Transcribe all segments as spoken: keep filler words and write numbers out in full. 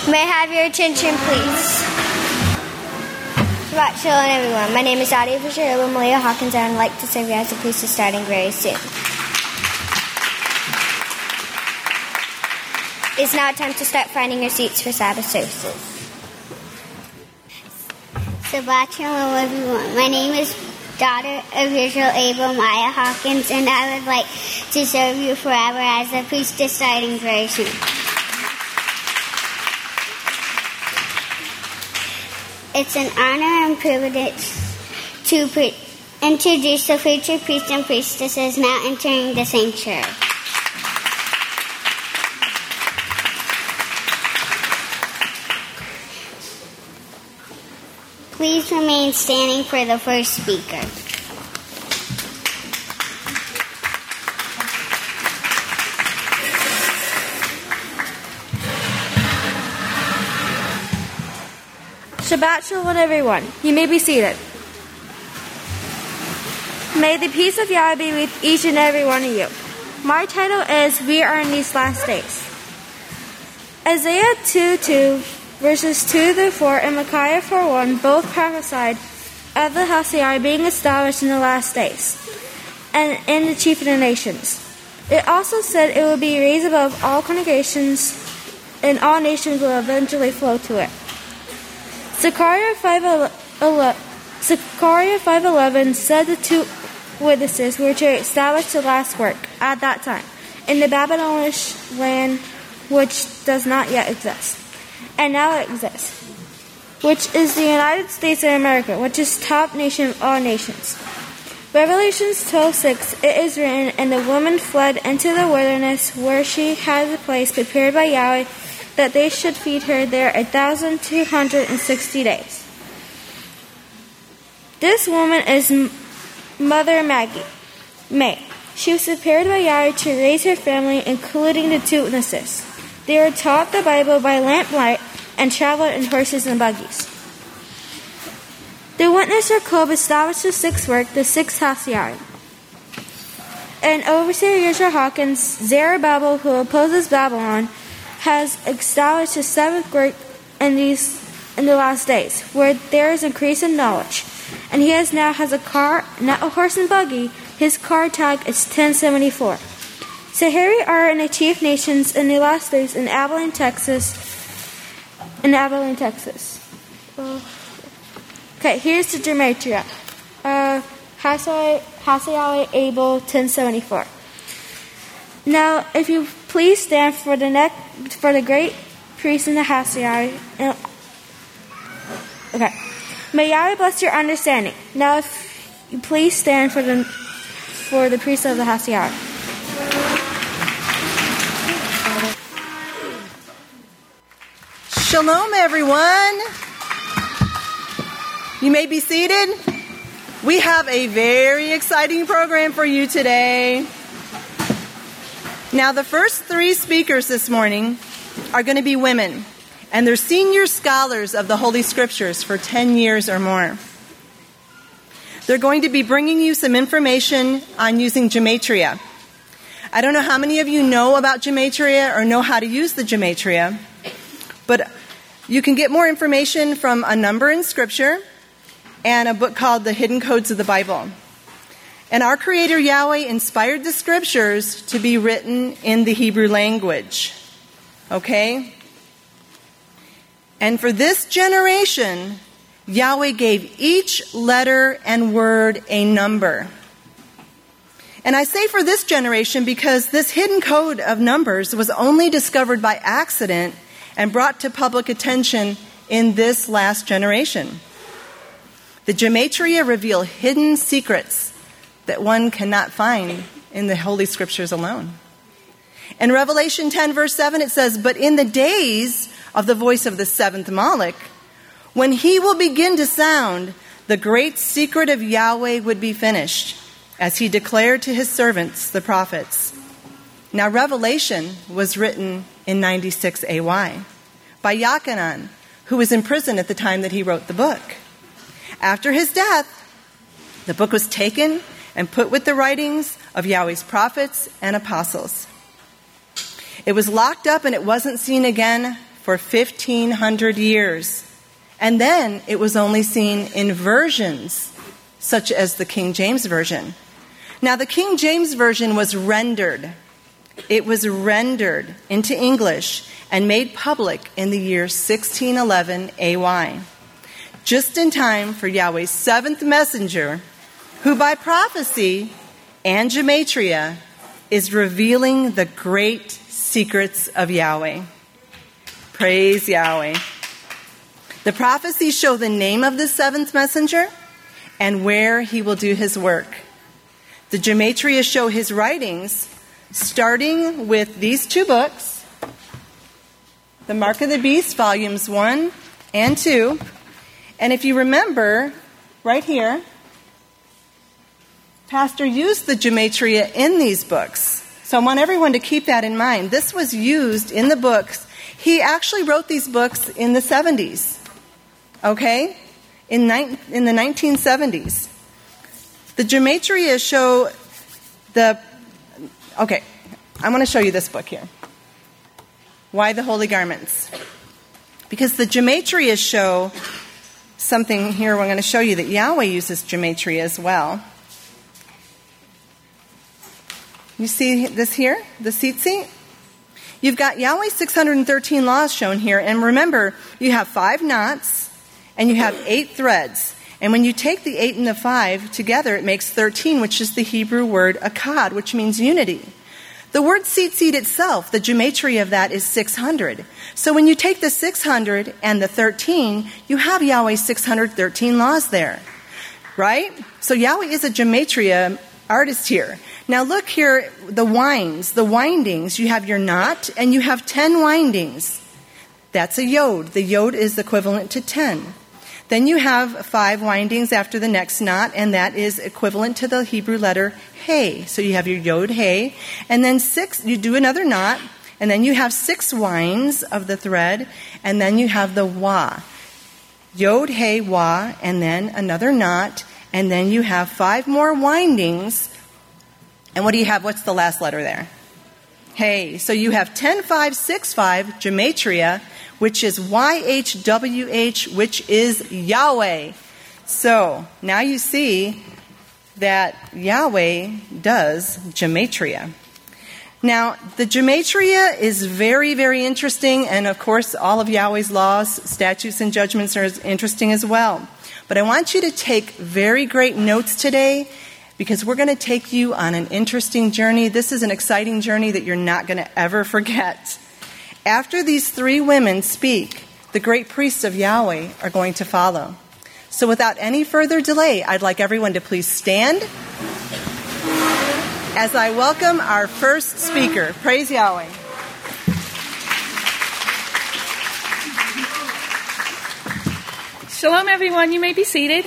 May I have your attention, please? Shabbat Shalom, everyone. My name is Adia Fisher Abel Malia Hawkins, and I'd like to serve you as a priestess starting very soon. It's now time to start finding your seats for Sabbath services. Shabbat Shalom, everyone. My name is daughter of Israel Abel Maya Hawkins, and I would like to serve you forever as a priestess starting very soon. It's an honor and privilege to pre- introduce the future priests and priestesses now entering the sanctuary. Please remain standing for the first speaker. Shabbat Shalom, everyone. You may be seated. May the peace of Yahweh be with each and every one of you. My title is We Are in These Last Days. Isaiah two two, verses two through four, and Micaiah four one both prophesied of the house of Yahweh being established in the last days, and in the chief of the nations. It also said it will be raised above all congregations, and all nations will eventually flow to it. Zechariah five eleven said the two witnesses were to establish the last work at that time in the Babylonian land, which does not yet exist, and now it exists, which is the United States of America, which is top nation of all nations. Revelations twelve six, it is written, and the woman fled into the wilderness where she had a place prepared by Yahweh, that they should feed her there a thousand two hundred and sixty days. This woman is M- Mother Maggie May. She was prepared by Yahweh to raise her family, including the two witnesses. They were taught the Bible by lamplight and traveled in horses and buggies. The witness or club established the sixth work, the sixth house of Yahweh. And overseer Yeshua Hawkins, Zerubbabel, who opposes Babylon, has established the seventh work in these in the last days, where there is increase in knowledge. And he has now has a car, not a horse and buggy. His car tag is ten seventy-four. So here we are in the chief nations in the last days in Abilene, Texas. In Abilene, Texas. Uh, okay, here's the gematria. Uh, Hasai Abel ten seventy-four. Now, if you please stand for the next for the great priest in the house of Yahweh. Okay. May Yahweh bless your understanding. Now, if you please stand for the for the priest of the house of Yahweh. Shalom, everyone. You may be seated. We have a very exciting program for you today. Now, the first three speakers this morning are going to be women, and they're senior scholars of the Holy Scriptures for ten years or more. They're going to be bringing you some information on using gematria. I don't know how many of you know about gematria or know how to use the gematria, but you can get more information from a number in Scripture and a book called The Hidden Codes of the Bible. And our Creator Yahweh inspired the Scriptures to be written in the Hebrew language. Okay? And for this generation, Yahweh gave each letter and word a number. And I say for this generation because this hidden code of numbers was only discovered by accident and brought to public attention in this last generation. The gematria reveal hidden secrets that one cannot find in the Holy Scriptures alone. In Revelation ten, verse seven, it says, "But in the days of the voice of the seventh Malach, when he will begin to sound, the great secret of Yahweh would be finished, as he declared to his servants, the prophets." Now, Revelation was written in ninety-six A Y by Yochanan, who was in prison at the time that he wrote the book. After his death, the book was taken and put with the writings of Yahweh's prophets and apostles. It was locked up and it wasn't seen again for for fifteen hundred years. And then it was only seen in versions, such as the King James Version. Now, the King James Version was rendered. It was rendered into English and made public in the year sixteen eleven A Y, just in time for Yahweh's seventh messenger, who by prophecy and gematria is revealing the great secrets of Yahweh. Praise Yahweh. The prophecies show the name of the seventh messenger and where he will do his work. The gematria show his writings, starting with these two books, the Mark of the Beast, volumes one and two. And if you remember, right here, Pastor used the gematria in these books. So I want everyone to keep that in mind. This was used in the books. He actually wrote these books in the seventies. Okay? In, ni- in the nineteen seventies. The gematria show the... Okay, I'm going to show you this book here. Why the Holy Garments? Because the gematria show something here. We're going to show you that Yahweh uses gematria as well. You see this here? The tzitzit? You've got Yahweh's six hundred thirteen laws shown here. And remember, you have five knots and you have eight threads. And when you take the eight and the five together, it makes thirteen, which is the Hebrew word akkad, which means unity. The word tzitzit itself, the gematria of that is six hundred. So when you take the six hundred and the thirteen, you have Yahweh's six hundred thirteen laws there. Right? So Yahweh is a gematria artist here. Now look here, the winds, the windings. You have your knot and you have ten windings. That's a yod. The yod is equivalent to ten. Then you have five windings after the next knot, and that is equivalent to the Hebrew letter Hey. So you have your Yod Hey, and then six, you do another knot, and then you have six winds of the thread, and then you have the Wah. Yod Hey Wah, and then another knot, and then you have five more windings. And what do you have? What's the last letter there? Hey. So you have ten, five, six, five, gematria, which is Y H W H, which is Yahweh. So now you see that Yahweh does gematria. Now, the gematria is very, very interesting, and of course, all of Yahweh's laws, statutes, and judgments are interesting as well. But I want you to take very great notes today, because we're going to take you on an interesting journey. This is an exciting journey that you're not going to ever forget. After these three women speak, the great priests of Yahweh are going to follow. So without any further delay, I'd like everyone to please stand as I welcome our first speaker. Praise Yahweh. Shalom, everyone. You may be seated.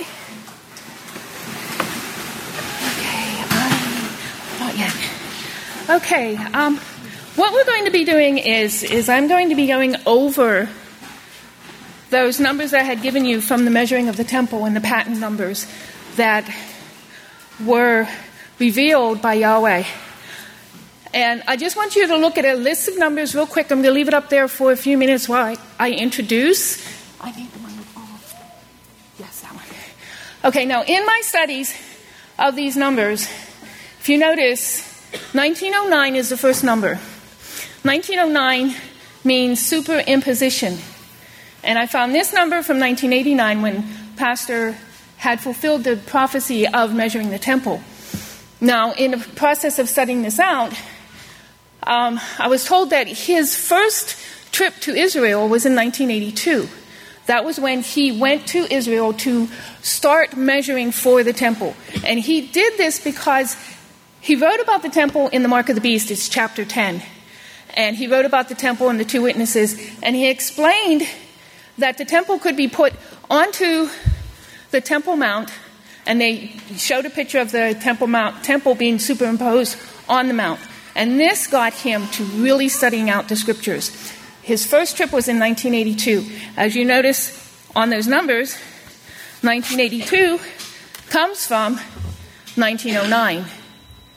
Not yet. Okay, um, what we're going to be doing is, is I'm going to be going over those numbers that I had given you from the measuring of the temple and the patent numbers that were revealed by Yahweh. And I just want you to look at a list of numbers real quick. I'm going to leave it up there for a few minutes while I, I introduce. I need the one with all. Yes, that one. Okay, now in my studies of these numbers, if you notice, nineteen oh nine is the first number. nineteen oh nine means superimposition. And I found this number from nineteen eighty-nine when Pastor had fulfilled the prophecy of measuring the temple. Now, in the process of studying this out, um, I was told that his first trip to Israel was in nineteen eighty-two. That was when he went to Israel to start measuring for the temple. And he did this because he wrote about the temple in the Mark of the Beast. It's chapter ten. And he wrote about the temple and the two witnesses. And he explained that the temple could be put onto the Temple Mount. And they showed a picture of the Temple Mount, temple being superimposed on the mount. And this got him to really studying out the scriptures. His first trip was in nineteen eighty-two. As you notice on those numbers, nineteen eighty-two comes from nineteen oh nine.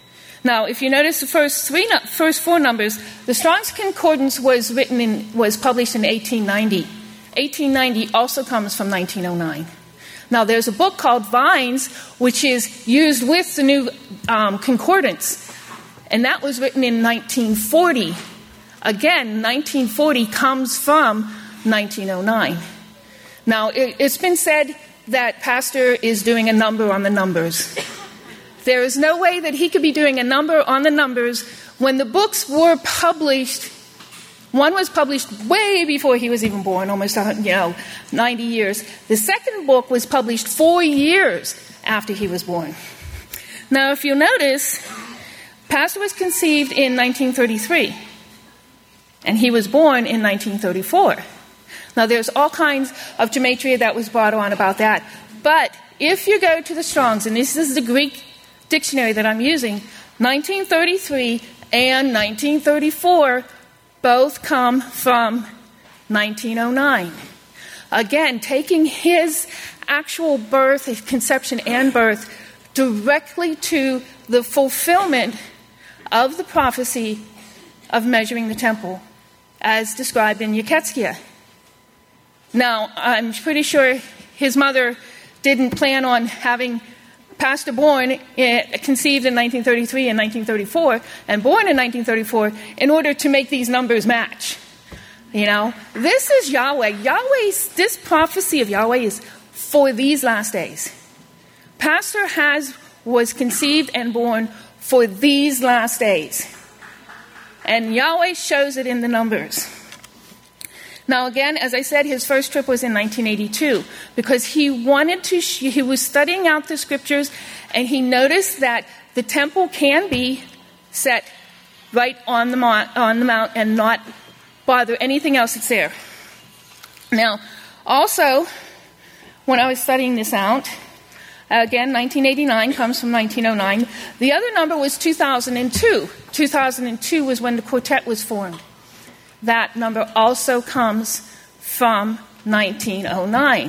Now, if you notice the first three, first four numbers, the Strong's Concordance was written in, was published in eighteen ninety. eighteen ninety also comes from nineteen oh nine. Now, there's a book called Vines, which is used with the new um, concordance, and that was written in nineteen forty. Again, nineteen forty comes from nineteen oh nine. Now, it, it's been said that Pastor is doing a number on the numbers. There is no way that he could be doing a number on the numbers when the books were published. One was published way before he was even born, almost you know, ninety years. The second book was published four years after he was born. Now, if you'll notice, Pastor was conceived in nineteen thirty-three, and he was born in nineteen thirty-four. Now, there's all kinds of gematria that was brought on about that. But if you go to the Strong's, and this is the Greek dictionary that I'm using, nineteen thirty-three and nineteen thirty-four both come from nineteen oh nine. Again, taking his actual birth, his conception and birth, directly to the fulfillment of the prophecy of measuring the temple, as described in Yeketskia. Now, I'm pretty sure his mother didn't plan on having Pastor born, uh, conceived in nineteen thirty-three and nineteen thirty-four, and born in nineteen thirty-four, in order to make these numbers match. You know, this is Yahweh. Yahweh's, this prophecy of Yahweh is for these last days. Pastor has, was conceived and born for these last days. And Yahweh shows it in the numbers. Now, again, as I said, his first trip was in nineteen eighty-two because he wanted to, he was studying out the scriptures, and he noticed that the temple can be set right on the mount, on the mount and not bother anything else that's there. Now, also, when I was studying this out, again, nineteen eighty-nine comes from nineteen oh nine. The other number was two thousand two. two thousand two was when the quartet was formed. That number also comes from nineteen oh nine.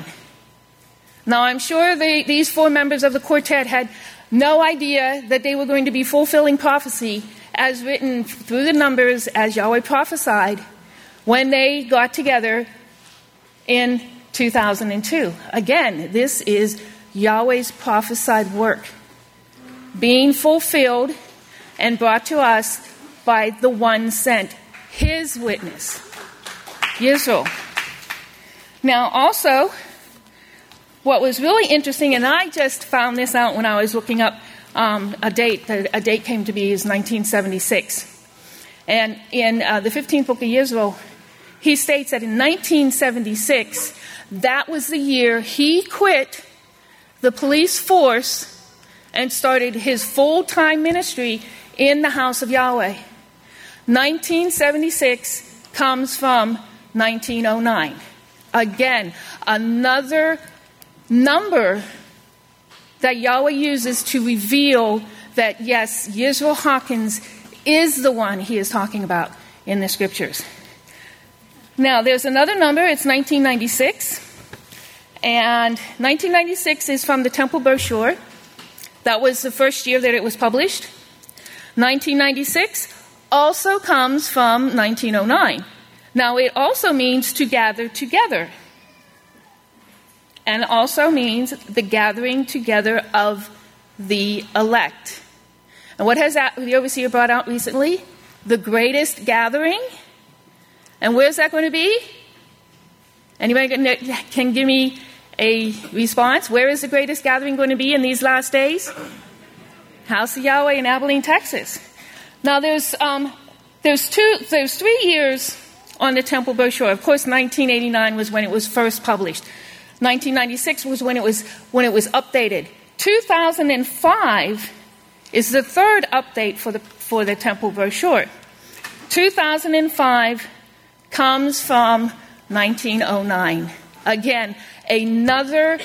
Now, I'm sure they, these four members of the quartet had no idea that they were going to be fulfilling prophecy as written through the numbers as Yahweh prophesied when they got together in two thousand two. Again, this is Yahweh's prophesied work being fulfilled and brought to us by the one sent, his witness, Yisrael. Now, also, what was really interesting, and I just found this out when I was looking up um, a date, a date came to be is nineteen seventy-six. And in uh, the fifteenth book of Yisrael, he states that in nineteen seventy-six, that was the year he quit the police force and started his full-time ministry in the house of Yahweh. nineteen seventy-six comes from nineteen oh nine. Again, another number that Yahweh uses to reveal that, yes, Yisrael Hawkins is the one he is talking about in the scriptures. Now, there's another number. It's nineteen ninety-six. And nineteen ninety-six is from the Temple Brochure. That was the first year that it was published. nineteen ninety-six also comes from nineteen oh nine. Now, it also means to gather together. And also means the gathering together of the elect. And what has that, the overseer brought out recently? The greatest gathering. And where's that going to be? Anybody can give me a response? Where is the greatest gathering going to be in these last days? House of Yahweh in Abilene, Texas. Now, there's um, there's two, there's three years on the Temple Brochure. Of course, nineteen eighty-nine was when it was first published. nineteen ninety-six was when it was when it was updated. two thousand five is the third update for the for the Temple Brochure. two thousand five comes from nineteen oh nine. Again, another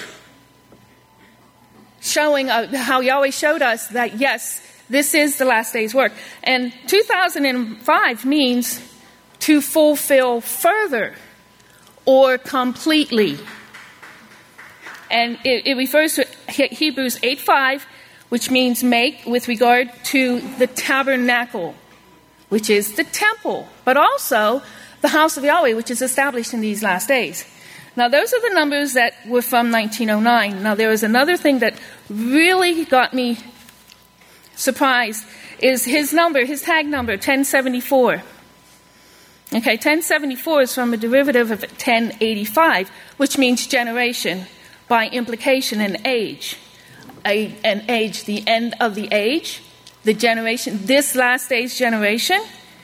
showing of how Yahweh showed us that, yes, this is the last day's work. And two thousand five means to fulfill further or completely. And it, it refers to Hebrews eight five, which means make with regard to the tabernacle, which is the temple, but also the house of Yahweh, which is established in these last days. Now, those are the numbers that were from nineteen oh nine. Now, there was another thing that really got me surprised, is his number, his tag number, ten seventy-four. Okay, ten seventy-four is from a derivative of ten eighty-five, which means generation, by implication, an age. A, an age, the end of the age, the generation, this last day's generation.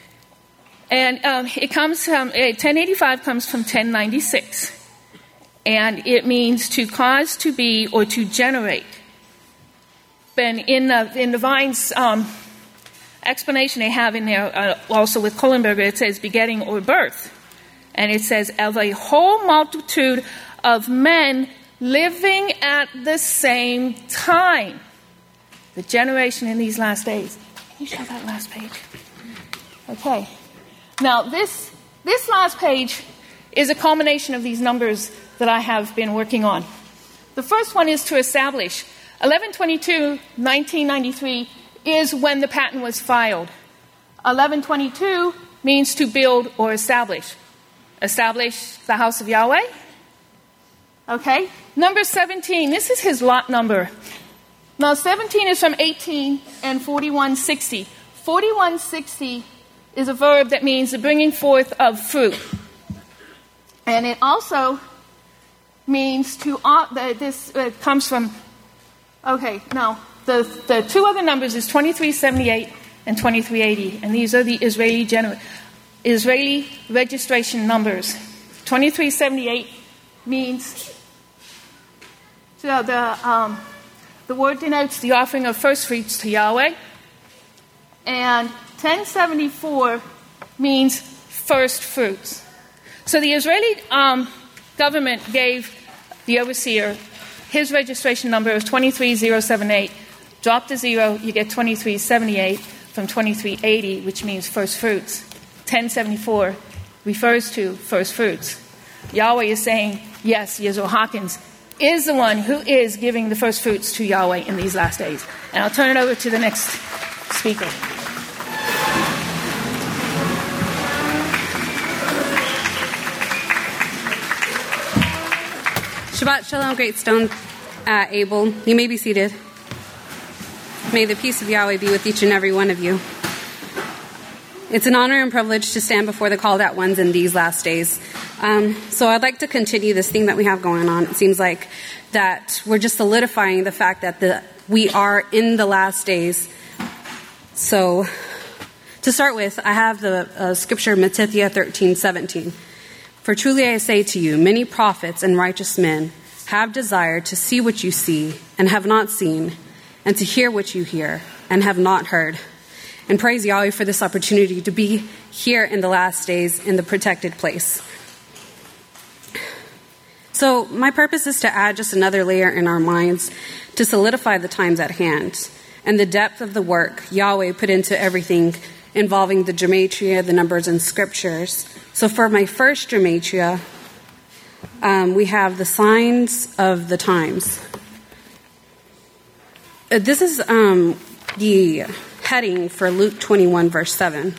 And um, it comes from, uh, ten eighty-five comes from ten ninety-six. And it means to cause to be or to generate. And in, uh, in the Vine's um, explanation they have in there, uh, also with Kohlenberger, it says begetting or birth. And it says, of a whole multitude of men living at the same time. The generation in these last days. Can you show that last page? Okay. Now, this this last page is a culmination of these numbers that I have been working on. The first one is to establish. eleven twenty-two nineteen ninety-three is when the patent was filed. eleven twenty-two means to build or establish. Establish the house of Yahweh. Okay. Number seventeen, this is his lot number. Now, seventeen is from eighteen and forty-one sixty. forty-one sixty is a verb that means the bringing forth of fruit. And it also means to, uh, this uh, comes from, okay, no, the, the two other numbers is twenty-three seventy-eight and twenty-three eighty, and these are the Israeli gener- Israeli registration numbers. twenty-three seventy-eight means, so the, um, the word denotes the offering of first fruits to Yahweh, and ten seventy-four means first fruits. So the Israeli um, government gave the overseer his registration number of twenty-three thousand seventy-eight. Drop the zero, you get twenty-three seventy-eight from twenty-three eighty, which means first fruits. ten seventy-four refers to first fruits. Yahweh is saying, yes, Yisroel Hawkins is the one who is giving the first fruits to Yahweh in these last days. And I'll turn it over to the next speaker. Shabbat Shalom, Great Stone uh, Abel. You may be seated. May the peace of Yahweh be with each and every one of you. It's an honor and privilege to stand before the called out ones in these last days. Um, so I'd like to continue this thing that we have going on. It seems like that we're just solidifying the fact that the we are in the last days. So to start with, I have the uh, scripture Matthew thirteen seventeen. For truly I say to you, many prophets and righteous men have desired to see what you see and have not seen, and to hear what you hear and have not heard. And praise Yahweh for this opportunity to be here in the last days in the protected place. So my purpose is to add just another layer in our minds to solidify the times at hand and the depth of the work Yahweh put into everything involving the gematria, the numbers, and scriptures. So for my first gematria, um, we have the signs of the times. Uh, this is um, the heading for Luke twenty-one, verse seven.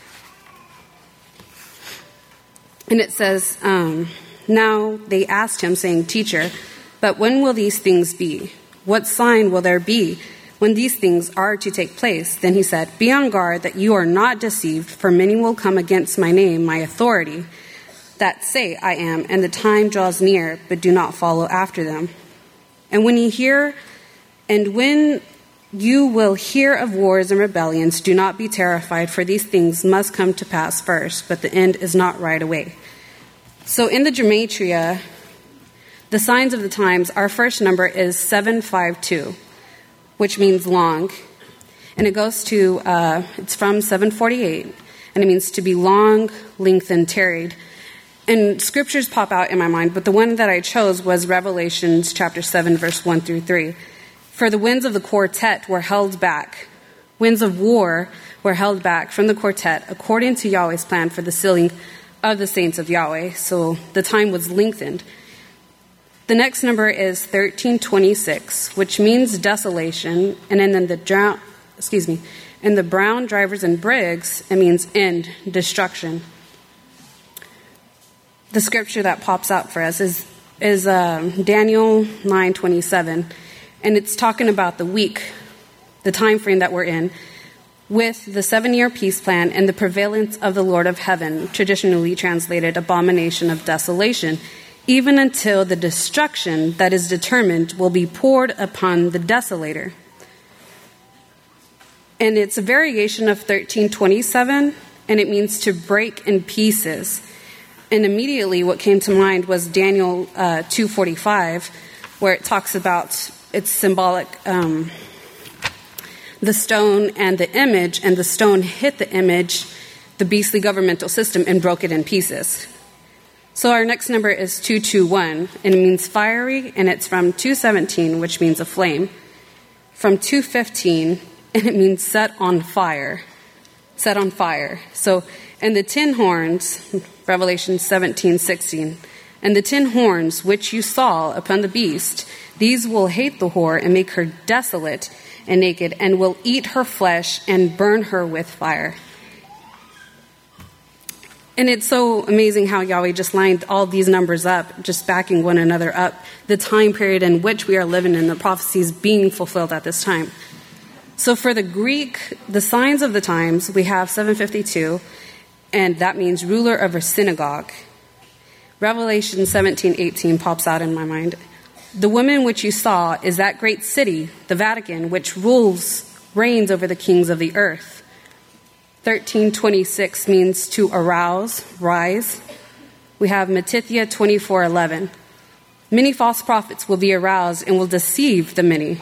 And it says, um, now they asked him, saying, Teacher, but when will these things be? What sign will there be when these things are to take place? Then he said, Be on guard that you are not deceived, for many will come against my name, my authority, that say I am, and the time draws near, but do not follow after them. And when you hear, and when you will hear of wars and rebellions, do not be terrified, for these things must come to pass first, but the end is not right away. So in the gematria, the signs of the times, our first number is seven five two, which means long. And it goes to, uh, it's from seven forty-eight, and it means to be long, lengthened, tarried. And scriptures pop out in my mind, but the one that I chose was Revelations chapter seven, verse one through three. For the winds of the quartet were held back. Winds of war were held back from the quartet according to Yahweh's plan for the sealing of the saints of Yahweh. So the time was lengthened. The next number is thirteen twenty-six, which means desolation, and then in the drown, excuse me, in the Brown, Drivers, and Briggs, it means end, destruction. The scripture that pops out for us is is uh, Daniel nine twenty-seven, and it's talking about the week, the time frame that we're in, with the seven-year peace plan and the prevalence of the Lord of heaven, traditionally translated abomination of desolation, even until the destruction that is determined will be poured upon the desolator. And it's a variation of thirteen twenty-seven, and it means to break in pieces. And immediately what came to mind was Daniel uh, two forty-five, where it talks about, it's symbolic, um, the stone and the image, and the stone hit the image, the beastly governmental system, and broke it in pieces. So our next number is two twenty-one, and it means fiery, and it's from two seventeen, which means a flame, from two fifteen, and it means set on fire, set on fire. So, and the ten horns, Revelation seventeen sixteen, and the ten horns which you saw upon the beast, these will hate the whore and make her desolate and naked, and will eat her flesh and burn her with fire. And it's so amazing how Yahweh just lined all these numbers up, just backing one another up, the time period in which we are living in, the prophecies being fulfilled at this time. So for the Greek, the signs of the times, we have seven fifty-two, and that means ruler of a synagogue. Revelation seventeen eighteen pops out in my mind. The woman which you saw is that great city, the Vatican, which rules, reigns over the kings of the earth. thirteen twenty-six means to arouse, rise. We have Matthew twenty-four eleven. Many false prophets will be aroused and will deceive the many.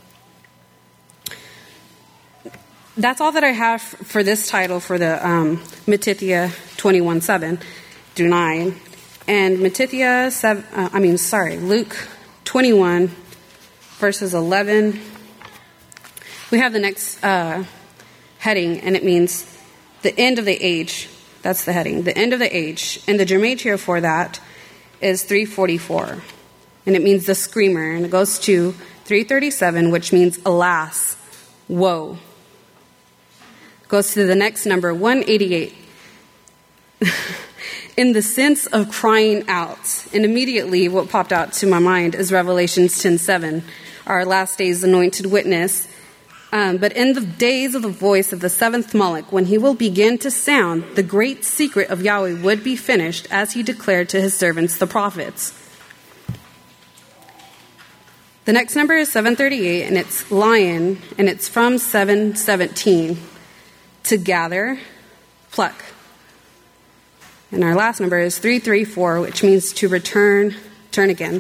That's all that I have for this title for the um, Matthew twenty-one seven through nine. And Matthew, seven, uh, I mean, sorry, Luke twenty-one, verses eleven. We have the next uh, heading, and it means the end of the age. That's the heading, the end of the age. And the gematria for that is three forty-four. And it means the screamer. And it goes to three thirty-seven, which means alas, woe. Goes to the next number, one eighty-eight. In the sense of crying out. And immediately what popped out to my mind is Revelations ten seven, our last day's anointed witness. Um, but in the days of the voice of the seventh Moloch, when he will begin to sound, the great secret of Yahweh would be finished, as he declared to his servants, the prophets. The next number is seven thirty-eight, and it's lion, and it's from seven seventeen. To gather, pluck. And our last number is three thirty-four, which means to return, turn again.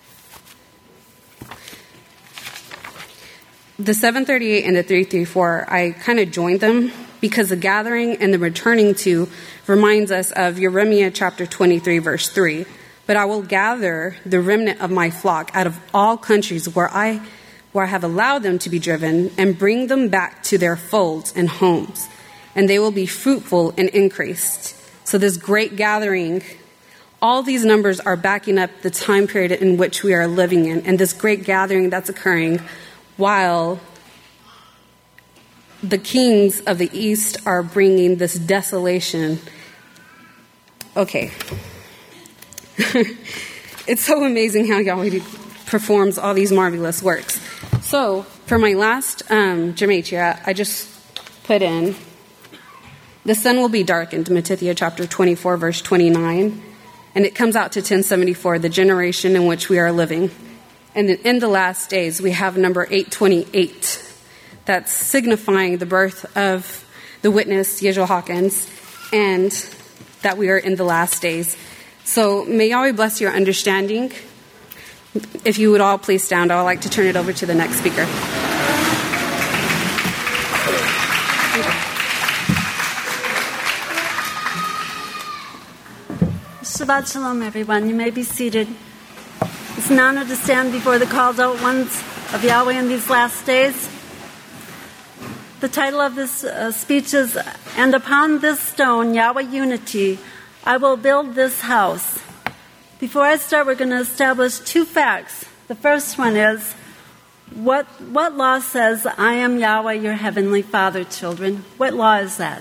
The seven thirty-eight and the three thirty-four, I kind of joined them because the gathering and the returning to reminds us of Jeremiah chapter twenty-three, verse three. But I will gather the remnant of my flock out of all countries where I, where I have allowed them to be driven, and bring them back to their folds and homes, and they will be fruitful and increased. So this great gathering, all these numbers are backing up the time period in which we are living in, and this great gathering that's occurring while the kings of the east are bringing this desolation. Okay. It's so amazing how Yahweh performs all these marvelous works. So for my last um, gematria, I just put in, the sun will be darkened, Matthew chapter twenty-four, verse twenty-nine. And it comes out to ten seventy-four, the generation in which we are living. And in the last days, we have number eight twenty-eight. That's signifying the birth of the witness, Yeshua Hawkins, and that we are in the last days. So may Yahweh bless your understanding. If you would all please stand, I would like to turn it over to the next speaker. Shabbat Shalom, everyone. You may be seated. It's an honor to stand before the called out ones of Yahweh in these last days. The title of this uh, speech is, "And upon this stone, Yahweh Unity, I will build this house. before I start, we're going to establish two facts. The first one is, what, what law says, I am Yahweh, your heavenly Father, children? What law is that?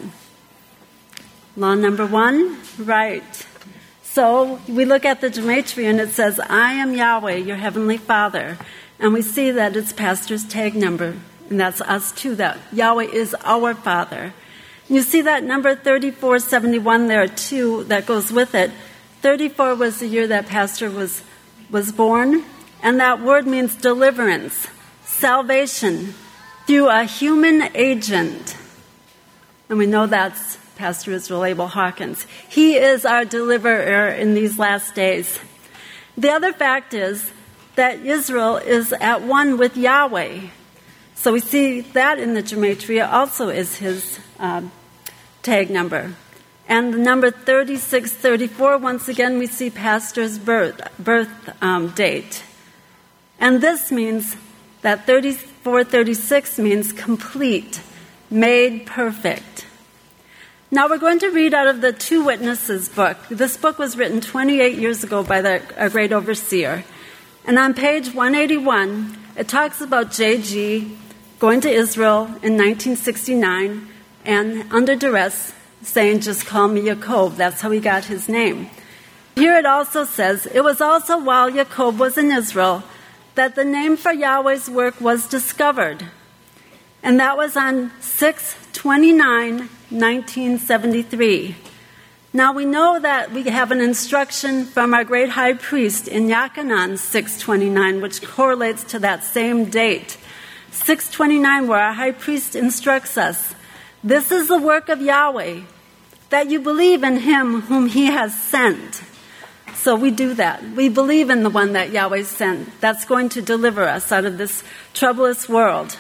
Law number one? Right. So we look at the gematria and it says, I am Yahweh, your heavenly Father. And we see that it's Pastor's tag number. And that's us too, that Yahweh is our Father. You see that number thirty-four seventy-one there too, that goes with it. thirty-four was the year that Pastor was, was born. And that word means deliverance, salvation, through a human agent. And we know that's Pastor Israel Abel Hawkins. He is our deliverer in these last days. The other fact is that Israel is at one with Yahweh. So we see that in the gematria also is his um, tag number. And the number thirty-six thirty-four, once again, we see Pastor's birth, birth um, date. And this means that thirty-four thirty-six means complete, made perfect. Now we're going to read out of the Two Witnesses book. This book was written twenty-eight years ago by the, a great overseer. And on page one eighty-one, it talks about J G going to Israel in nineteen sixty-nine and under duress saying, just call me Yaakov. That's how he got his name. Here it also says, it was also while Yaakov was in Israel that the name for Yahweh's work was discovered. And that was on six twenty-nine nineteen seventy-three. Now we know that we have an instruction from our great high priest in Yachanan six twenty-nine, which correlates to that same date. six twenty-nine, where our high priest instructs us, this is the work of Yahweh, that you believe in him whom he has sent. So we do that. We believe in the one that Yahweh sent. That's going to deliver us out of this troublous world.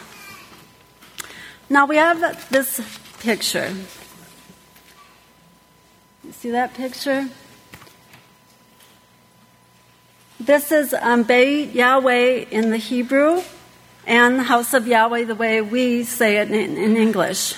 Now we have this picture. You see that picture? This is um, Beit Yahweh in the Hebrew and House of Yahweh the way we say it in, in English.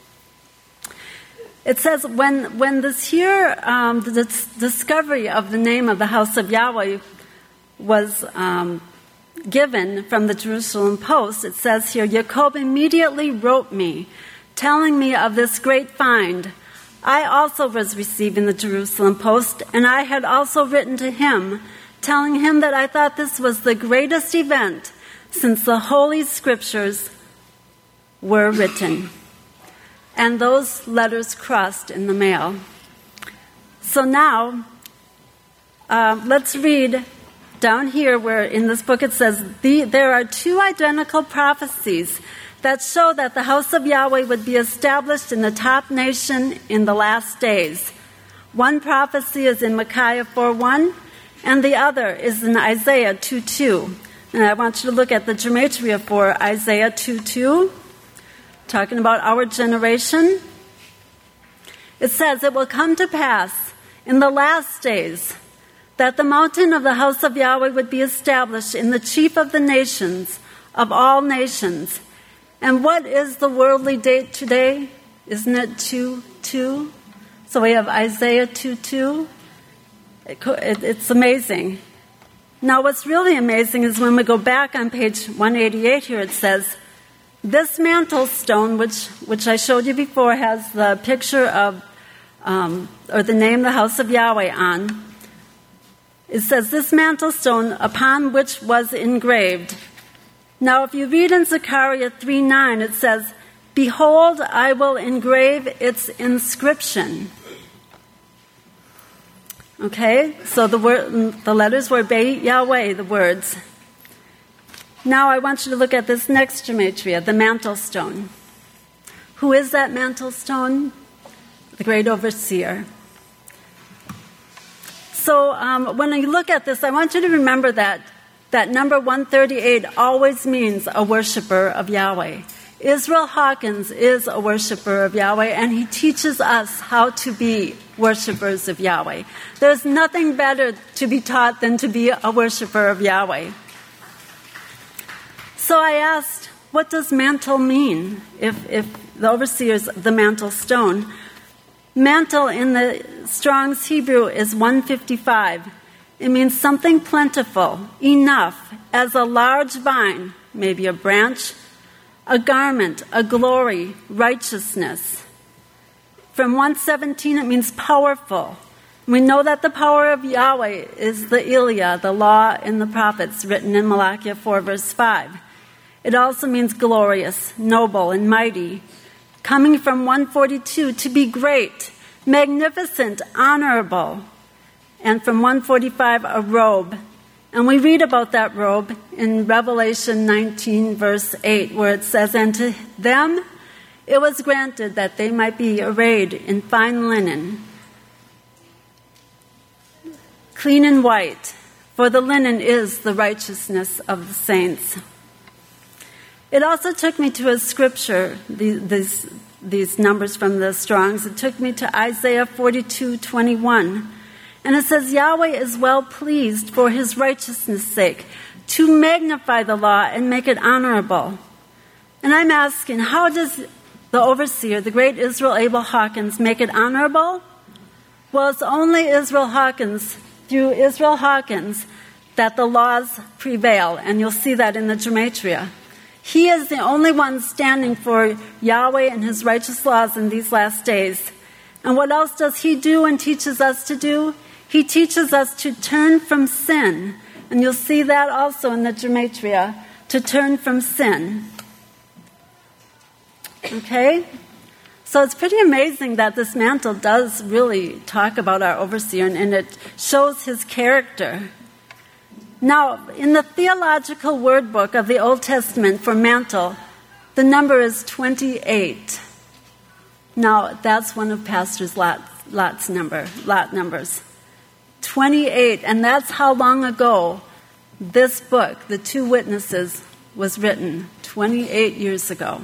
It says when when this here, um, the discovery of the name of the House of Yahweh was um, given from the Jerusalem Post, it says here, Yaakov immediately wrote me, telling me of this great find. I also was receiving the Jerusalem Post, and I had also written to him, telling him that I thought this was the greatest event since the Holy Scriptures were written. And those letters crossed in the mail. So now, uh, let's read down here where in this book it says, the, there are two identical prophecies that show that the house of Yahweh would be established in the top nation in the last days. One prophecy is in Micaiah four one, and the other is in Isaiah two two. And I want you to look at the gematria for Isaiah two two. Talking about our generation. It says, it will come to pass in the last days that the mountain of the house of Yahweh would be established in the chief of the nations, of all nations. And what is the worldly date today? Isn't it two two? So we have Isaiah two two. It, it, it's amazing. Now what's really amazing is when we go back on page one eighty-eight here, it says, this mantle stone, which, which I showed you before, has the picture of, um, or the name of the house of Yahweh on. It says, this mantle stone upon which was engraved. Now, if you read in Zechariah three nine, it says, behold, I will engrave its inscription. Okay, so the word, the letters were Beit Yahweh, the words. Now I want you to look at this next gematria, the mantle stone. Who is that mantle stone? The great overseer. So um, when you look at this, I want you to remember that that number one thirty-eight always means a worshiper of Yahweh. Israel Hawkins is a worshiper of Yahweh, and he teaches us how to be worshipers of Yahweh. There's nothing better to be taught than to be a worshiper of Yahweh. So I asked, what does mantle mean if, if the overseer's the mantle stone? Mantle in the Strong's Hebrew is one fifty-five, It means something plentiful, enough, as a large vine, maybe a branch, a garment, a glory, righteousness. From one seventeen, it means powerful. We know that the power of Yahweh is the Ilya, the law and the prophets, written in Malachi four, verse five. It also means glorious, noble, and mighty. Coming from one forty-two, to be great, magnificent, honorable. And from one forty-five, a robe. And we read about that robe in Revelation nineteen, verse eight, where it says, "And to them it was granted that they might be arrayed in fine linen, clean and white, for the linen is the righteousness of the saints." It also took me to a scripture, these, these numbers from the Strongs. It took me to Isaiah forty-two twenty-one. And it says, "Yahweh is well pleased for his righteousness' sake to magnify the law and make it honorable." And I'm asking, how does the overseer, the great Israel Abel Hawkins, make it honorable? Well, it's only Israel Hawkins, through Israel Hawkins, that the laws prevail. And you'll see that in the Gematria. He is the only one standing for Yahweh and his righteous laws in these last days. And what else does he do and teaches us to do? He teaches us to turn from sin. And you'll see that also in the Gematria, to turn from sin. Okay? So it's pretty amazing that this mantle does really talk about our overseer, and it shows his character. Now, in the theological word book of the Old Testament for mantle, the number is twenty-eight. Now, that's one of Pastor Lot's, Lot's number, Lot numbers. twenty-eight, and that's how long ago this book, The Two Witnesses, was written, twenty-eight years ago.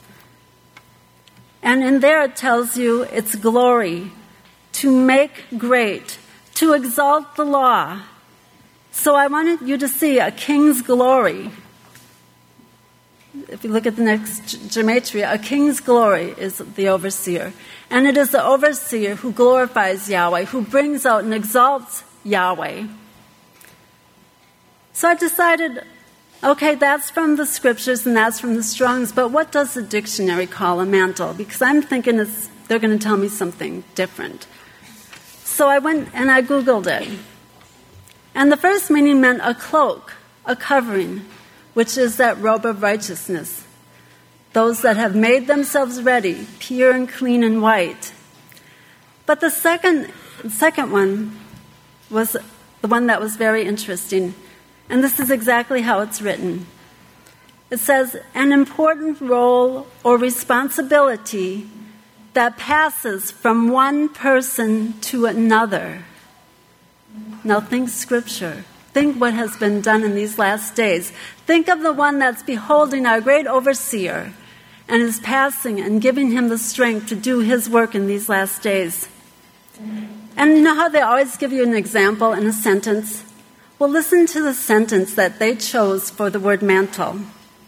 And in there it tells you its glory, to make great, to exalt the law. So I wanted you to see a king's glory. If you look at the next gematria, a king's glory is the overseer. And it is the overseer who glorifies Yahweh, who brings out and exalts Yahweh. So I decided, okay, that's from the scriptures and that's from the Strongs, but what does the dictionary call a mantle? Because I'm thinking it's, they're going to tell me something different. So I went and I Googled it. And the first meaning meant a cloak, a covering, which is that robe of righteousness. Those that have made themselves ready, pure and clean and white. But the second, second one was the one that was very interesting. And this is exactly how it's written. It says, an important role or responsibility that passes from one person to another. Now think scripture. Think what has been done in these last days. Think of the one that's beholding our great overseer and is passing and giving him the strength to do his work in these last days. And you know how they always give you an example in a sentence? Well, listen to the sentence that they chose for the word mantle.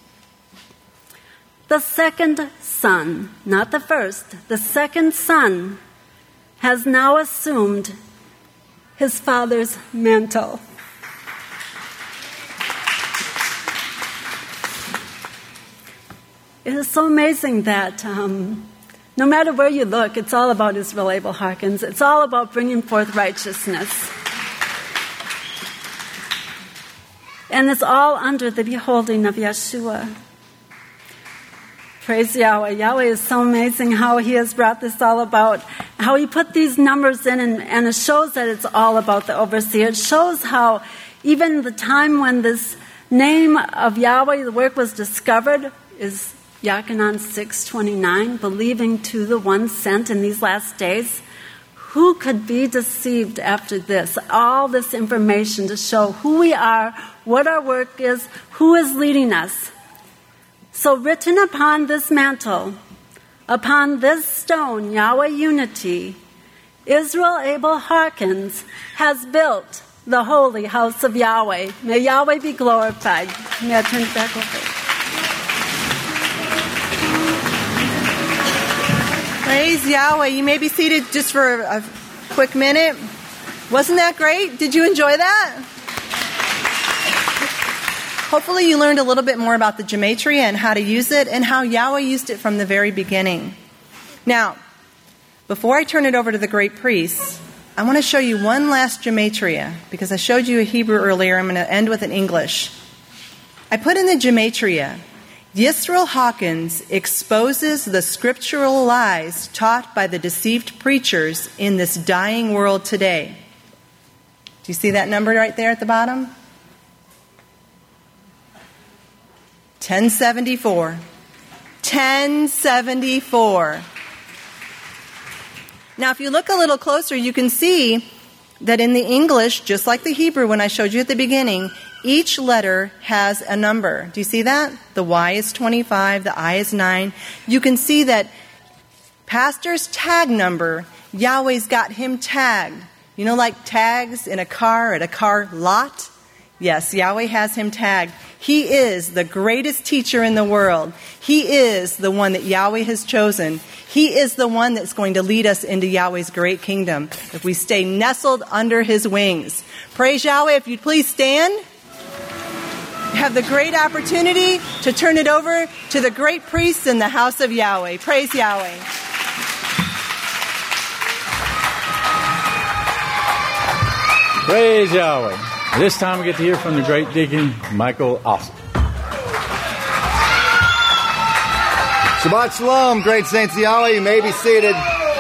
The second son, not the first, the second son has now assumed his father's mantle. It is so amazing that um, no matter where you look, it's all about Israel Abel Hawkins. It's all about bringing forth righteousness. And it's all under the beholding of Yeshua. Praise Yahweh. Yahweh is so amazing how he has brought this all about, how he put these numbers in, and, and it shows that it's all about the overseer. It shows how even the time when this name of Yahweh, the work was discovered, is Yachanan six twenty-nine, believing to the one sent in these last days. Who could be deceived after this? All this information to show who we are, what our work is, who is leading us. So written upon this mantle, upon this stone, Yahweh Unity, Israel Abel Hawkins has built the holy house of Yahweh. May Yahweh be glorified. May I turn it back over? Praise Yahweh. You may be seated just for a quick minute. Wasn't that great? Did you enjoy that? Hopefully you learned a little bit more about the gematria and how to use it and how Yahweh used it from the very beginning. Now, before I turn it over to the great priests, I want to show you one last gematria because I showed you a Hebrew earlier. I'm going to end with an English. I put in the gematria, Yisrael Hawkins exposes the scriptural lies taught by the deceived preachers in this dying world today. Do you see that number right there at the bottom? ten seventy-four. ten seventy-four. Now, if you look a little closer, you can see that in the English, just like the Hebrew when I showed you at the beginning, each letter has a number. Do you see that? The Y is twenty-five, the I is nine. You can see that Pastor's tag number, Yahweh's got him tagged. You know, like tags in a car at a car lot? Yes, Yahweh has him tagged. He is the greatest teacher in the world. He is the one that Yahweh has chosen. He is the one that's going to lead us into Yahweh's great kingdom if we stay nestled under his wings. Praise Yahweh. If you'd please stand. Have the great opportunity to turn it over to the great priests in the house of Yahweh. Praise Yahweh. Praise Yahweh. This time we get to hear from the great deacon, Michael Austin. Shabbat Shalom, great saints of Yahweh. You may be seated.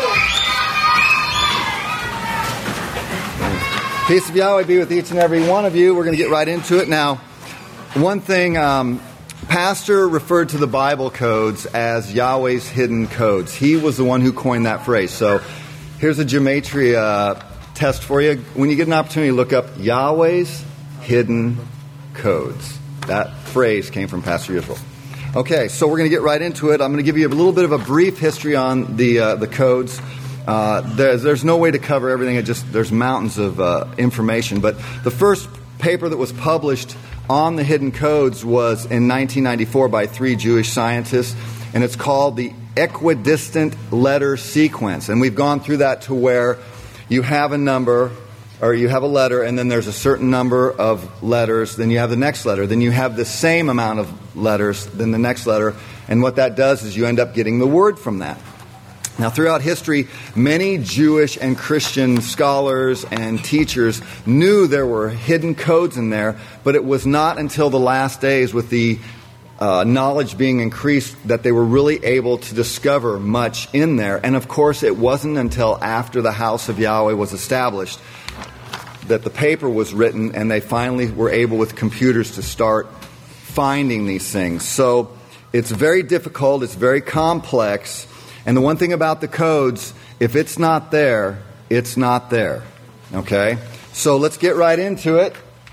Peace of Yahweh be with each and every one of you. We're going to get right into it now. One thing, um, Pastor referred to the Bible codes as Yahweh's hidden codes. He was the one who coined that phrase. So here's a gematria test for you. When you get an opportunity, look up Yahweh's hidden codes. That phrase came from Pastor Yisrael. Okay, so we're going to get right into it. I'm going to give you a little bit of a brief history on the uh, the codes. Uh, there's, there's no way to cover everything. It just there's mountains of uh, information. But the first paper that was published on the hidden codes was in nineteen ninety-four by three Jewish scientists, and it's called the equidistant letter sequence. And we've gone through that to where you have a number, or you have a letter, and then there's a certain number of letters, then you have the next letter, then you have the same amount of letters, then the next letter, and what that does is you end up getting the word from that. Now, throughout history, many Jewish and Christian scholars and teachers knew there were hidden codes in there, but it was not until the last days, with the uh, knowledge being increased, that they were really able to discover much in there. And of course, it wasn't until after the house of Yahweh was established that the paper was written, and they finally were able with computers to start finding these things. So it's very difficult, it's very complex. And the one thing about the codes, if it's not there, it's not there. Okay? So let's get right into it.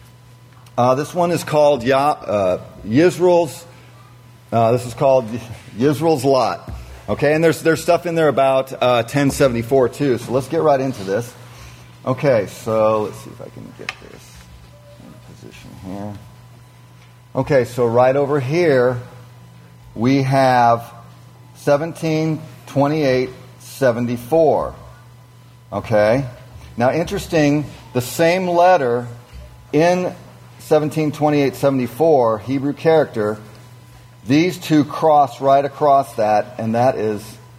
Uh, this one is called Yah, uh, Yisrael's, uh, this is called Yisrael's Lot. Okay? And there's there's stuff in there about uh, ten seventy-four too. So let's get right into this. Okay, so let's see if I can get this in position here. Okay, so right over here, we have seventeen twenty-eight seventy-four. Okay? Now, interesting, the same letter in seventeen twenty-eight seventy-four, Hebrew character, these two cross right across that, and that is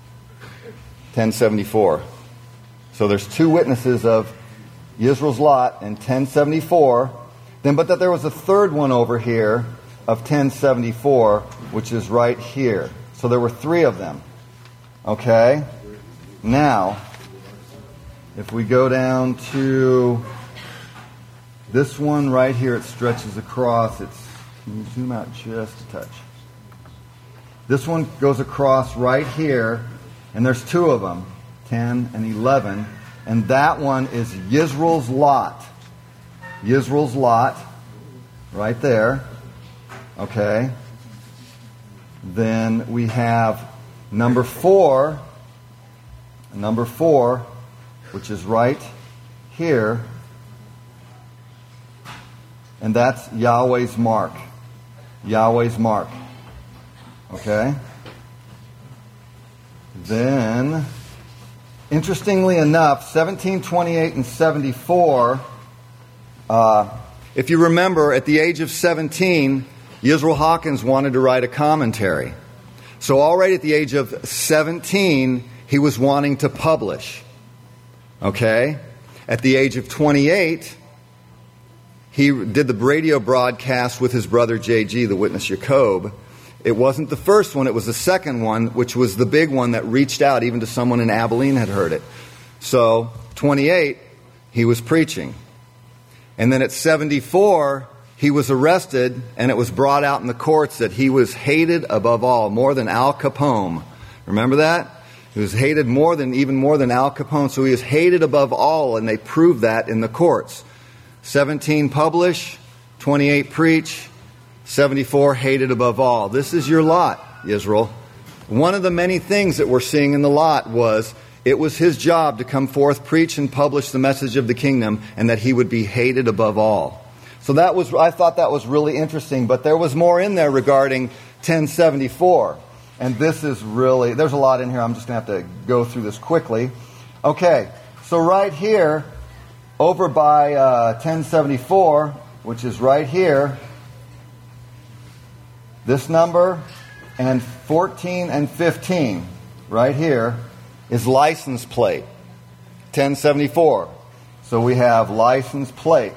ten seventy-four. So there's two witnesses of Yisrael's Lot in ten seventy-four. Then, but that there was a third one over here of ten seventy-four, which is right here. So there were three of them. Okay? Now, if we go down to this one right here, it stretches across. It's, can you zoom out just a touch? This one goes across right here, and there's two of them, ten and eleven. And that one is Yisrael's Lot. Yisrael's Lot, right there. Okay. Then we have number four, number four, which is right here. And that's Yahweh's mark. Yahweh's mark. Okay. Then interestingly enough, seventeen twenty-eight and seventy-four, uh, if you remember, at the age of seventeen, Yisrael Hawkins wanted to write a commentary. So already at the age of seventeen, he was wanting to publish. Okay? At the age of twenty-eight, he did the radio broadcast with his brother J G, the witness Jacob. It wasn't the first one, it was the second one, which was the big one that reached out even to someone in Abilene had heard it. So, twenty-eight, he was preaching. And then at seventy-four, he was arrested, and it was brought out in the courts that he was hated above all, more than Al Capone. Remember that? He was hated more than, even more than Al Capone, so he was hated above all, and they proved that in the courts. seventeen publish, twenty-eight preach, seventy-four hated above all. This is your lot, Israel. One of the many things that we're seeing in the lot was it was his job to come forth, preach, and publish the message of the kingdom, and that he would be hated above all. So that was, I thought that was really interesting, but there was more in there regarding ten seventy-four. And this is really, there's a lot in here. I'm just going to have to go through this quickly. Okay, so right here, over by uh, ten seventy-four, which is right here, this number and fourteen and fifteen, right here, is license plate. ten seventy-four. So we have license plate.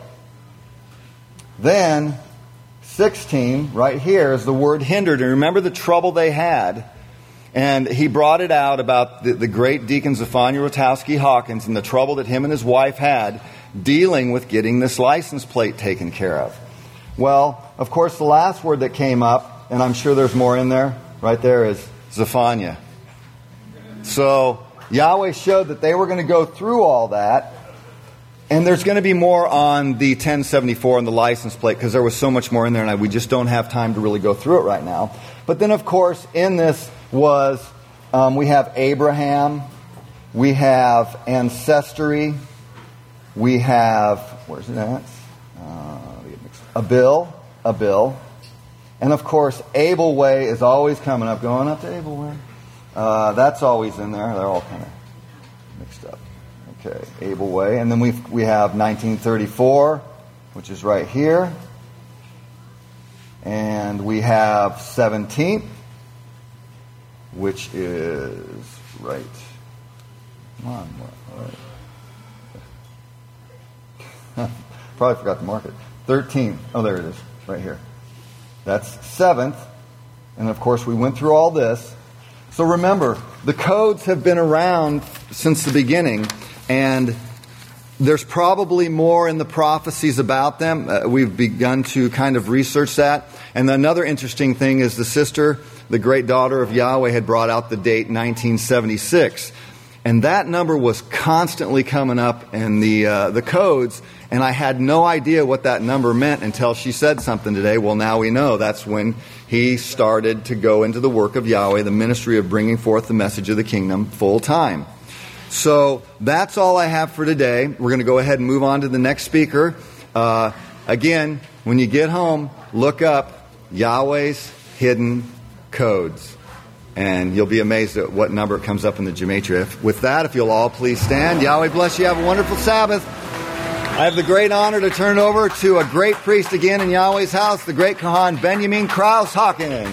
Then, sixteen, right here, is the word hindered. And remember the trouble they had. And he brought it out about the, the great Deacon Zephaniah Rotowski Hawkins and the trouble that him and his wife had dealing with getting this license plate taken care of. Well, of course, the last word that came up, and I'm sure there's more in there, right there is Zephaniah. So, Yahweh showed that they were going to go through all that. And there's going to be more on the ten seventy-four and the license plate because there was so much more in there and I, we just don't have time to really go through it right now. But then, of course, in this was, um, we have Abraham, we have ancestry, we have, where's it at? Uh, a bill, a bill. And, of course, Abel Way is always coming up, going up to Abel Way. Uh, that's always in there. They're all kind of mixed up. Okay, Abel Way. And then we we have nineteen thirty-four, which is right here. And we have seventeenth, which is right. Come on, all right. Probably forgot to mark it. thirteenth. Oh, there it is, right here. That's seventh. And of course, we went through all this. So remember, the codes have been around since the beginning. And there's probably more in the prophecies about them. Uh, we've begun to kind of research that. And another interesting thing is the sister, the great daughter of Yahweh, had brought out the date nineteen seventy-six. And that number was constantly coming up in the uh, the codes. And I had no idea what that number meant until she said something today. Well, now we know. That's when he started to go into the work of Yahweh, the ministry of bringing forth the message of the kingdom full time. So that's all I have for today. We're going to go ahead and move on to the next speaker. Uh, again, when you get home, look up Yahweh's Hidden Codes. And you'll be amazed at what number comes up in the Gematria. With that, if you'll all please stand. Yahweh bless you. Have a wonderful Sabbath. I have the great honor to turn it over to a great priest again in Yahweh's house, the great Kohan Benjamin Krause Hawkins.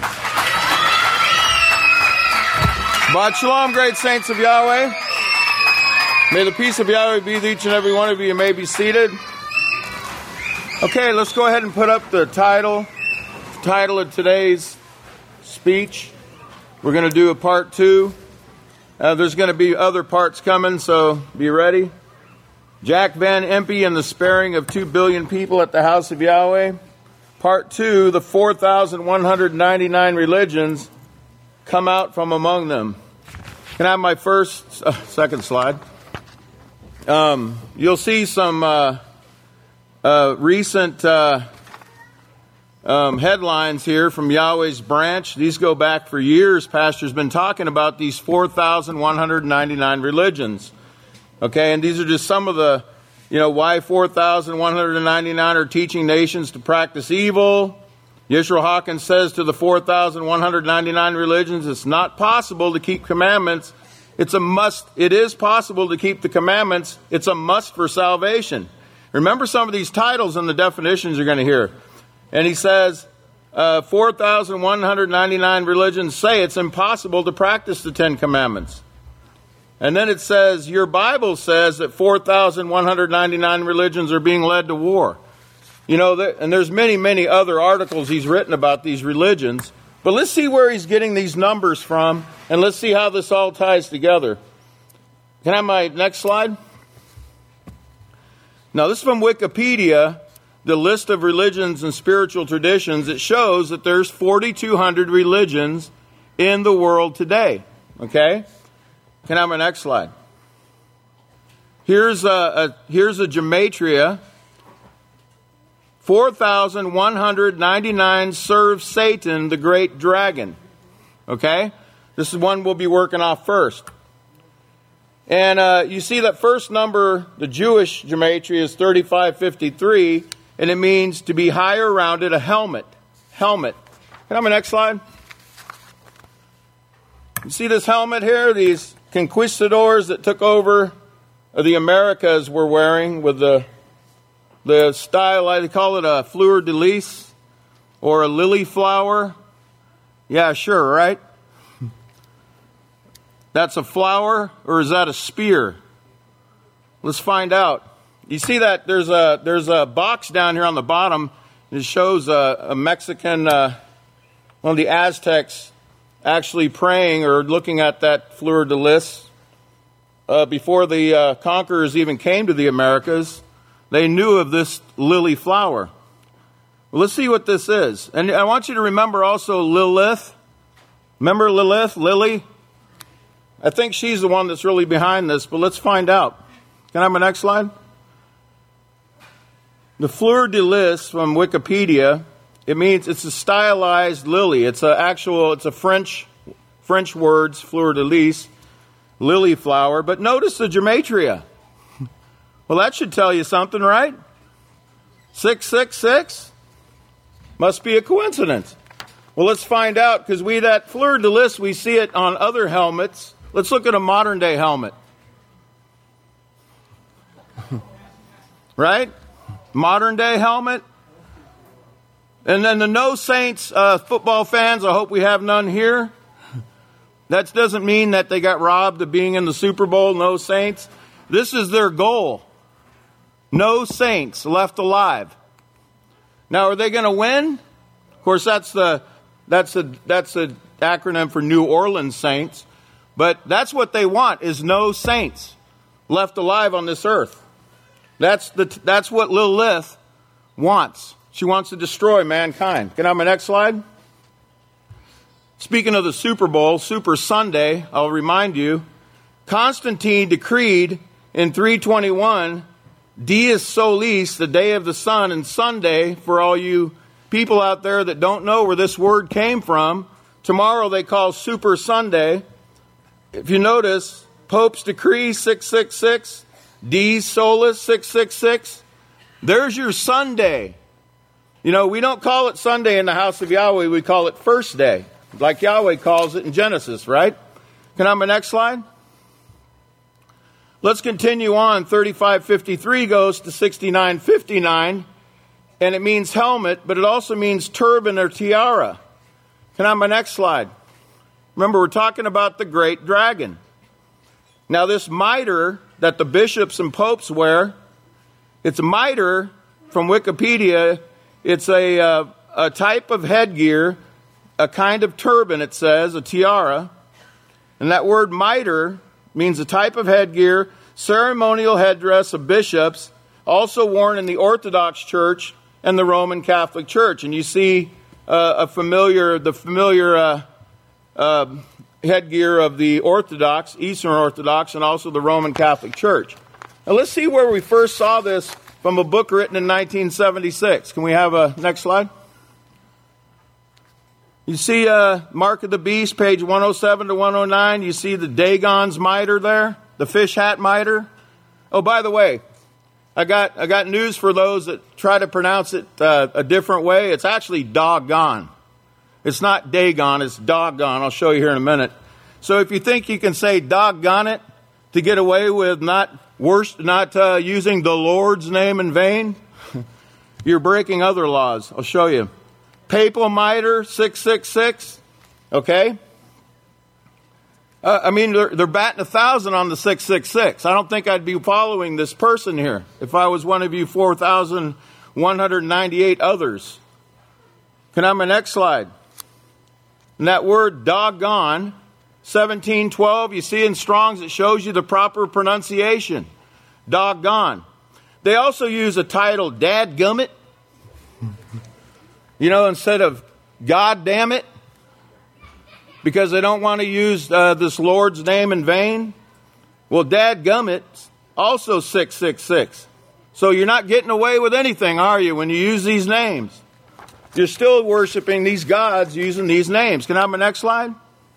Shabbat Shalom, great saints of Yahweh. May the peace of Yahweh be with each and every one of you. You may be seated. Okay, let's go ahead and put up the title, the title of today's speech. We're going to do a part two. Uh, there's going to be other parts coming, so be ready. Jack Van Impe and the sparing of two billion people at the house of Yahweh. Part two, the four thousand one hundred ninety-nine religions come out from among them. Can I have my first, uh, second slide? Um, you'll see some uh, uh, recent uh, um, headlines here from Yahweh's branch. These go back for years. Pastor's been talking about these four thousand one hundred ninety-nine religions. Okay, and these are just some of the, you know, why four thousand one hundred ninety-nine are teaching nations to practice evil. Yisrael Hawkins says to the four thousand one hundred ninety-nine religions, it's not possible to keep commandments It's a must. It is possible to keep the commandments. It's a must for salvation. Remember some of these titles and the definitions you're going to hear. And he says, uh, four thousand one hundred ninety-nine religions say it's impossible to practice the Ten Commandments. And then it says, your Bible says that four thousand one hundred ninety-nine religions are being led to war. You know, and there's many, many other articles he's written about these religions. But let's see where he's getting these numbers from, and let's see how this all ties together. Can I have my next slide? Now, this is from Wikipedia, the list of religions and spiritual traditions. It shows that there's forty-two hundred religions in the world today. Okay? Can I have my next slide? Here's a, a, here's a gematria. four thousand one hundred ninety-nine serve Satan, the great dragon. Okay? This is one we'll be working off first. And uh, you see that first number, the Jewish gematria, is thirty-five fifty-three, and it means to be higher rounded, a helmet. Helmet. Can I have my next slide? You see this helmet here? These conquistadors that took over the Americas were wearing with the the style, they call it a fleur de lis or a lily flower. Yeah, sure, right? That's a flower, or is that a spear? Let's find out. You see that there's a there's a box down here on the bottom. It shows a, a Mexican, uh, one of the Aztecs, actually praying or looking at that fleur de lis. Uh, before the uh, conquerors even came to the Americas, they knew of this lily flower. Well, let's see what this is. And I want you to remember also Lilith. Remember Lilith, Lily? I think she's the one that's really behind this, but let's find out. Can I have my next slide? The fleur de lis from Wikipedia, it means it's a stylized lily. It's a actual, it's a French, French words, fleur de lis, lily flower. But notice the gematria. Well, that should tell you something, right? six six six? Must be a coincidence. Well, let's find out, because we, that fleur de lis, we see it on other helmets. Let's look at a modern day helmet. Right? Modern day helmet. And then the No Saints uh, football fans, I hope we have none here. That doesn't mean that they got robbed of being in the Super Bowl, No Saints. This is their goal. No saints left alive. Now, are they going to win? Of course, that's the that's a that's a acronym for New Orleans Saints. But that's what they want, is no saints left alive on this earth. That's the that's what Lilith wants. She wants to destroy mankind. Can I have my next slide? Speaking of the Super Bowl, Super Sunday, I'll remind you, Constantine decreed in three twenty-one, Dies Solis, the day of the sun, and Sunday, for all you people out there that don't know where this word came from, tomorrow they call Super Sunday. If you notice, Pope's decree six six six, Dies Solis six six six, there's your Sunday. You know, we don't call it Sunday in the house of Yahweh, we call it first day, like Yahweh calls it in Genesis, right? Can I have my next slide? Let's continue on. thirty-five fifty-three goes to sixty-nine fifty-nine, and it means helmet, but it also means turban or tiara. Can I have my next slide? Remember, we're talking about the great dragon. Now, this mitre that the bishops and popes wear, it's a mitre from Wikipedia. It's a, uh, a type of headgear, a kind of turban, it says, a tiara. And that word mitre means a type of headgear, ceremonial headdress of bishops, also worn in the Orthodox Church and the Roman Catholic Church. And you see uh, a familiar, the familiar uh, uh, headgear of the Orthodox, Eastern Orthodox, and also the Roman Catholic Church. Now let's see where we first saw this from a book written in nineteen seventy-six. Can we have a next slide? You see uh, Mark of the Beast, page one oh seven to one oh nine. You see the Dagon's mitre there, the fish hat mitre. Oh, by the way, I got I got news for those that try to pronounce it uh, a different way. It's actually doggone. It's not Dagon, it's doggone. I'll show you here in a minute. So if you think you can say doggone it to get away with not worst, not uh, using the Lord's name in vain, you're breaking other laws. I'll show you. Papal mitre, six six six. Okay? Uh, I mean, they're, they're batting a thousand on the six six six. I don't think I'd be following this person here if I was one of you four thousand one hundred ninety-eight others. Can I have my next slide? And that word doggone, seventeen twelve, you see in Strong's, it shows you the proper pronunciation. Doggone. They also use a title, dadgummit. You know, instead of God damn it, because they don't want to use uh, this Lord's name in vain. Well, dadgummit, also six six six. So you're not getting away with anything, are you, when you use these names? You're still worshiping these gods using these names. Can I have my next slide?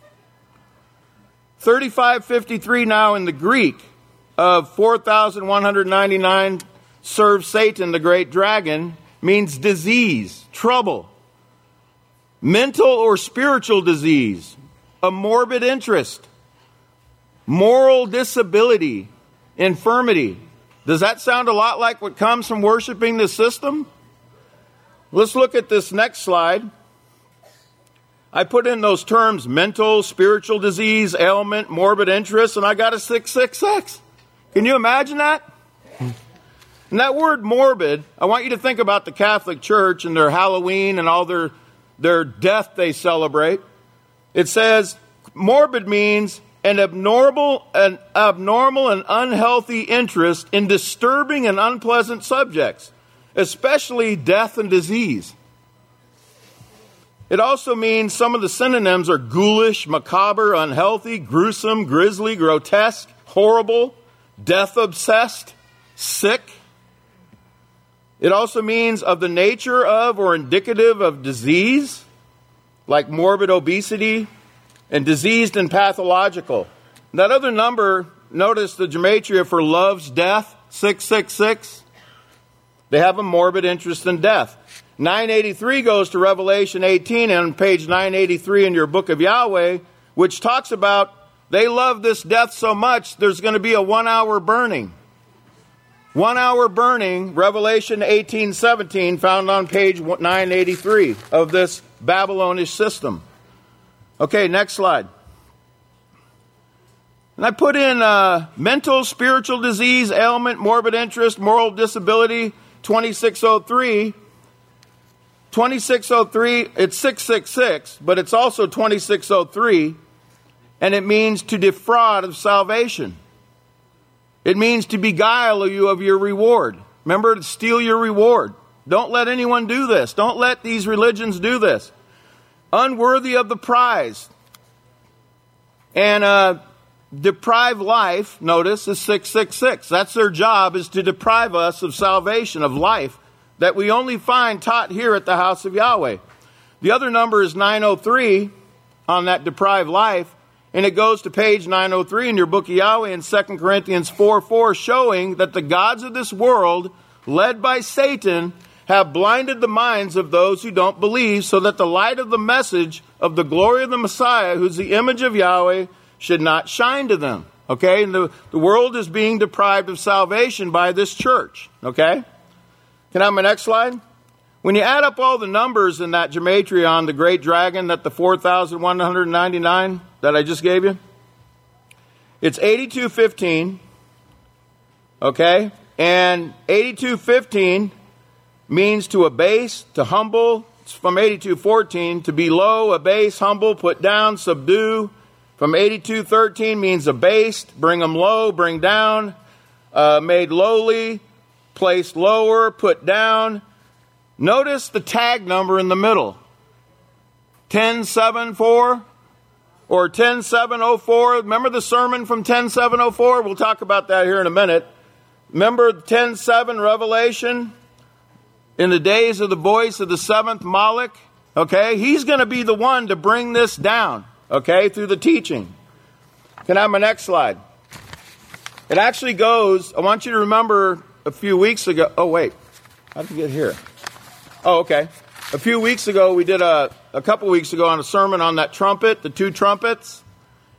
thirty-five fifty-three now in the Greek of four thousand one hundred ninety-nine serve Satan, the great dragon, means disease, trouble, mental or spiritual disease, a morbid interest, moral disability, infirmity. Does that sound a lot like what comes from worshiping this system? Let's look at this next slide. I put in those terms, mental, spiritual disease, ailment, morbid interest, and I got a six six six. Can you imagine that? And that word morbid, I want you to think about the Catholic Church and their Halloween and all their, their death they celebrate. It says morbid means an abnormal, an abnormal and unhealthy interest in disturbing and unpleasant subjects, especially death and disease. It also means some of the synonyms are ghoulish, macabre, unhealthy, gruesome, grisly, grotesque, horrible, death-obsessed, sick. It also means of the nature of or indicative of disease, like morbid obesity, and diseased and pathological. That other number, notice the gematria for love's death, six six six. They have a morbid interest in death. nine eighty-three goes to Revelation eighteen on page nine eighty-three in your book of Yahweh, which talks about they love this death so much, there's going to be a one-hour burning. One-hour burning, Revelation eighteen seventeen, found on page nine eighty-three of this Babylonish system. Okay, next slide. And I put in uh, mental, spiritual disease, ailment, morbid interest, moral disability, twenty-six oh three. twenty-six oh three, it's six six six, but it's also twenty-six oh three, and it means to defraud of salvation. It means to beguile you of your reward. Remember, to steal your reward. Don't let anyone do this. Don't let these religions do this. Unworthy of the prize. And uh, deprive life, notice, is six six six. That's their job, is to deprive us of salvation, of life, that we only find taught here at the house of Yahweh. The other number is nine oh three on that deprived life, and it goes to page nine oh three in your book of Yahweh in Second Corinthians four four, showing that the gods of this world, led by Satan, have blinded the minds of those who don't believe, so that the light of the message of the glory of the Messiah, who's the image of Yahweh, should not shine to them. Okay? And the, the world is being deprived of salvation by this church. Okay? Can I have my next slide? When you add up all the numbers in that gematria on the great dragon, that the four thousand one hundred ninety-nine that I just gave you, it's eighty-two fifteen, okay? And eighty-two fifteen means to abase, to humble. It's from eighty-two fourteen, to be low, abase, humble, put down, subdue. From eighty-two thirteen means abased, bring them low, bring down, uh, made lowly, placed lower, put down. Notice the tag number in the middle. ten seventy-four or ten seven oh four. Remember the sermon from ten seven oh four? We'll talk about that here in a minute. Remember ten seven Revelation? In the days of the voice of the seventh Moloch. Okay? He's going to be the one to bring this down. Okay? Through the teaching. Can I have my next slide? It actually goes, I want you to remember a few weeks ago. Oh, wait. How did we get here? Oh, okay. A few weeks ago, we did a, a couple weeks ago on a sermon on that trumpet, the two trumpets.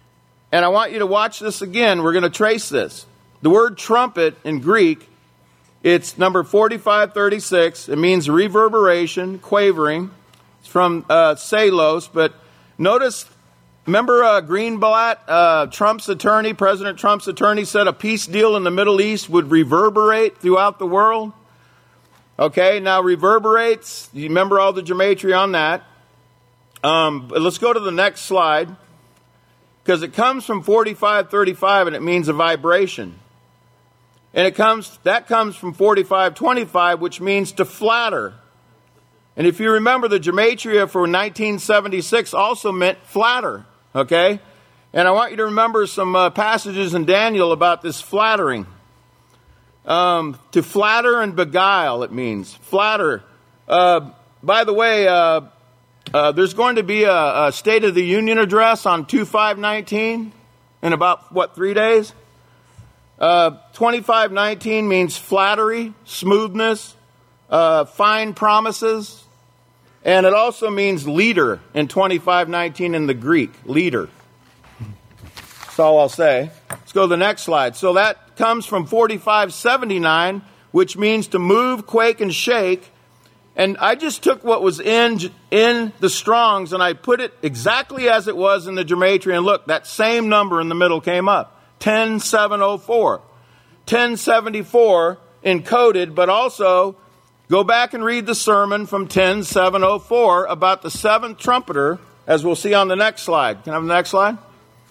And I want you to watch this again. We're going to trace this. The word trumpet in Greek, it's number forty-five thirty-six. It means reverberation, quavering. It's from uh, Salos. But notice, remember uh, Greenblatt, uh, Trump's attorney, President Trump's attorney, said a peace deal in the Middle East would reverberate throughout the world? Okay, now reverberates. You remember all the gematria on that. Um, but let's go to the next slide. Because it comes from forty-five thirty-five and it means a vibration. And it comes that comes from forty-five twenty-five, which means to flatter. And if you remember, the gematria for nineteen seventy-six also meant flatter. Okay? And I want you to remember some uh, passages in Daniel about this flattering. Um, to flatter and beguile, it means. Flatter. Uh, by the way, uh, uh, there's going to be a, a State of the Union address on two five nineteen in about, what, three days? Uh, twenty-five nineteen means flattery, smoothness, uh, fine promises. And it also means leader in twenty-five nineteen in the Greek. Leader. That's all I'll say. Let's go to the next slide. So that comes from forty-five seventy-nine, which means to move, quake, and shake. And I just took what was in in the Strongs and I put it exactly as it was in the gematria. And look, that same number in the middle came up. ten seven oh four. ten seventy-four encoded, but also go back and read the sermon from ten seven oh four about the seventh trumpeter, as we'll see on the next slide. Can I have the next slide?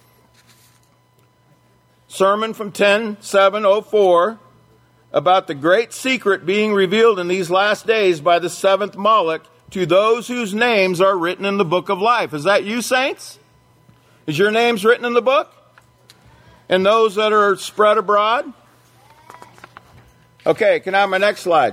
Sermon from ten seven oh four about the great secret being revealed in these last days by the seventh Moloch to those whose names are written in the book of life. Is that you, saints? Is your names written in the book? And those that are spread abroad? Okay, can I have my next slide?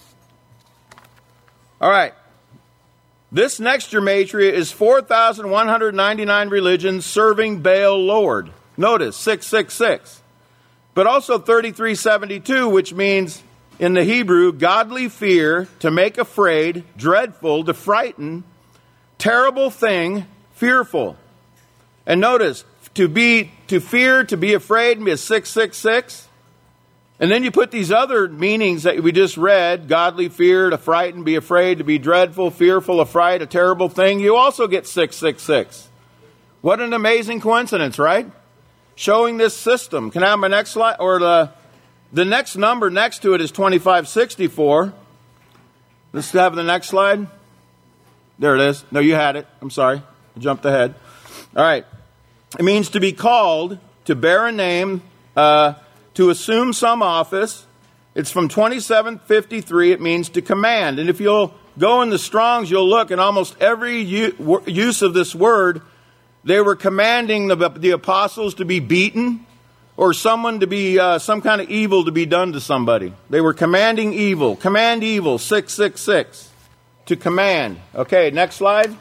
All right. This next gematria is four thousand one hundred ninety-nine religions serving Baal Lord. Notice, six six six. But also thirty-three seventy-two, which means, in the Hebrew, godly fear, to make afraid, dreadful, to frighten, terrible thing, fearful. And notice, to be, to fear, to be afraid is six six six. And then you put these other meanings that we just read, godly fear, to frighten, be afraid, to be dreadful, fearful, affright, a terrible thing. You also get six six six. What an amazing coincidence, right? Showing this system. Can I have my next slide? Or the, the next number next to it is twenty-five sixty-four. Let's have the next slide. There it is. No, you had it. I'm sorry. I jumped ahead. All right. It means to be called, to bear a name, uh, to assume some office. It's from twenty-seven fifty-three. It means to command. And if you'll go in the Strongs, you'll look in almost every u- use of this word, they were commanding the, the apostles to be beaten or someone to be, uh, some kind of evil to be done to somebody. They were commanding evil. Command evil, six six six. To command. Okay, next slide.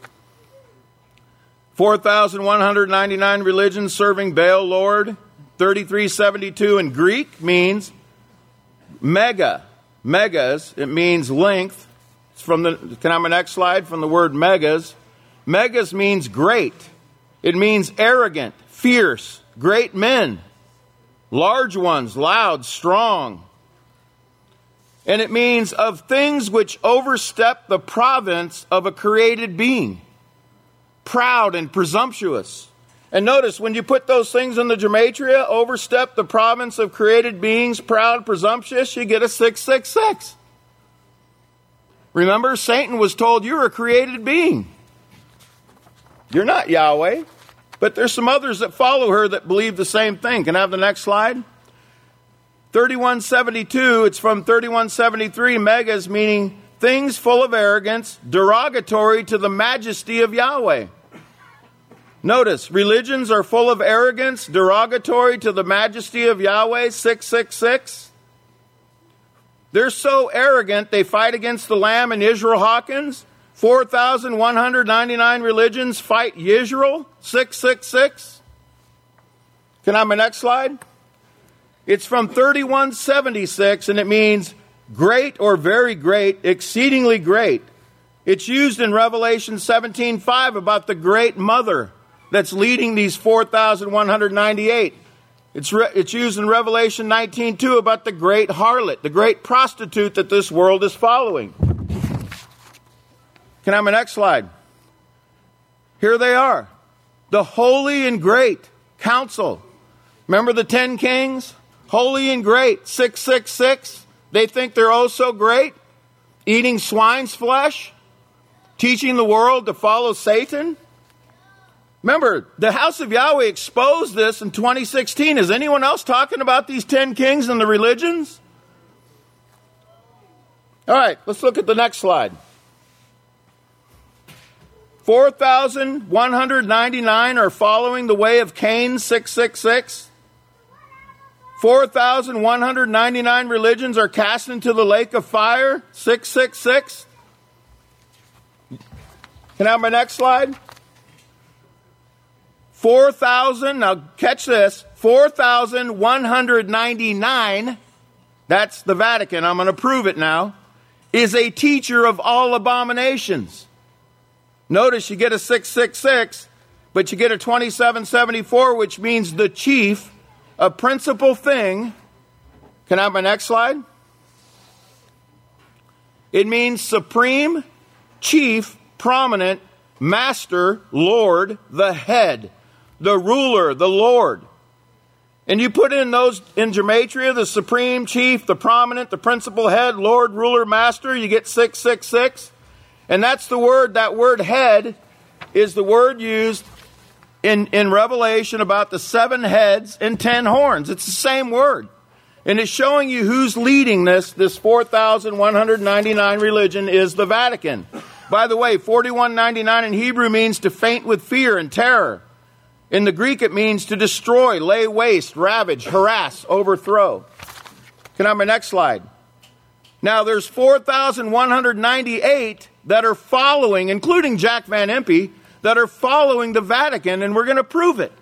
four thousand one hundred ninety-nine religions serving Baal Lord. thirty-three seventy-two in Greek means mega. Megas, it means length. It's from the, can I have my next slide? From the word megas. Megas means great. It means arrogant, fierce, great men, large ones, loud, strong. And it means of things which overstep the province of a created being, proud and presumptuous. And notice, when you put those things in the gematria, overstep the province of created beings, proud, presumptuous, you get a six six six. Remember, Satan was told you're a created being. You're not Yahweh. But there's some others that follow her that believe the same thing. Can I have the next slide? thirty-one seventy-two, it's from thirty-one seventy-three, megas, meaning things full of arrogance, derogatory to the majesty of Yahweh. Notice, religions are full of arrogance, derogatory to the majesty of Yahweh, six six six. They're so arrogant, they fight against the Lamb and Israel Hawkins. four thousand one hundred ninety-nine religions fight Yisrael, six six six. Can I have my next slide? It's from thirty-one seventy-six, and it means great or very great, exceedingly great. It's used in Revelation seventeen five about the great mother that's leading these four thousand one hundred ninety-eight. It's, re- it's used in Revelation nineteen two about the great harlot, the great prostitute that this world is following. Can I have my next slide? Here they are. The holy and great council. Remember the ten kings? Holy and great. six six six. They think they're oh so great. Eating swine's flesh. Teaching the world to follow Satan. Remember, the house of Yahweh exposed this in twenty sixteen. Is anyone else talking about these ten kings and the religions? All right, let's look at the next slide. four thousand one hundred ninety-nine are following the way of Cain, six six six. four thousand one hundred ninety-nine religions are cast into the lake of fire, six six six. Can I have my next slide? four thousand, now catch this, four thousand one hundred ninety-nine, that's the Vatican, I'm going to prove it now, is a teacher of all abominations. Notice you get a six six six, but you get a twenty-seven seventy-four, which means the chief, a principal thing. Can I have my next slide? It means supreme, chief, prominent, master, lord, the head, the ruler, the Lord. And you put in those in gematria, the supreme, chief, the prominent, the principal, head, Lord, ruler, master, you get six six six. And that's the word, that word head is the word used in, in Revelation about the seven heads and ten horns. It's the same word. And it's showing you who's leading this. This four thousand one hundred ninety-nine religion is the Vatican. By the way, forty-one ninety-nine in Hebrew means to faint with fear and terror. In the Greek, it means to destroy, lay waste, ravage, harass, overthrow. Can I have my next slide? Now, there's four thousand one hundred ninety-eight that are following, including Jack Van Impe, that are following the Vatican, and we're going to prove it.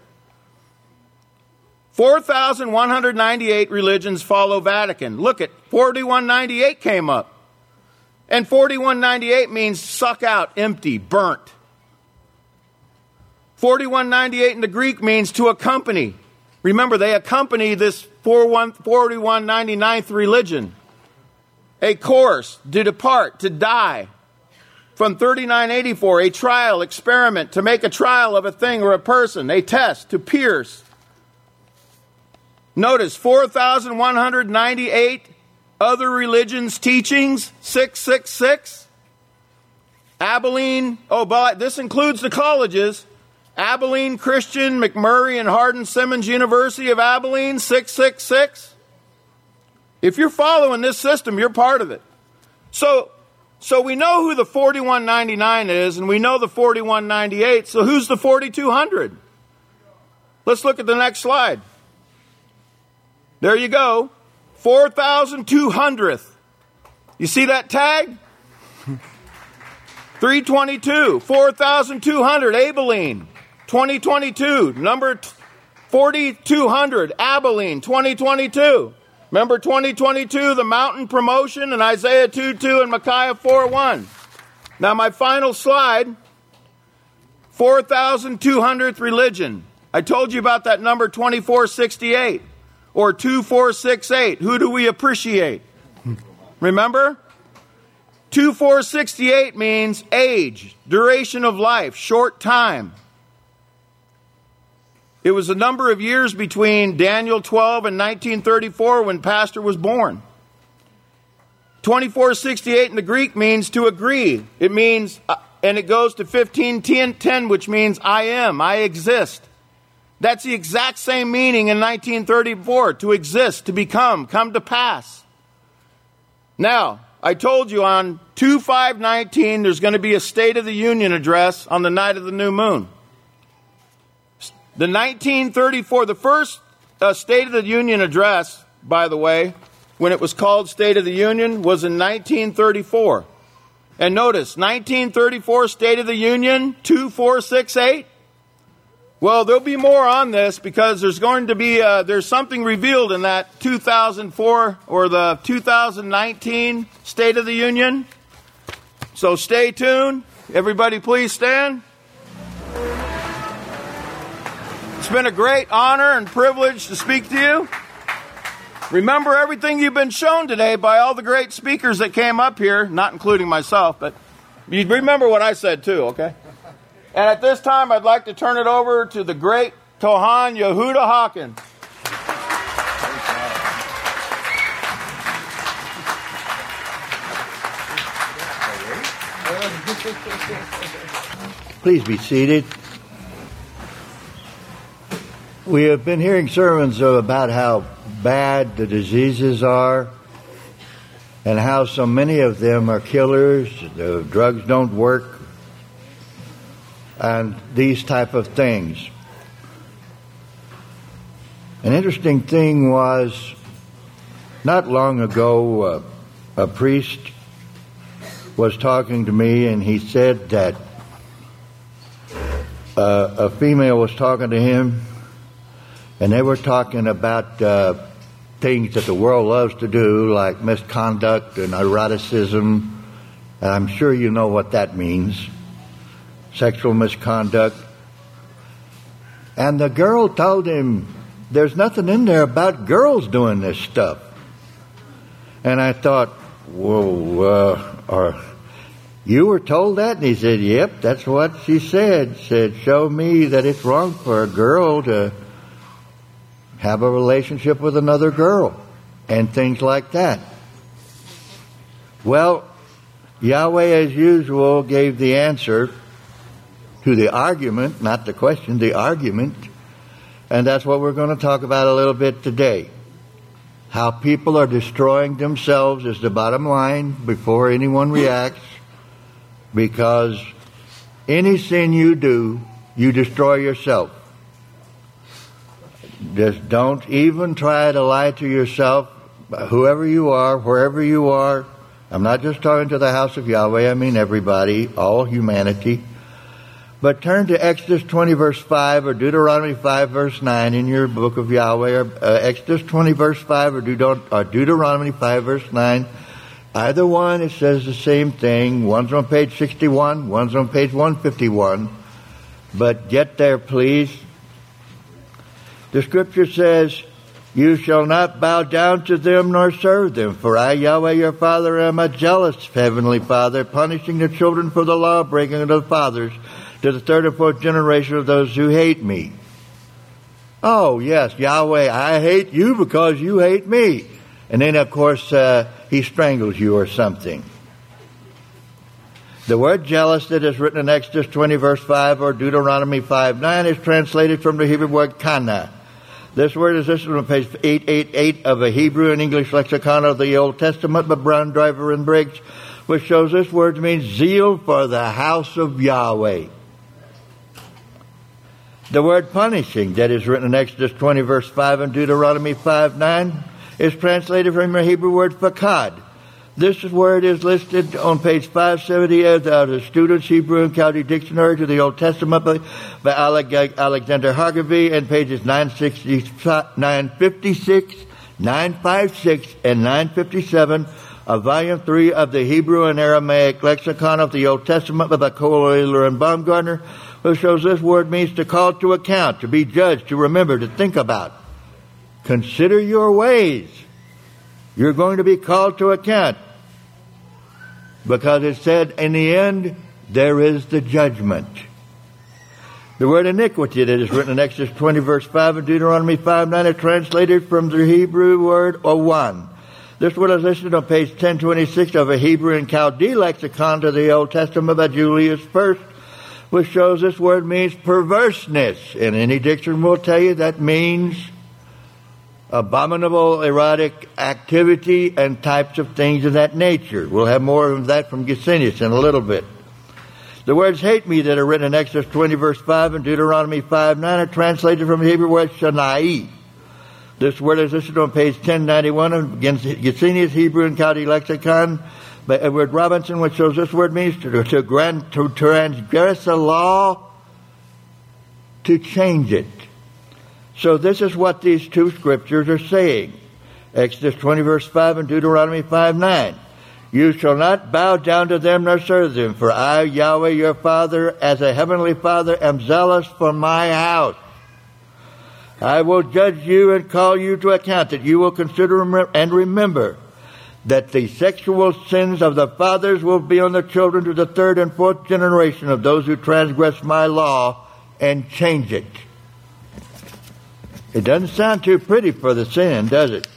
four thousand one hundred ninety-eight religions follow Vatican. Look at forty-one ninety-eight came up. And forty-one ninety-eight means suck out, empty, burnt. forty-one ninety-eight in the Greek means to accompany. Remember, they accompany this forty-one ninety-ninth religion. A course, to depart, to die. From thirty-nine eighty-four, a trial, experiment, to make a trial of a thing or a person. A test, to pierce. Notice, four thousand one hundred ninety-eight other religions' teachings, six six six. Abilene, oh, but this includes the colleges. Abilene Christian, McMurray and Hardin Simmons University of Abilene, six six six. If you're following this system, you're part of it. So, so we know who the forty-one ninety-nine is, and we know the forty-one ninety-eight. So who's the forty-two hundred? Let's look at the next slide. There you go. four thousand two hundredth. You see that tag? three twenty-two. four thousand two hundred. Abilene. twenty twenty-two. Number forty-two hundred. Abilene. twenty twenty-two. Remember twenty twenty-two, the mountain promotion, and Isaiah two two and Micaiah four one. Now my final slide, four thousand two hundredth religion. I told you about that number twenty-four sixty-eight or two four six eight. Who do we appreciate? Remember? two four sixty-eight means age, duration of life, short time. It was a number of years between Daniel twelve and nineteen thirty-four when Pastor was born. twenty-four sixty-eight in the Greek means to agree. It means, uh, and it goes to fifteen ten, which means I am, I exist. That's the exact same meaning in nineteen thirty-four, to exist, to become, come to pass. Now, I told you on two five nineteen there's going to be a State of the Union address on the night of the new moon. The nineteen thirty-four, the first uh, State of the Union address, by the way, when it was called State of the Union, was in nineteen thirty-four. And notice, nineteen thirty-four State of the Union, two four six eight. Well, there'll be more on this because there's going to be, uh, there's something revealed in that two thousand four or the two thousand nineteen State of the Union. So stay tuned. Everybody please stand. It's been a great honor and privilege to speak to you. Remember everything you've been shown today by all the great speakers that came up here, not including myself, but you remember what I said too, okay? And at this time, I'd like to turn it over to the great Tohan Yehuda Hawkins. Please be seated. We have been hearing sermons about how bad the diseases are and how so many of them are killers, the drugs don't work, and these type of things. An interesting thing was, not long ago, uh, a priest was talking to me, and he said that uh, a female was talking to him, and they were talking about uh, things that the world loves to do, like misconduct and eroticism. And I'm sure you know what that means. Sexual misconduct. And the girl told him, there's nothing in there about girls doing this stuff. And I thought, whoa, uh, or you were told that? And he said, yep, that's what she said. Said, show me that it's wrong for a girl to have a relationship with another girl, and things like that. Well, Yahweh, as usual, gave the answer to the argument, not the question, the argument, and that's what we're going to talk about a little bit today. How people are destroying themselves is the bottom line before anyone reacts, because any sin you do, you destroy yourself. Just don't even try to lie to yourself, whoever you are, wherever you are. I'm not just talking to the house of Yahweh, I mean everybody, all humanity. But turn to Exodus twenty verse five or Deuteronomy five verse nine in your book of Yahweh, or uh, Exodus twenty verse five or, Deut- or Deuteronomy five verse nine. Either one, it says the same thing. One's on page sixty-one, one's on page one fifty-one. But get there, please. The scripture says, you shall not bow down to them nor serve them, for I, Yahweh your Father, am a jealous heavenly Father, punishing the children for the law breaking of the fathers to the third and fourth generation of those who hate me. Oh, yes, Yahweh, I hate you because you hate me. And then, of course, uh, he strangles you or something. The word jealous that is written in Exodus twenty verse five or Deuteronomy five nine is translated from the Hebrew word kana. This word is listed on page eight eighty-eight of a Hebrew and English lexicon of the Old Testament by Brown, Driver, and Briggs, which shows this word means zeal for the house of Yahweh. The word punishing that is written in Exodus twenty verse five and Deuteronomy five nine is translated from the Hebrew word fakad. This word is listed on page five seventy of the Student's Hebrew and Chaldee Dictionary to the Old Testament by, by Alexander Hargavy, and pages nine fifty-six, nine fifty-six, and nine fifty-seven of Volume three of the Hebrew and Aramaic Lexicon of the Old Testament by Kohler and Baumgartner, which shows this word means to call to account, to be judged, to remember, to think about. Consider your ways. You're going to be called to account. Because it said, in the end, there is the judgment. The word iniquity that is written in Exodus twenty verse five and Deuteronomy five nine is translated from the Hebrew word owan. This word is listed on page ten twenty-six of a Hebrew and Chaldee lexicon to the Old Testament by Julius First, which shows this word means perverseness. And any dictionary will tell you that means abominable erotic activity and types of things of that nature. We'll have more of that from Gesenius in a little bit. The words hate me that are written in Exodus twenty verse five and Deuteronomy five nine are translated from the Hebrew word shanai. This word is listed on page ten ninety-one of Gesenius Hebrew and Chaldee Lexicon by Edward Robinson, which shows this word means to, to, grant, to transgress a law, to change it. So this is what these two scriptures are saying. Exodus twenty verse five and Deuteronomy five nine. You shall not bow down to them nor serve them, for I, Yahweh your Father, as a heavenly Father, am zealous for my house. I will judge you and call you to account, that you will consider and remember that the sexual sins of the fathers will be on the children to the third and fourth generation of those who transgress my law and change it. It doesn't sound too pretty for the sin, does it?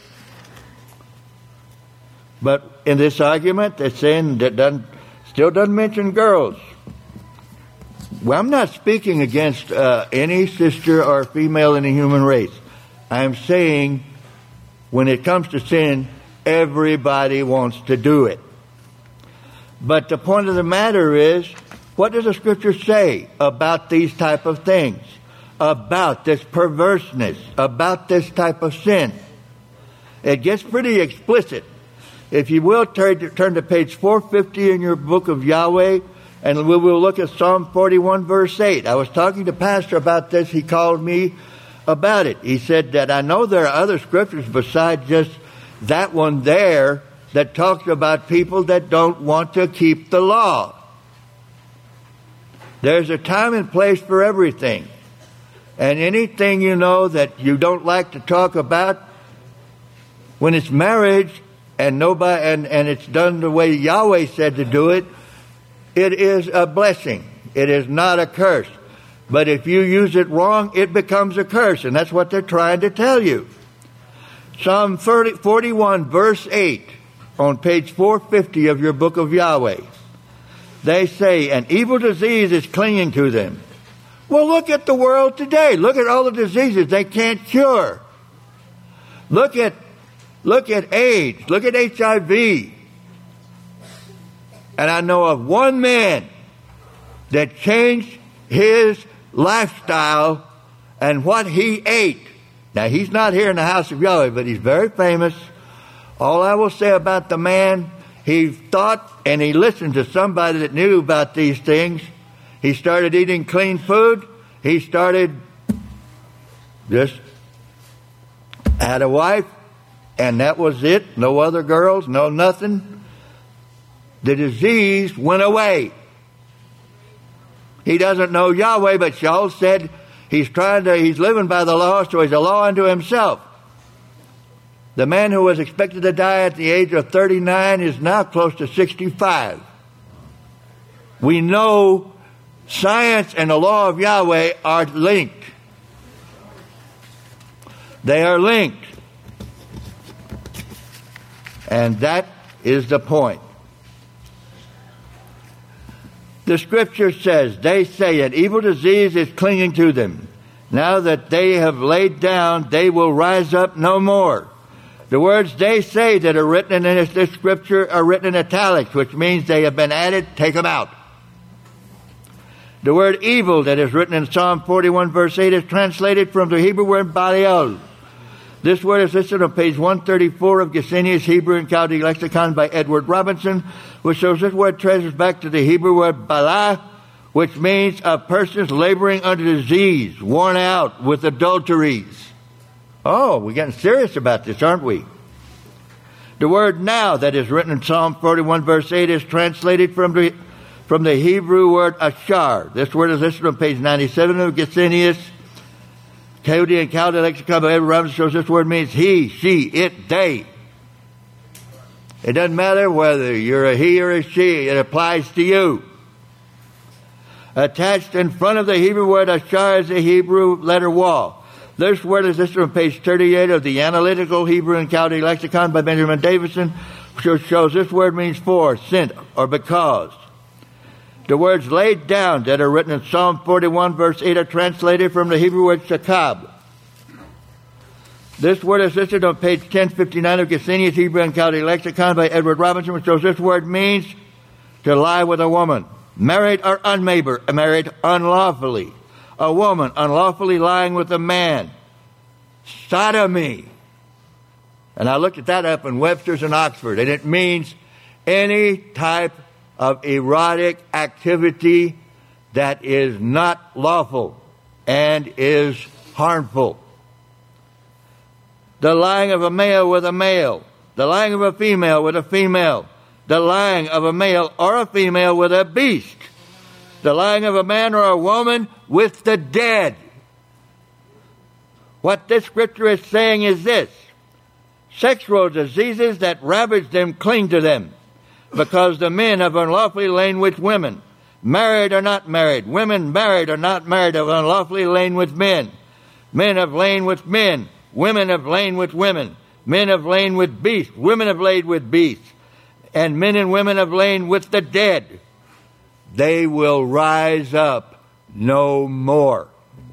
But in this argument, they're saying that doesn't, still doesn't mention girls. Well, I'm not speaking against uh, any sister or female in the human race. I'm saying when it comes to sin, everybody wants to do it. But the point of the matter is, what does the Scripture say about these type of things? About this perverseness, about this type of sin? It gets pretty explicit. If you will, turn to, turn to page four fifty in your book of Yahweh, and we will look at Psalm forty-one, verse eight. I was talking to Pastor about this. He called me about it. He said that I know there are other scriptures besides just that one there that talks about people that don't want to keep the law. There's a time and place for everything. And anything, you know, that you don't like to talk about, when it's marriage and nobody and, and it's done the way Yahweh said to do it, it is a blessing. It is not a curse. But if you use it wrong, it becomes a curse. And that's what they're trying to tell you. Psalm forty-one, verse eight, on page four fifty of your book of Yahweh. They say, an evil disease is clinging to them. Well, look at the world today. Look at all the diseases they can't cure. Look at, look at AIDS. Look at H I V. And I know of one man that changed his lifestyle and what he ate. Now, he's not here in the house of Yahweh, but he's very famous. All I will say about the man, he thought and he listened to somebody that knew about these things. He started eating clean food. He started just had a wife, and that was it. No other girls, no nothing. The disease went away. He doesn't know Yahweh, but Shaul said he's trying to, he's living by the law, so he's a law unto himself. The man who was expected to die at the age of thirty-nine is now close to sixty-five. We know science and the law of Yahweh are linked. They are linked. And that is the point. The Scripture says, they say an evil disease is clinging to them. Now that they have laid down, they will rise up no more. The words they say that are written in this, this Scripture are written in italics, which means they have been added, take them out. The word evil that is written in Psalm forty-one, verse eight is translated from the Hebrew word Balial. This word is listed on page one thirty-four of Gesenius Hebrew and Chaldee Lexicon by Edward Robinson, which shows this word traces back to the Hebrew word Bala, which means a person's laboring under disease, worn out with adulteries. Oh, we're getting serious about this, aren't we? The word now that is written in Psalm forty-one, verse eight is translated from the From the Hebrew word ashar. This word is listed on page ninety-seven of Gesenius. Chaldee and Chaldee Lexicon by Edward Robinson shows this word means he, she, it, they. It doesn't matter whether you're a he or a she. It applies to you. Attached in front of the Hebrew word ashar is the Hebrew letter waw. This word is listed on page thirty-eight of the Analytical Hebrew and Chaldee Lexicon by Benjamin Davison, which shows this word means for, since, or because. The words laid down that are written in Psalm forty-one, verse eight are translated from the Hebrew word shakab. This word is listed on page ten fifty-nine of Gesenius Hebrew and Chaldee Lexicon by Edward Robinson, which shows this word means to lie with a woman, married or unmarried, married unlawfully. A woman unlawfully lying with a man. Sodomy. And I looked at that up in Webster's and Oxford, and it means any type of erotic activity that is not lawful and is harmful. The lying of a male with a male, the lying of a female with a female, the lying of a male or a female with a beast, the lying of a man or a woman with the dead. What this scripture is saying is this: sexual diseases that ravage them cling to them, because the men have unlawfully lain with women, married or not married. Women married or not married have unlawfully lain with men. Men have lain with men. Women have lain with women. Men have lain with beasts. Women have lain with beasts. And men and women have lain with the dead. They will rise up no more.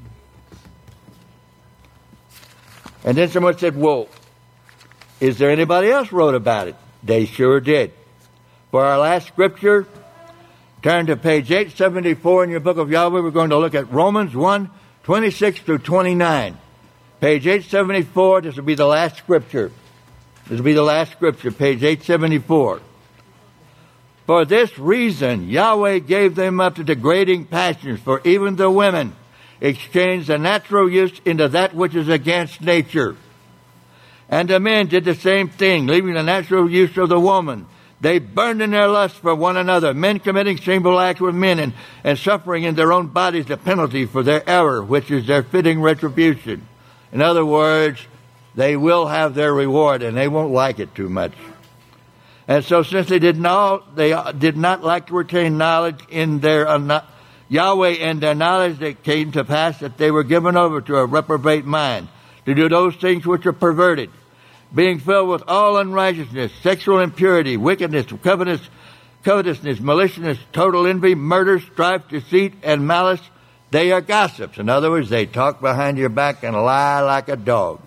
And then someone said, well, is there anybody else wrote about it? They sure did. For our last scripture, turn to page eight seventy-four in your book of Yahweh. We're going to look at Romans one, twenty-six through twenty-nine. Page eight seventy-four, this will be the last scripture. This will be the last scripture, page eight seventy-four. For this reason, Yahweh gave them up to degrading passions, for even the women exchanged the natural use into that which is against nature. And the men did the same thing, leaving the natural use of the woman. They burned in their lust for one another, men committing shameful acts with men, and, and suffering in their own bodies the penalty for their error, which is their fitting retribution. In other words, they will have their reward, and they won't like it too much. And so since they did not, they did not like to retain knowledge in their uh, Yahweh and their knowledge, that came to pass that they were given over to a reprobate mind, to do those things which are perverted, being filled with all unrighteousness, sexual impurity, wickedness, covetousness, covetousness, maliciousness, total envy, murder, strife, deceit, and malice. They are gossips. In other words, they talk behind your back and lie like a dog.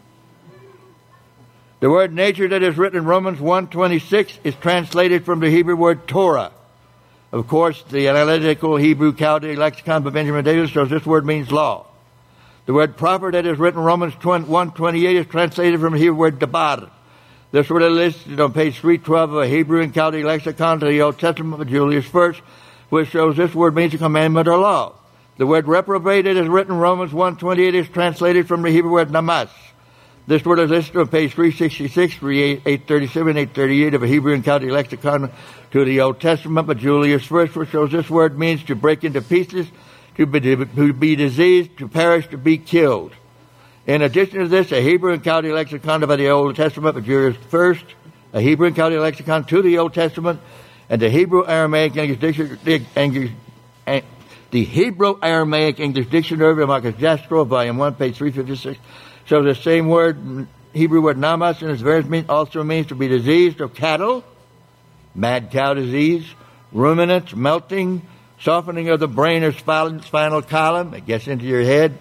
The word nature that is written in Romans one twenty-six is translated from the Hebrew word Torah. Of course, the analytical Hebrew Chaldee lexicon by Benjamin Davis shows this word means law. The word proper that is written in Romans one twenty-eight is translated from the Hebrew word dabar. This word is listed on page three twelve of a Hebrew and Chaldee lexicon to the Old Testament of Julius First, which shows this word means a commandment or law. The word reprobate that is written in Romans one twenty-eight is translated from the Hebrew word namas. This word is listed on page three sixty-six, eight thirty-seven, eight thirty-eight of a Hebrew and Chaldee lexicon to the Old Testament by Julius First, which shows this word means to break into pieces, to be, to be diseased, to perish, to be killed. In addition to this, a Hebrew and Chaldee lexicon by the Old Testament by Julius First, a Hebrew and Chaldee lexicon to the Old Testament, and the Hebrew Aramaic English Dictionary, the Hebrew Aramaic English Dictionary by Marcus Jastrow, volume one, page three fifty-six. So the same word, Hebrew word namas, in its various meaning also means to be diseased of cattle, mad cow disease, ruminants, melting, softening of the brain or spinal column. It gets into your head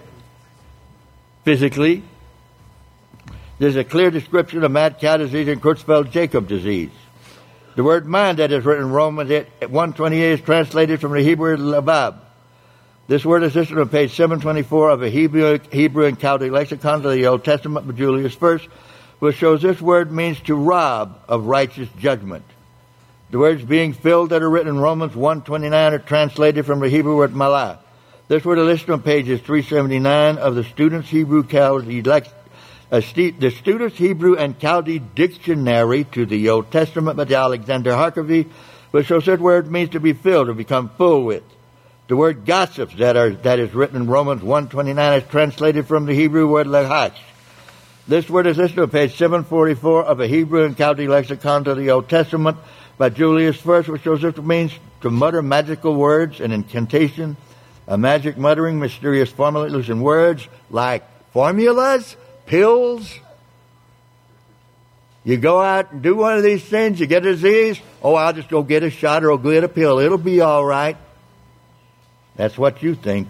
physically. There's a clear description of mad cow disease in Creutzfeldt-Jakob disease. The word mind that is written in Romans one twenty-eight is translated from the Hebrew labab. This word is listed on page seven twenty-four of a Hebrew, Hebrew and Chaldee lexicon to the Old Testament by Julius First, which shows this word means to rob of righteous judgment. The words being filled that are written in Romans one twenty-nine are translated from the Hebrew word malah. This word is listed on pages three seventy-nine of the Student's Hebrew Chaldee lex, uh, st- the Student's Hebrew and Chaldee Dictionary to the Old Testament by Alexander Harkavy, which shows that word means to be filled or become full with. The word gossips that are that is written in Romans one twenty-nine is translated from the Hebrew word lehash. This word is listed on page seven forty-four of a Hebrew and Chaldee lexicon to the Old Testament by Julius First, which shows it means to mutter magical words, an incantation, a magic muttering, mysterious formula, using words like formulas, pills. You go out and do one of these things, you get a disease, oh, I'll just go get a shot or I'll go get a pill. It'll be all right. That's what you think.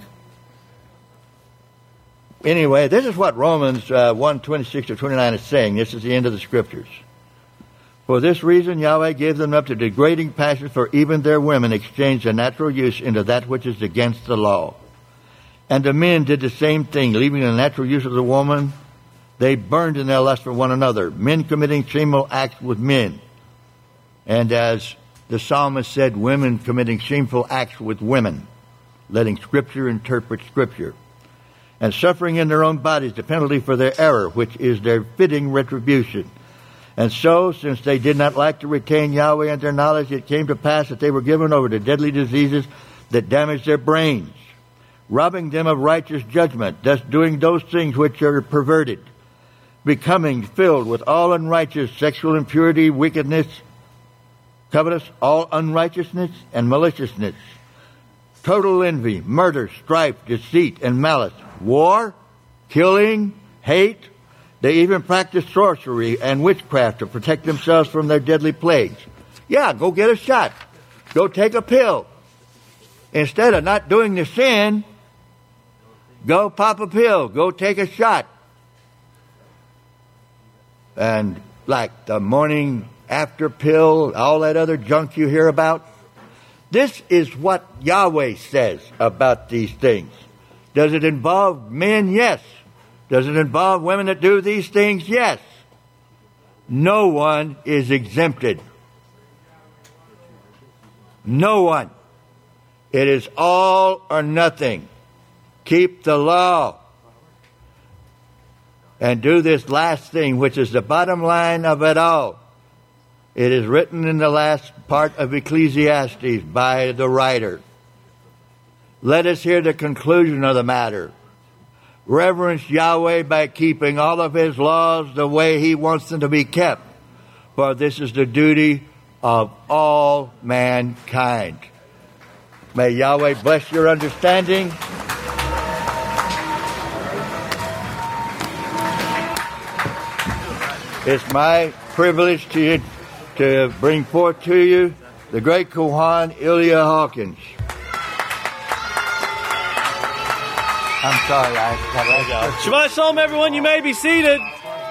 Anyway, this is what Romans uh, one twenty-six to twenty-nine is saying. This is the end of the scriptures. For this reason, Yahweh gave them up to degrading passions, for even their women exchanged their natural use into that which is against the law. And the men did the same thing, leaving the natural use of the woman. They burned in their lust for one another, men committing shameful acts with men. And as the psalmist said, women committing shameful acts with women, letting Scripture interpret Scripture, and suffering in their own bodies the penalty for their error, which is their fitting retribution. And so, since they did not like to retain Yahweh and their knowledge, it came to pass that they were given over to deadly diseases that damaged their brains, robbing them of righteous judgment, thus doing those things which are perverted, becoming filled with all unrighteous, sexual impurity, wickedness, covetous, all unrighteousness, and maliciousness, total envy, murder, strife, deceit, and malice, war, killing, hate. They even practice sorcery and witchcraft to protect themselves from their deadly plagues. Yeah, go get a shot. Go take a pill. Instead of not doing the sin, go pop a pill. Go take a shot. And like the morning after pill, all that other junk you hear about. This is what Yahweh says about these things. Does it involve men? Yes. Does it involve women that do these things? Yes. No one is exempted. No one. It is all or nothing. Keep the law. And do this last thing, which is the bottom line of it all. It is written in the last part of Ecclesiastes by the writer. Let us hear the conclusion of the matter. Reverence Yahweh by keeping all of His laws the way He wants them to be kept. For this is the duty of all mankind. May Yahweh bless your understanding. It's my privilege to, to bring forth to you the great Kohan Ilya Hawkins. I'm sorry, I got Shabbat Shalom, everyone. You may be seated.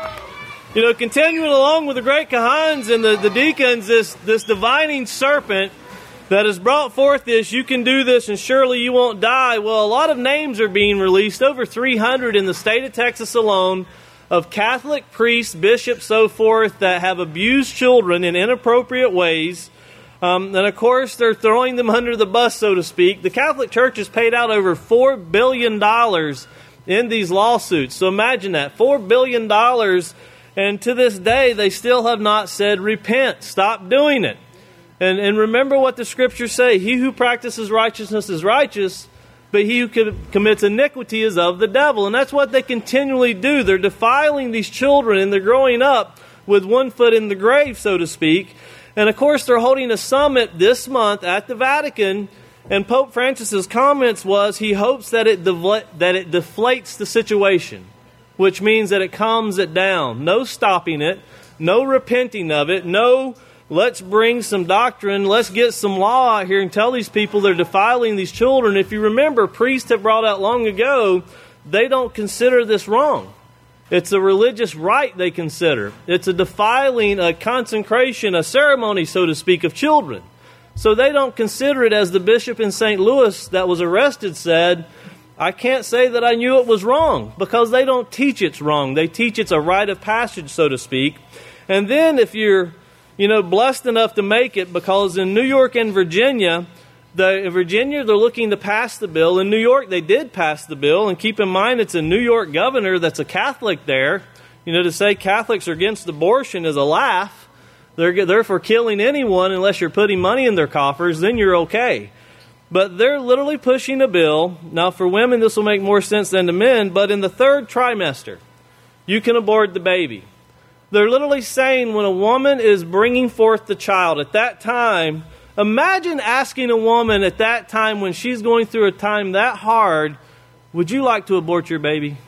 You know, continuing along with the great Kahans and the, the deacons, this, this divining serpent that has brought forth this, you can do this and surely you won't die. Well, a lot of names are being released, over three hundred in the state of Texas alone, of Catholic priests, bishops, so forth, that have abused children in inappropriate ways. Um, and of course, they're throwing them under the bus, so to speak. The Catholic Church has paid out over four billion dollars in these lawsuits. So imagine that, four billion dollars. And to this day, they still have not said, repent, stop doing it. And, and remember what the Scriptures say. He who practices righteousness is righteous, but he who commits iniquity is of the devil. And that's what they continually do. They're defiling these children, and they're growing up with one foot in the grave, so to speak. And of course, they're holding a summit this month at the Vatican. And Pope Francis's comments was he hopes that it defla- that it deflates the situation, which means that it calms it down. No stopping it, no repenting of it, no let's bring some doctrine, let's get some law out here and tell these people they're defiling these children. If you remember, priests have brought out long ago, they don't consider this wrong. It's a religious rite they consider. It's a defiling, a consecration, a ceremony, so to speak, of children. So they don't consider it, as the bishop in Saint Louis that was arrested said, I can't say that I knew it was wrong, because they don't teach it's wrong. They teach it's a rite of passage, so to speak. And then if you're, you know, blessed enough to make it, because in New York and Virginia, the, in Virginia they're looking to pass the bill. In New York they did pass the bill, and keep in mind it's a New York governor that's a Catholic there. You know, to say Catholics are against abortion is a laugh. They're, they're for killing anyone unless you're putting money in their coffers, then you're okay. But they're literally pushing a bill. Now, for women, this will make more sense than to men, but in the third trimester, you can abort the baby. They're literally saying when a woman is bringing forth the child at that time, imagine asking a woman at that time when she's going through a time that hard, would you like to abort your baby?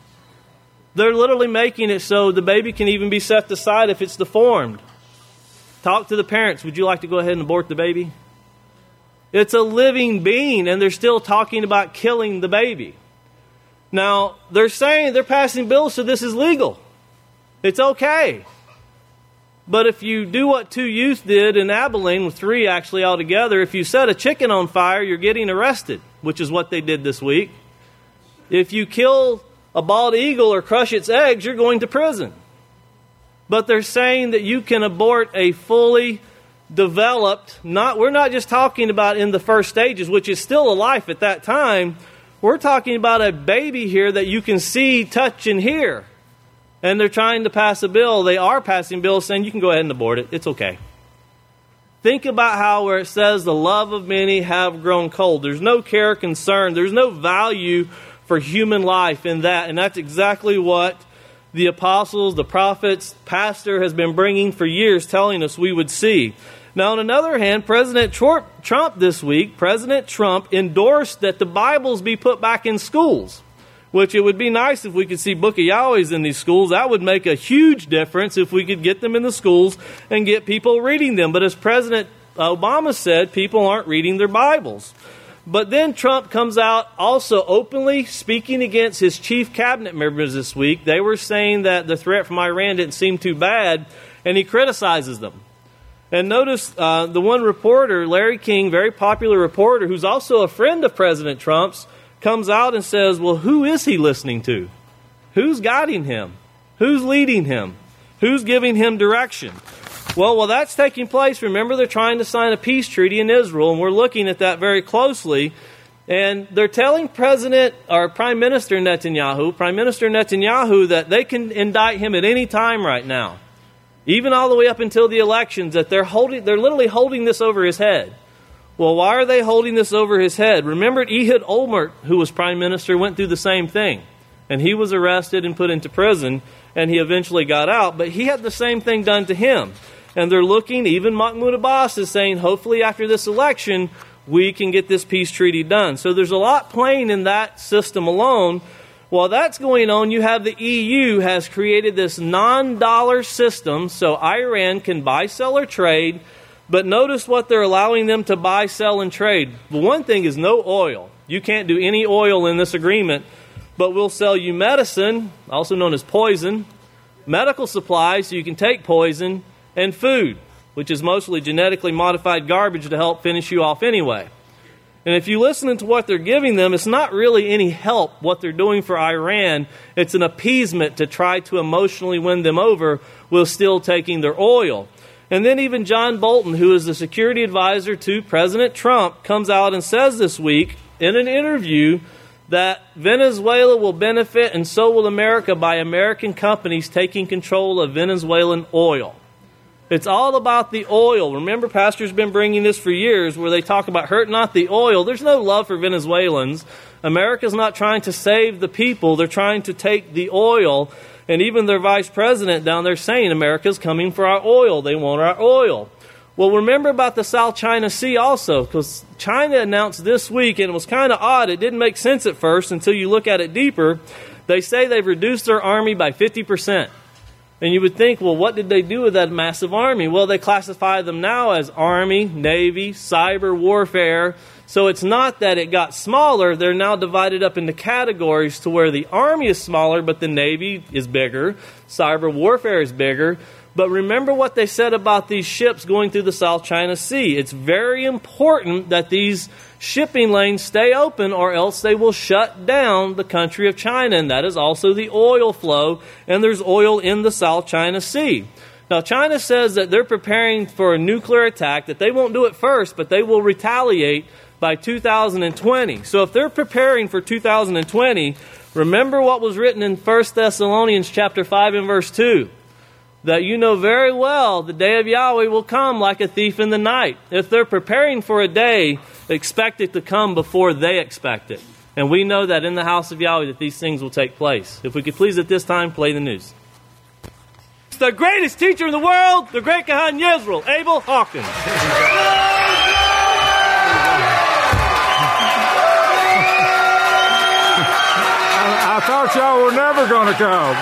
They're literally making it so the baby can even be set aside if it's deformed. Talk to the parents. Would you like to go ahead and abort the baby? It's a living being, and they're still talking about killing the baby. Now, they're saying they're passing bills, so this is legal. It's okay. But if you do what two youth did in Abilene, with three actually altogether, if you set a chicken on fire, you're getting arrested, which is what they did this week. If you kill a bald eagle or crush its eggs, you're going to prison. But they're saying that you can abort a fully developed, not we're not just talking about in the first stages, which is still a life at that time. We're talking about a baby here that you can see, touch, and hear. And they're trying to pass a bill. They are passing bills saying you can go ahead and abort it. It's okay. Think about how where it says the love of many have grown cold. There's no care, concern. There's no value for human life in that. And that's exactly what the apostles, the prophets, pastor has been bringing for years, telling us we would see. Now, on the other hand, President Trump this week, President Trump endorsed that the Bibles be put back in schools, which it would be nice if we could see Book of Yahweh's in these schools. That would make a huge difference if we could get them in the schools and get people reading them. But as President Obama said, people aren't reading their Bibles. But then Trump comes out also openly speaking against his chief cabinet members this week. They were saying that the threat from Iran didn't seem too bad, and he criticizes them. And notice uh, the one reporter, Larry King, very popular reporter, who's also a friend of President Trump's, comes out and says, well, who is he listening to? Who's guiding him? Who's leading him? Who's giving him direction? Well, while that's taking place, remember they're trying to sign a peace treaty in Israel, and we're looking at that very closely. And they're telling President or Prime Minister Netanyahu, Prime Minister Netanyahu, that they can indict him at any time right now, even all the way up until the elections, that they're holding, they're literally holding this over his head. Well, why are they holding this over his head? Remember, Ehud Olmert, who was Prime Minister, went through the same thing. And he was arrested and put into prison, and he eventually got out. But he had the same thing done to him. And they're looking, even Mahmoud Abbas is saying, hopefully after this election, we can get this peace treaty done. So there's a lot playing in that system alone. While that's going on, you have the E U has created this non-dollar system so Iran can buy, sell, or trade. But notice what they're allowing them to buy, sell, and trade. The one thing is no oil. You can't do any oil in this agreement. But we'll sell you medicine, also known as poison, medical supplies so you can take poison, and food, which is mostly genetically modified garbage to help finish you off anyway. And if you listen to what they're giving them, it's not really any help what they're doing for Iran. It's an appeasement to try to emotionally win them over while still taking their oil. And then even John Bolton, who is the security advisor to President Trump, comes out and says this week in an interview that Venezuela will benefit and so will America by American companies taking control of Venezuelan oil. It's all about the oil. Remember, Pastor's been bringing this for years where they talk about hurt not the oil. There's no love for Venezuelans. America's not trying to save the people. They're trying to take the oil. And even their vice president down there saying America's coming for our oil. They want our oil. Well, remember about the South China Sea also, because China announced this week, and it was kind of odd. It didn't make sense at first until you look at it deeper. They say they've reduced their army by fifty percent. And you would think, well, what did they do with that massive army? Well, they classify them now as Army, Navy, cyber warfare. So it's not that it got smaller. They're now divided up into categories to where the Army is smaller, but the Navy is bigger. Cyber warfare is bigger. But remember what they said about these ships going through the South China Sea. It's very important that these shipping lanes stay open or else they will shut down the country of China. And that is also the oil flow. And there's oil in the South China Sea. Now, China says that they're preparing for a nuclear attack, that they won't do it first, but they will retaliate by two thousand twenty. So if they're preparing for two thousand twenty, remember what was written in First Thessalonians chapter five and verse two. That you know very well the day of Yahweh will come like a thief in the night. If they're preparing for a day, expect it to come before they expect it. And we know that in the house of Yahweh that these things will take place. If we could please at this time play the news. It's the greatest teacher in the world, the great Kahan Yisrael, Abel Hawkins. I, I thought y'all were never going to come.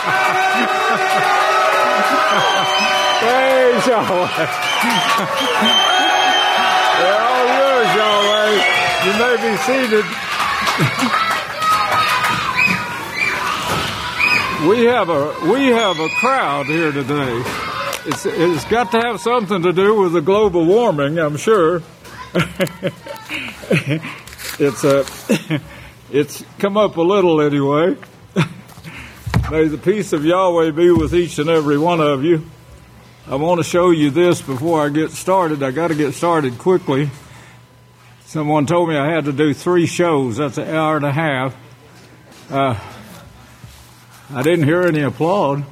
Praise Yahweh. They're all yours, Yahweh. You may be seated. we have a we have a crowd here today. It's it's got to have something to do with the global warming, I'm sure. it's a it's come up a little anyway. May the peace of Yahweh be with each and every one of you. I want to show you this before I get started. I got to get started quickly. Someone told me I had to do three shows. That's an hour and a half. Uh, I didn't hear any applaud.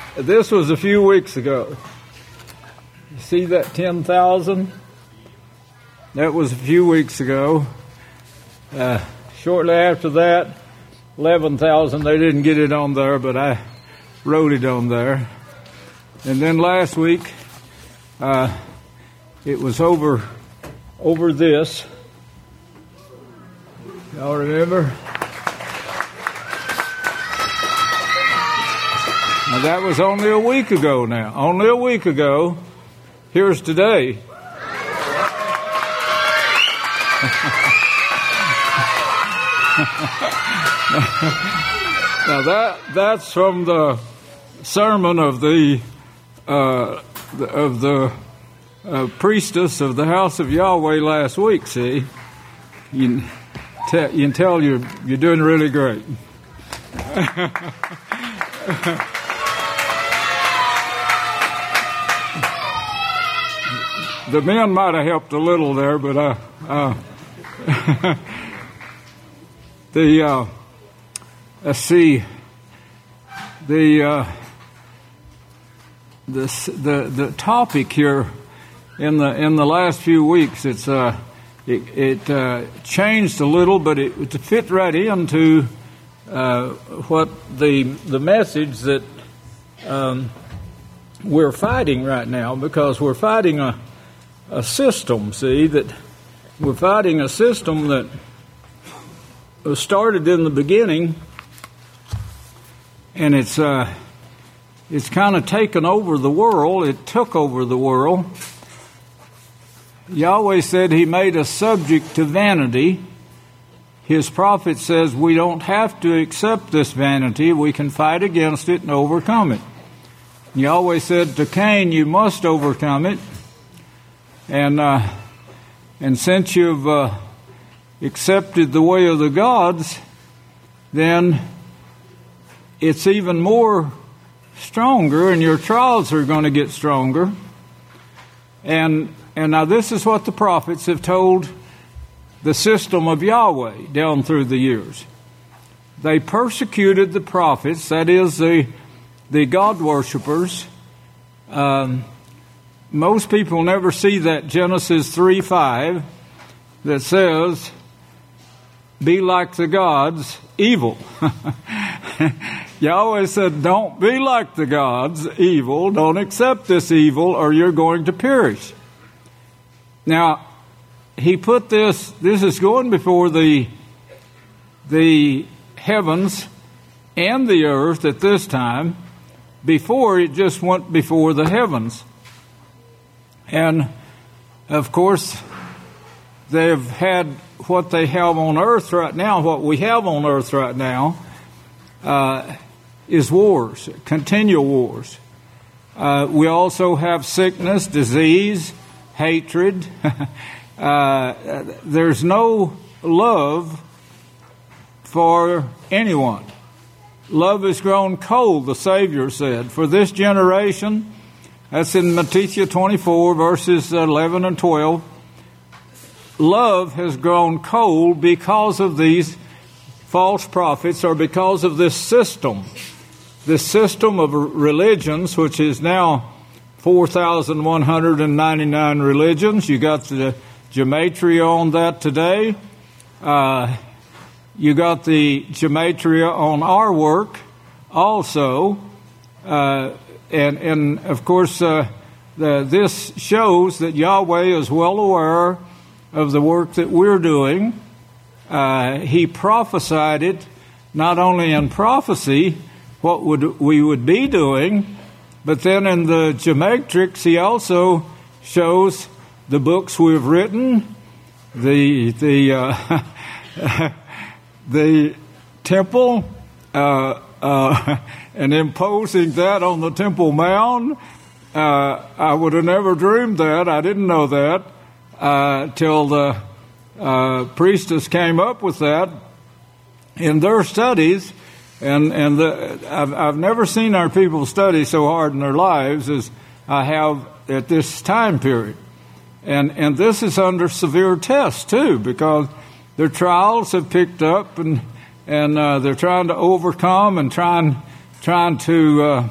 this was a few weeks ago. You see that ten thousand? That was a few weeks ago. Uh, shortly after that, eleven thousand. They didn't get it on there, but I wrote it on there. And then last week, uh, it was over over this. Y'all remember? Now that was only a week ago now. Only a week ago. Here's today. Now that that's from the sermon of the uh, the, of the uh, priestess of the house of Yahweh last week. See, you, te- you can tell you're you're doing really great. The men might have helped a little there, but uh, uh, the uh, let's see the. Uh, This, the the topic here in the in the last few weeks, it's uh it, it uh, changed a little, but it, it fit right into uh, what the the message that um, we're fighting right now, because we're fighting a a system. See, that we're fighting a system that was started in the beginning, and it's uh. It's kind of taken over the world. It took over the world. Yahweh said He made us subject to vanity. His prophet says we don't have to accept this vanity. We can fight against it and overcome it. Yahweh said to Cain, you must overcome it. And uh, and since you've uh, accepted the way of the gods, then it's even more stronger, and your trials are going to get stronger. And and now this is what the prophets have told the system of Yahweh down through the years. They persecuted the prophets, that is the the God worshippers. Um, most people never see that Genesis three five that says, "Be like the gods, evil." Yahweh said, don't be like the gods, evil. Don't accept this evil or you're going to perish. Now, He put this, this is going before the, the heavens and the earth at this time. Before, it just went before the heavens. And, of course, they've had what they have on earth right now, what we have on earth right now, uh, is wars, continual wars. Uh, we also have sickness, disease, hatred. uh, there's no love for anyone. Love has grown cold, the Savior said. For this generation, that's in Matthew twenty-four, verses eleven and twelve, love has grown cold because of these false prophets, or because of this system. This system of religions, which is now four thousand one hundred ninety-nine religions. You got the gematria on that today. Uh, you got the gematria on our work also. Uh, and, and, of course, uh, the, this shows that Yahweh is well aware of the work that we're doing. Uh, he prophesied it, not only in prophecy, what would we would be doing, but then in the Gematrix, He also shows the books we've written, the the uh, the temple, uh, uh, and imposing that on the Temple Mount. Uh, I would have never dreamed that. I didn't know that uh, till the uh, priestess came up with that in their studies. And and the, I've I've never seen our people study so hard in their lives as I have at this time period, and and this is under severe test too, because their trials have picked up, and and uh, they're trying to overcome and trying trying to uh,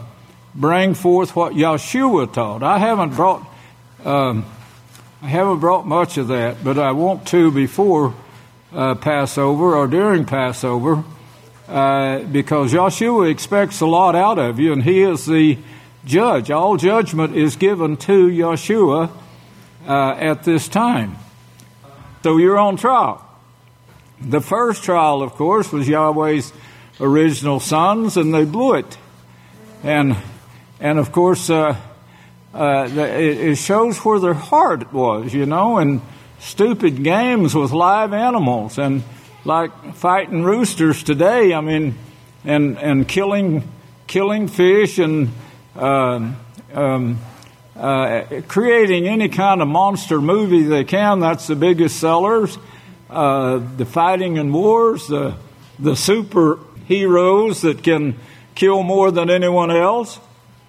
bring forth what Yeshua taught. I haven't brought um, I haven't brought much of that, but I want to before uh, Passover or during Passover, uh, because Yeshua expects a lot out of you, and he is the judge. All judgment is given to Yeshua uh, at this time. So you're on trial. The first trial, of course, was Yahweh's original sons, and they blew it. And, and of course, uh, uh, it, it shows where their heart was, you know, and stupid games with live animals, and like fighting roosters today, I mean, and, and killing, killing fish, and uh, um, uh, creating any kind of monster movie they can. That's the biggest sellers. Uh, the fighting in wars, the the super heroes that can kill more than anyone else.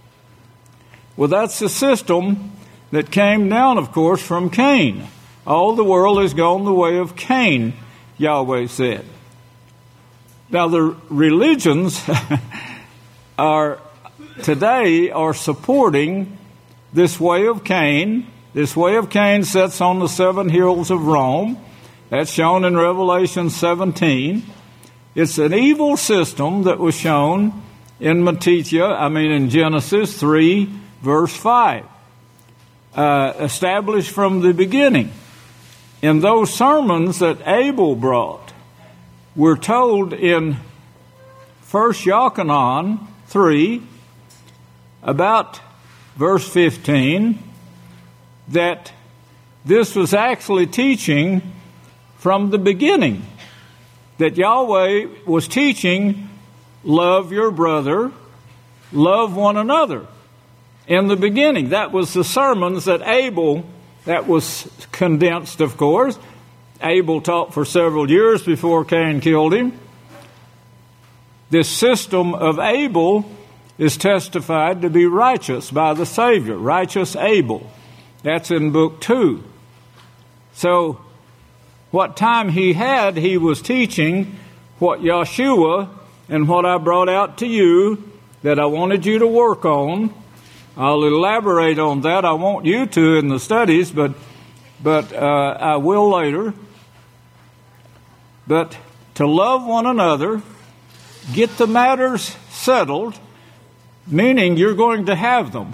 Well, that's the system that came down, of course, from Cain. All the world has gone the way of Cain, Yahweh said. Now, the religions are today are supporting this way of Cain. This way of Cain sits on the seven hills of Rome. That's shown in Revelation seventeen. It's an evil system that was shown in Matthew, I mean in Genesis three, verse five, uh, established from the beginning. In those sermons that Abel brought, we're told in First Yochanan three, about verse fifteen, that this was actually teaching from the beginning, that Yahweh was teaching, love your brother, love one another. In the beginning, that was the sermons that Abel, that was condensed, of course. Abel taught for several years before Cain killed him. This system of Abel is testified to be righteous by the Savior, righteous Abel. That's in book two. So, what time he had, he was teaching what Yeshua and what I brought out to you that I wanted you to work on. I'll elaborate on that. I want you to in the studies, but but uh, I will later. But to love one another, get the matters settled, meaning you're going to have them.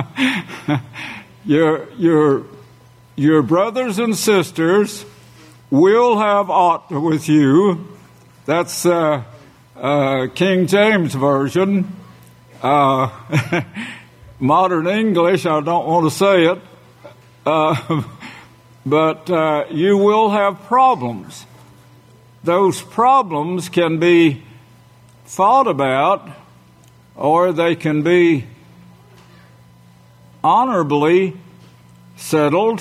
your your your brothers and sisters will have aught with you. That's uh, uh, King James Version. Uh, modern English, I don't want to say it. Uh, but uh, you will have problems. Those problems can be thought about, or they can be honorably settled,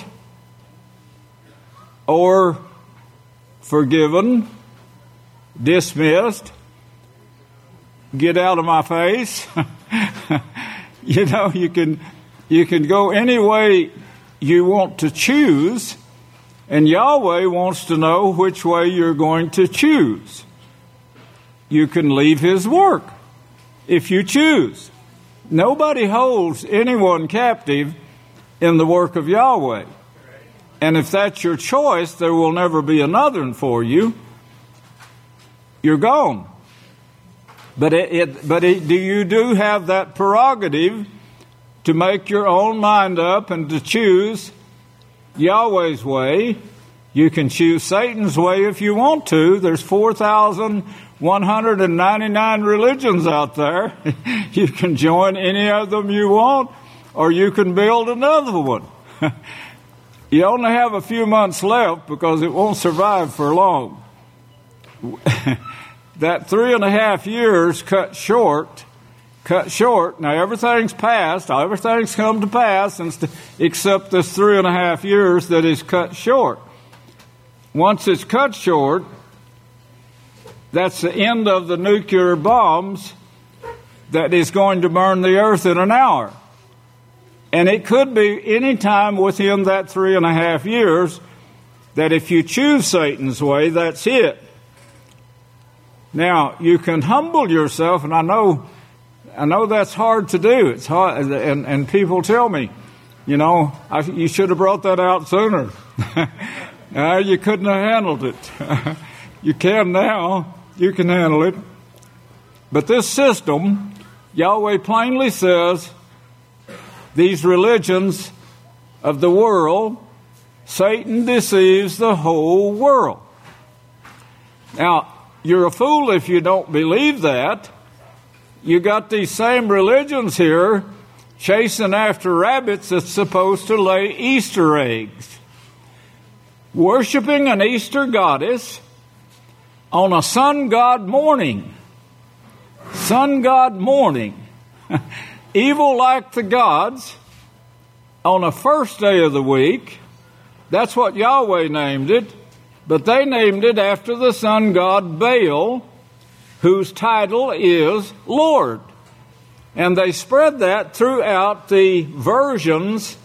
or forgiven, dismissed, get out of my face. You know, you can you can go any way you want to choose, and Yahweh wants to know which way you're going to choose. You can leave His work if you choose. Nobody holds anyone captive in the work of Yahweh. And if that's your choice, there will never be another one for you. You're gone. But it, it, but it, do you do have that prerogative to make your own mind up and to choose Yahweh's way? You can choose Satan's way if you want to. There's four thousand one hundred ninety-nine religions out there. You can join any of them you want, or you can build another one. You only have a few months left because it won't survive for long. That three and a half years cut short, cut short. Now everything's passed, everything's come to pass, except this three and a half years that is cut short. Once it's cut short, that's the end of the nuclear bombs that is going to burn the earth in an hour. And it could be any time within that three and a half years that if you choose Satan's way, that's it. Now, you can humble yourself, and I know I know that's hard to do. It's hard, and, and people tell me, you know, I, you should have brought that out sooner. uh, you couldn't have handled it. You can now. You can handle it. But this system, Yahweh plainly says, these religions of the world, Satan deceives the whole world. Now, you're a fool if you don't believe that. You got these same religions here chasing after rabbits that's supposed to lay Easter eggs. Worshipping an Easter goddess on a sun god morning. Sun god morning. Evil like the gods on the first day of the week. That's what Yahweh named it. But they named it after the sun god Baal, whose title is Lord. And they spread that throughout the versions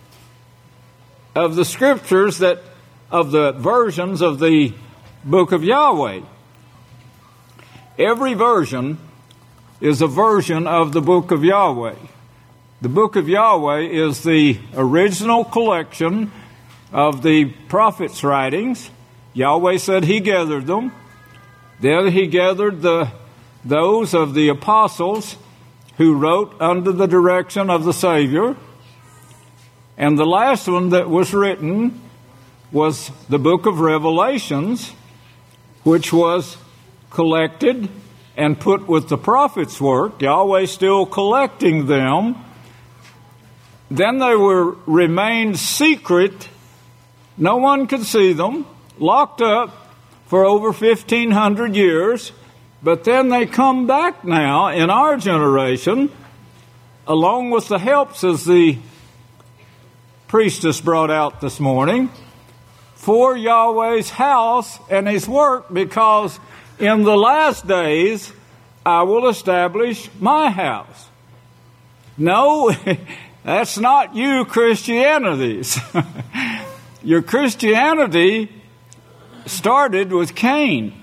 of the scriptures that, of the versions of the book of Yahweh. Every version is a version of the book of Yahweh. The book of Yahweh is the original collection of the prophets' writings. Yahweh said he gathered them. Then he gathered the those of the apostles who wrote under the direction of the Savior. And the last one that was written was the book of Revelations, which was collected and put with the prophets' work. Yahweh still collecting them. Then they were remained secret. No one could see them, locked up for over fifteen hundred years. But then they come back now in our generation, along with the helps as the priestess brought out this morning, for Yahweh's house and his work, because in the last days I will establish my house. No, that's not you Christianities. Your Christianity started with Cain.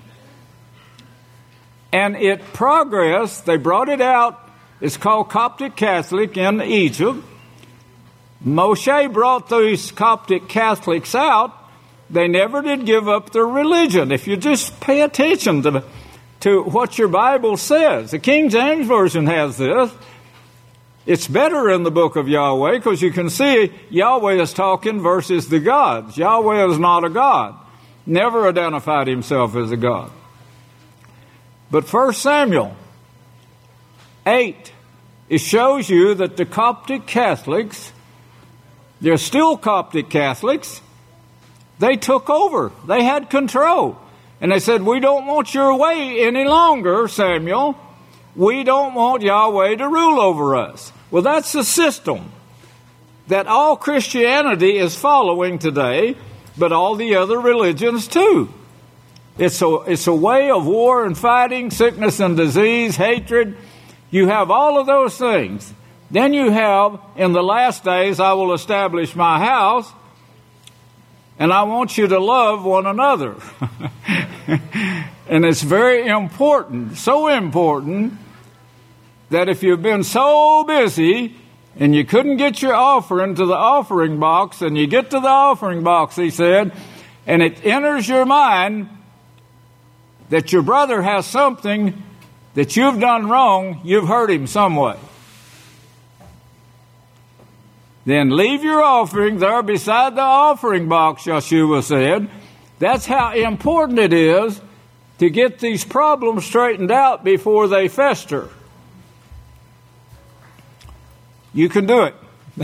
And it progressed. They brought it out. It's called Coptic Catholic in Egypt. Moshe brought these Coptic Catholics out. They never did give up their religion. If you just pay attention to, to what your Bible says. The King James Version has this. It's better in the book of Yahweh because you can see Yahweh is talking versus the gods. Yahweh is not a god. Never identified himself as a god. But First Samuel eight, it shows you that the Coptic Catholics, they're still Coptic Catholics, they took over. They had control. And they said, we don't want your way any longer, Samuel. We don't want Yahweh to rule over us. Well, that's the system that all Christianity is following today, but all the other religions too. It's a, it's a way of war and fighting, sickness and disease, hatred. You have all of those things. Then you have, in the last days, I will establish my house, and I want you to love one another. And it's very important, so important, that if you've been so busy and you couldn't get your offering to the offering box, and you get to the offering box, he said, and it enters your mind that your brother has something that you've done wrong, you've hurt him some way. Then leave your offering there beside the offering box, Yeshua said. That's how important it is to get these problems straightened out before they fester. You can do it.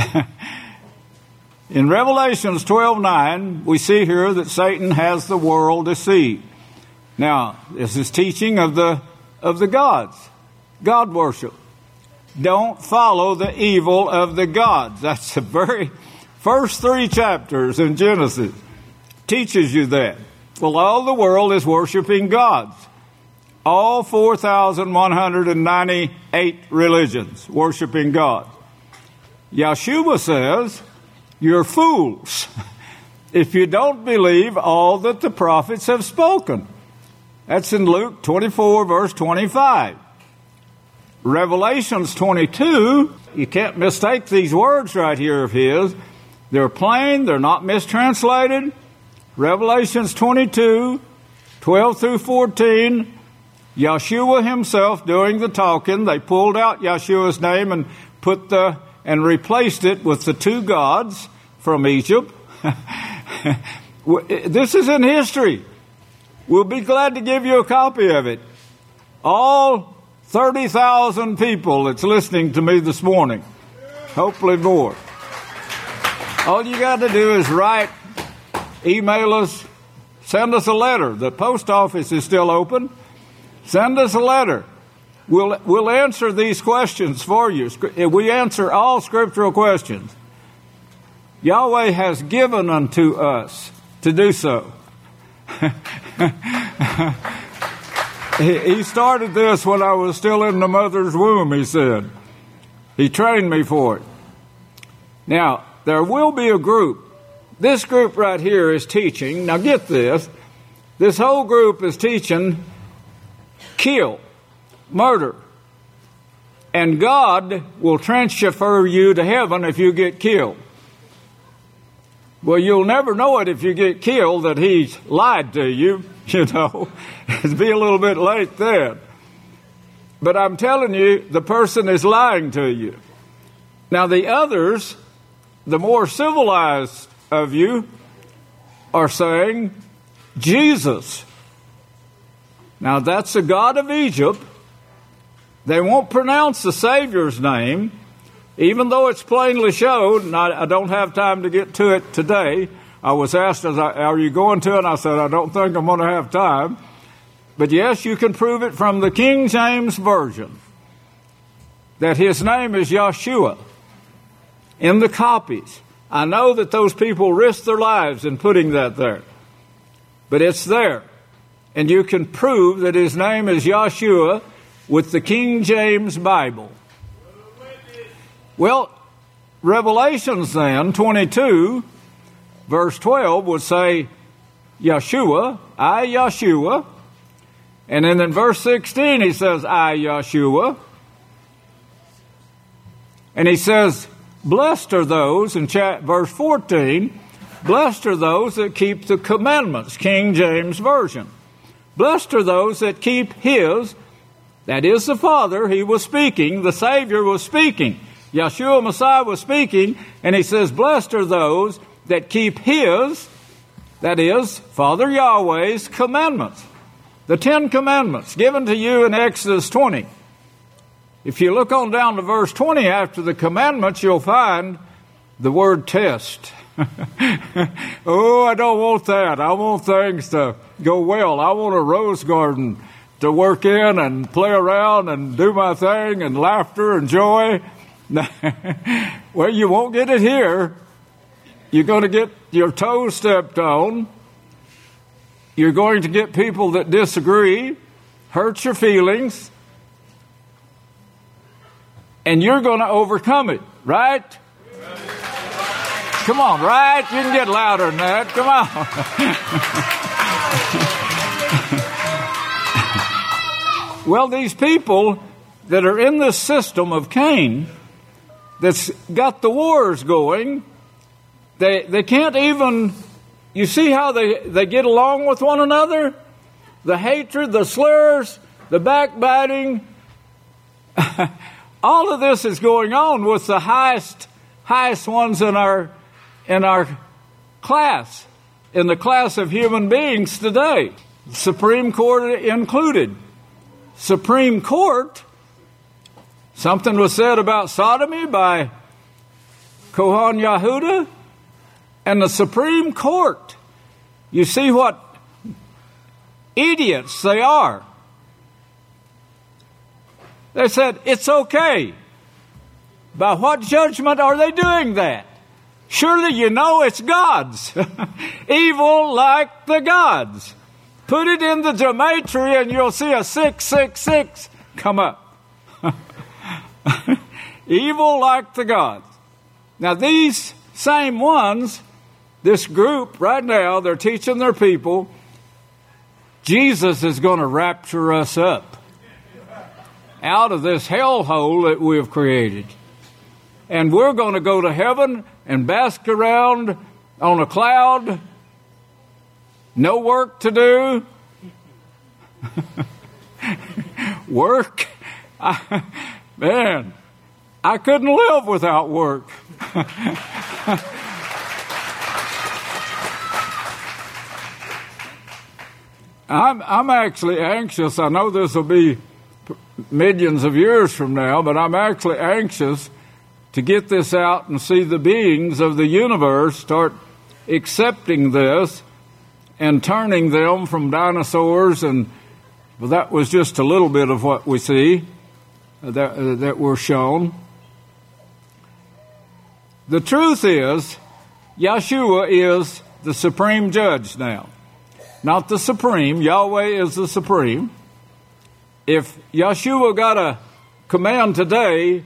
In Revelations twelve nine, we see here that Satan has the world deceived. Now, this is teaching of the of the gods, God worship. Don't follow the evil of the gods. That's the very first three chapters in Genesis. Teaches you that. Well, all the world is worshiping gods. All four thousand one hundred ninety-eight religions worshiping God. Yeshua says, you're fools if you don't believe all that the prophets have spoken. That's in Luke twenty-four, verse twenty-five. Revelations twenty-two, you can't mistake these words right here of his. They're plain, they're not mistranslated. Revelations twenty-two, twelve through fourteen, Yeshua himself doing the talking. They pulled out Yeshua's name and put the and replaced it with the two gods from Egypt. This is in history. We'll be glad to give you a copy of it. All thirty thousand people that's listening to me this morning, hopefully more. All you got to do is write, email us, send us a letter. The post office is still open. Send us a letter. We'll, we'll answer these questions for you. We answer all scriptural questions. Yahweh has given unto us to do so. He started this when I was still in the mother's womb, he said. He trained me for it. Now, there will be a group. This group right here is teaching. Now get this. This whole group is teaching kill, murder. And God will transfer you to heaven if you get killed. Well, you'll never know it if you get killed that he's lied to you, you know. It'd be a little bit late then. But I'm telling you, the person is lying to you. Now, the others, the more civilized of you, are saying, Jesus. Now, that's the God of Egypt. They won't pronounce the Savior's name, even though it's plainly showed, and I, I don't have time to get to it today. I was asked, as I, are you going to? And I said, I don't think I'm going to have time. But yes, you can prove it from the King James Version that his name is Yeshua in the copies. I know that those people risked their lives in putting that there. But it's there. And you can prove that his name is Yeshua with the King James Bible. Well, Revelations then, twenty-two, verse twelve, would say, Yeshua, I Yeshua. And then in verse sixteen, he says, I Yeshua. And he says, blessed are those, in chat, verse fourteen, blessed are those that keep the commandments, King James Version. Blessed are those that keep his, that is the Father, he was speaking, the Savior was speaking. Yeshua Messiah was speaking, and he says, blessed are those that keep his, that is, Father Yahweh's commandments. The Ten Commandments given to you in Exodus twenty. If you look on down to verse twenty after the commandments, you'll find the word test. Oh, I don't want that. I want things to go well. I want a rose garden to work in and play around and do my thing and laughter and joy. Well, you won't get it here. You're going to get your toes stepped on. You're going to get people that disagree, hurt your feelings, and you're going to overcome it, right? Come on, right? You can get louder than that. Come on. Well, these people that are in this system of Cain that's got the wars going, they they can't even, you see how they, they get along with one another? The hatred, the slurs, the backbiting, all of this is going on with the highest highest ones in our in our class, in the class of human beings today, Supreme Court included. Supreme Court, something was said about sodomy by Kohan Yehuda, and the Supreme Court, you see what idiots they are. They said, it's okay. By what judgment are they doing that? Surely you know it's God's. Evil like the gods. Put it in the gematria and you'll see a six six six come up. Evil like the gods. Now these same ones, this group right now, they're teaching their people, Jesus is going to rapture us up. out of this hellhole that we have created. And we're going to go to heaven and bask around on a cloud, no work to do. Work? I, man, I couldn't live without work. I'm, I'm actually anxious. I know this will be millions of years from now, but I'm actually anxious to get this out and see the beings of the universe start accepting this and turning them from dinosaurs. And well, that was just a little bit of what we see that, uh, that we're shown. The truth is, Yeshua is the supreme judge now. Not the supreme. Yahweh is the supreme. If Yeshua got a command today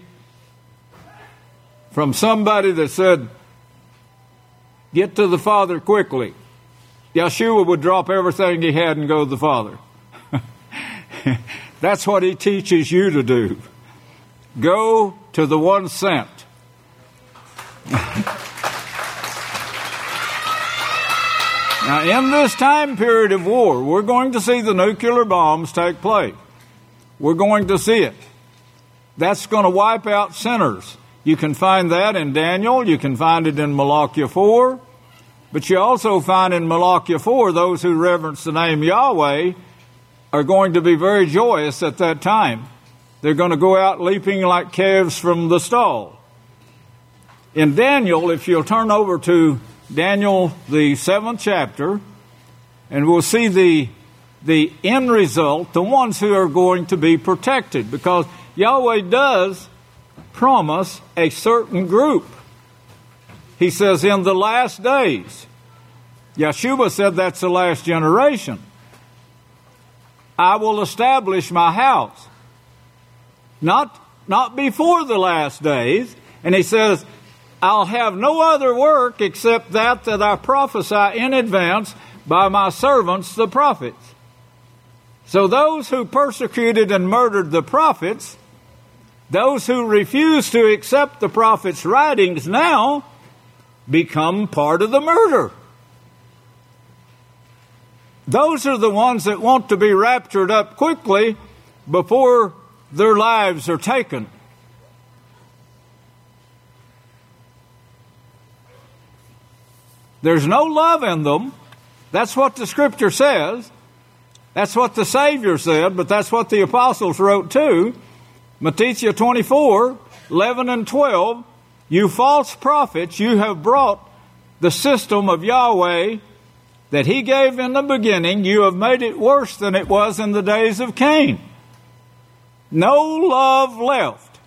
from somebody that said, get to the Father quickly, Yeshua would drop everything he had and go to the Father. That's what he teaches you to do. Go to the one sent. Now, in this time period of war, we're going to see the nuclear bombs take place. We're going to see it. That's going to wipe out sinners. You can find that in Daniel. You can find it in Malachi four. But you also find in Malachi four, those who reverence the name Yahweh are going to be very joyous at that time. They're going to go out leaping like calves from the stall. In Daniel, if you'll turn over to Daniel, the seventh chapter, and we'll see the, the end result, the ones who are going to be protected, because Yahweh does promise a certain group. He says, in the last days, Yeshua said that's the last generation, I will establish my house. Not, not before the last days. And he says, I'll have no other work except that that I prophesy in advance by my servants, the prophets. So those who persecuted and murdered the prophets, those who refuse to accept the prophets' writings now, become part of the murder. Those are the ones that want to be raptured up quickly before their lives are taken. There's no love in them. That's what the Scripture says. That's what the Savior said, but that's what the apostles wrote too. Matthew twenty-four, eleven and twelve, you false prophets, you have brought the system of Yahweh that he gave in the beginning, you have made it worse than it was in the days of Cain. No love left.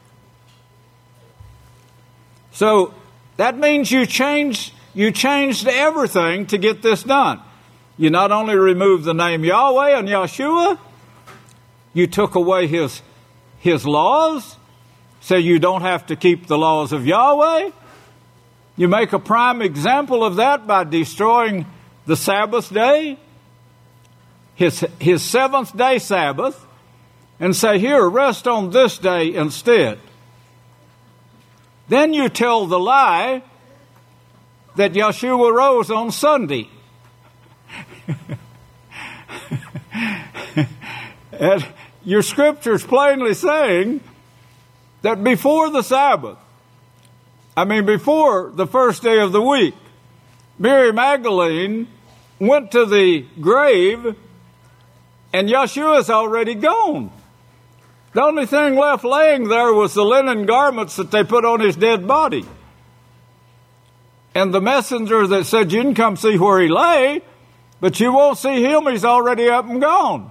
So that means you changed, you changed everything to get this done. You not only removed the name Yahweh and Yeshua, you took away his, his laws, so you don't have to keep the laws of Yahweh. You make a prime example of that by destroying the Sabbath day, his, his seventh day Sabbath, and say, here, rest on this day instead. Then you tell the lie that Yeshua rose on Sunday. And your Scripture's plainly saying that before the Sabbath, I mean before the first day of the week, Mary Magdalene went to the grave and Yeshua's already gone. The only thing left laying there was the linen garments that they put on his dead body. And the messenger that said, you can come see where he lay, but you won't see him, he's already up and gone.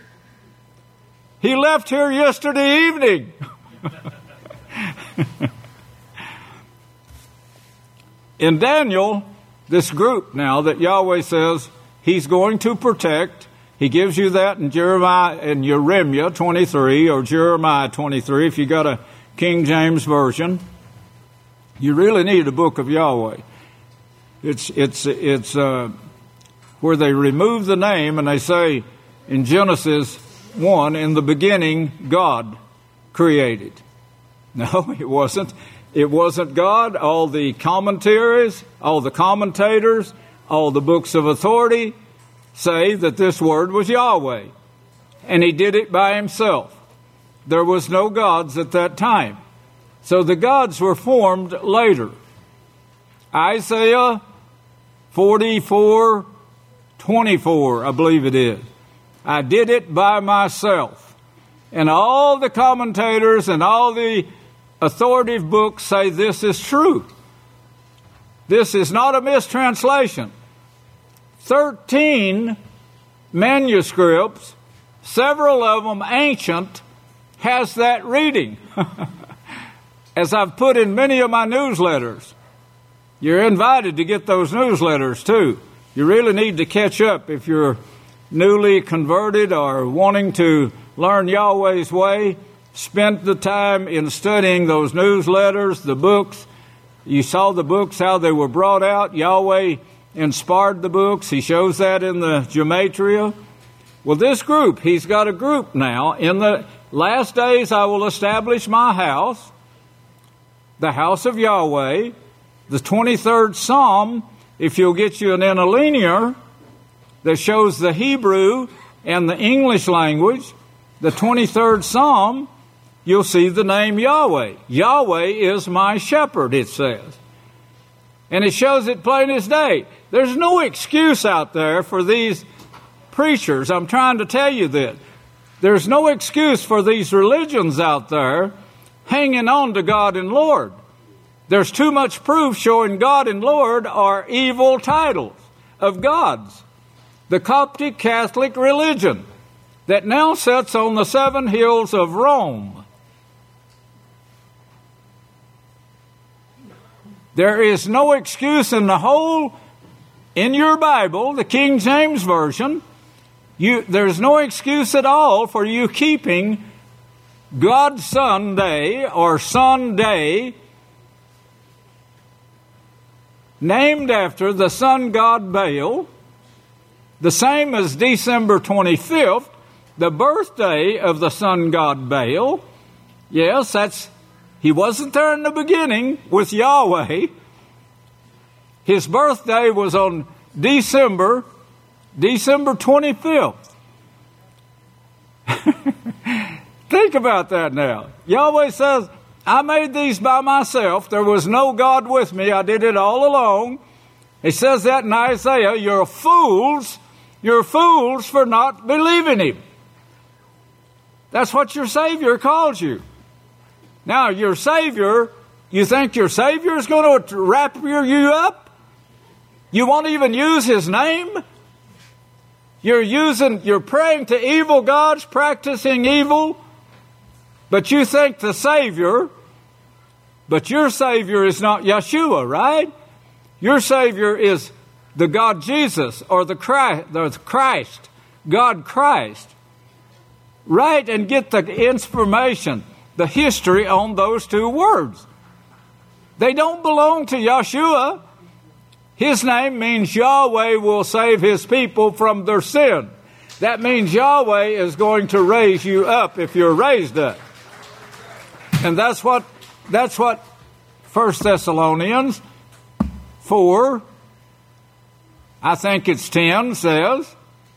He left here yesterday evening. In Daniel, this group now that Yahweh says he's going to protect, he gives you that in Jeremiah and Jeremiah twenty-three or Jeremiah twenty-three if you got a King James version. You really need a book of Yahweh. It's it's it's uh, where they remove the name and they say in Genesis one, in the beginning, God. created. No, it wasn't. It wasn't God. All the commentaries, all the commentators, all the books of authority say that this word was Yahweh. And he did it by himself. There was no gods at that time. So the gods were formed later. Isaiah forty-four twenty-four, I believe it is. I did it by myself. And all the commentators and all the authoritative books say this is true. This is not a mistranslation. Thirteen manuscripts, several of them ancient, has that reading. As I've put in many of my newsletters. You're invited to get those newsletters too. You really need to catch up if you're newly converted or wanting to learn Yahweh's way. Spend the time in studying those newsletters, the books. You saw the books, how they were brought out. Yahweh inspired the books. He shows that in the Gematria. Well, this group, he's got a group now. In the last days I will establish my house, the house of Yahweh. The twenty-third Psalm, if you'll get you an interlinear that shows the Hebrew and the English language, the twenty-third Psalm, you'll see the name Yahweh. Yahweh is my shepherd, it says. And it shows it plain as day. There's no excuse out there for these preachers. I'm trying to tell you this. There's no excuse for these religions out there hanging on to God and Lord. There's too much proof showing God and Lord are evil titles of gods. The Coptic Catholic religion that now sits on the seven hills of Rome. There is no excuse in the whole, in your Bible, the King James Version, you, there's no excuse at all for you keeping God's Sunday or Sunday named after the sun god Baal, the same as December twenty-fifth, the birthday of the sun god Baal. Yes, that's, he wasn't there in the beginning with Yahweh. His birthday was on December, December twenty-fifth. Think about that now. Yahweh says, I made these by myself. There was no God with me. I did it all alone. He says that in Isaiah. You're fools. You're fools for not believing him. That's what your Savior calls you. Now, your Savior, you think your Savior is going to wrap you up? You won't even use his name? You're using, you're praying to evil gods, practicing evil, but you think the Savior, but your Savior is not Yeshua, right? Your Savior is the God Jesus or the Christ, the Christ, God Christ. Write and get the information, the history on those two words. They don't belong to Yeshua. His name means Yahweh will save his people from their sin. That means Yahweh is going to raise you up if you're raised up. And that's what that's what First Thessalonians four, I think it's ten, says.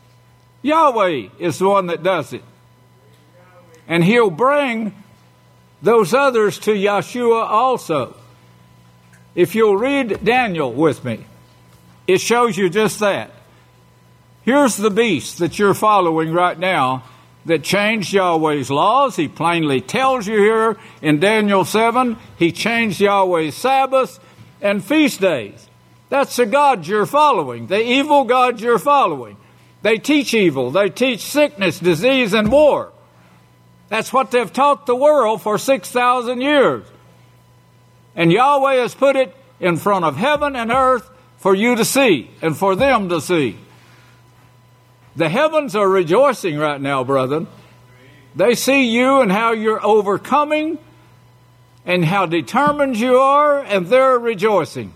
Yahweh is the one that does it. And he'll bring those others to Yeshua also. If you'll read Daniel with me, it shows you just that. Here's the beast that you're following right now that changed Yahweh's laws. He plainly tells you here in Daniel seven, he changed Yahweh's Sabbaths and feast days. That's the gods you're following, the evil gods you're following. They teach evil. They teach sickness, disease, and war. That's what they've taught the world for six thousand years. And Yahweh has put it in front of heaven and earth for you to see and for them to see. The heavens are rejoicing right now, brethren. They see you and how you're overcoming and how determined you are, and they're rejoicing.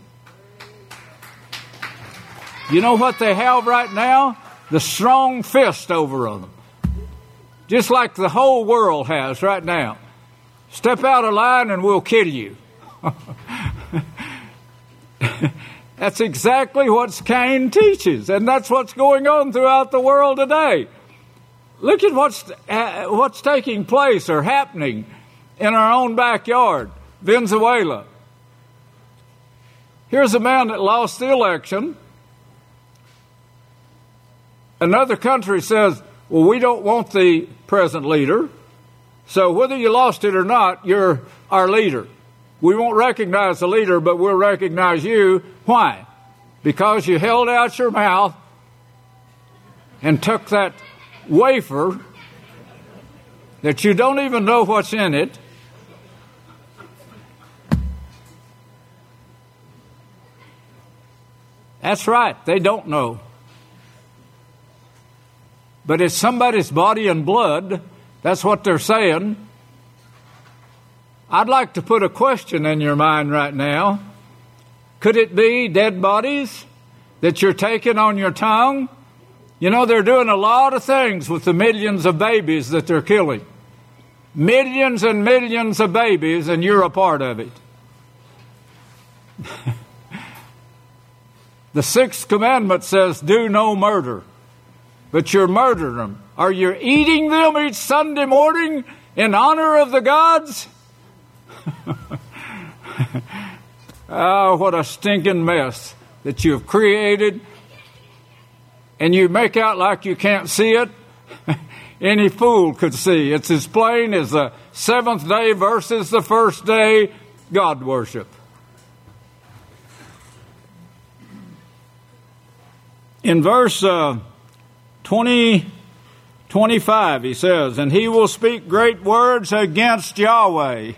You know what they have right now? The strong fist over them. Just like the whole world has right now. Step out of line and we'll kill you. That's exactly what Cain teaches, and that's what's going on throughout the world today. Look at what's uh, what's taking place or happening in our own backyard, Venezuela. Here's a man that lost the election. Another country says, well, we don't want the present leader, so whether you lost it or not, you're our leader. We won't recognize the leader, but we'll recognize you. Why? Because you held out your mouth and took that wafer that you don't even know what's in it. That's right, they don't know. But it's somebody's body and blood. That's what they're saying. I'd like to put a question in your mind right now. Could it be dead bodies that you're taking on your tongue? You know, they're doing a lot of things with the millions of babies that they're killing. Millions and millions of babies, and you're a part of it. The sixth commandment says, do no murder. But you're murdering them. Are you eating them each Sunday morning in honor of the gods? Oh, what a stinking mess that you've created. And you make out like you can't see it. Any fool could see. It's as plain as the seventh day versus the first day God worship. In verse uh, twenty, twenty-five, he says, and he will speak great words against Yahweh.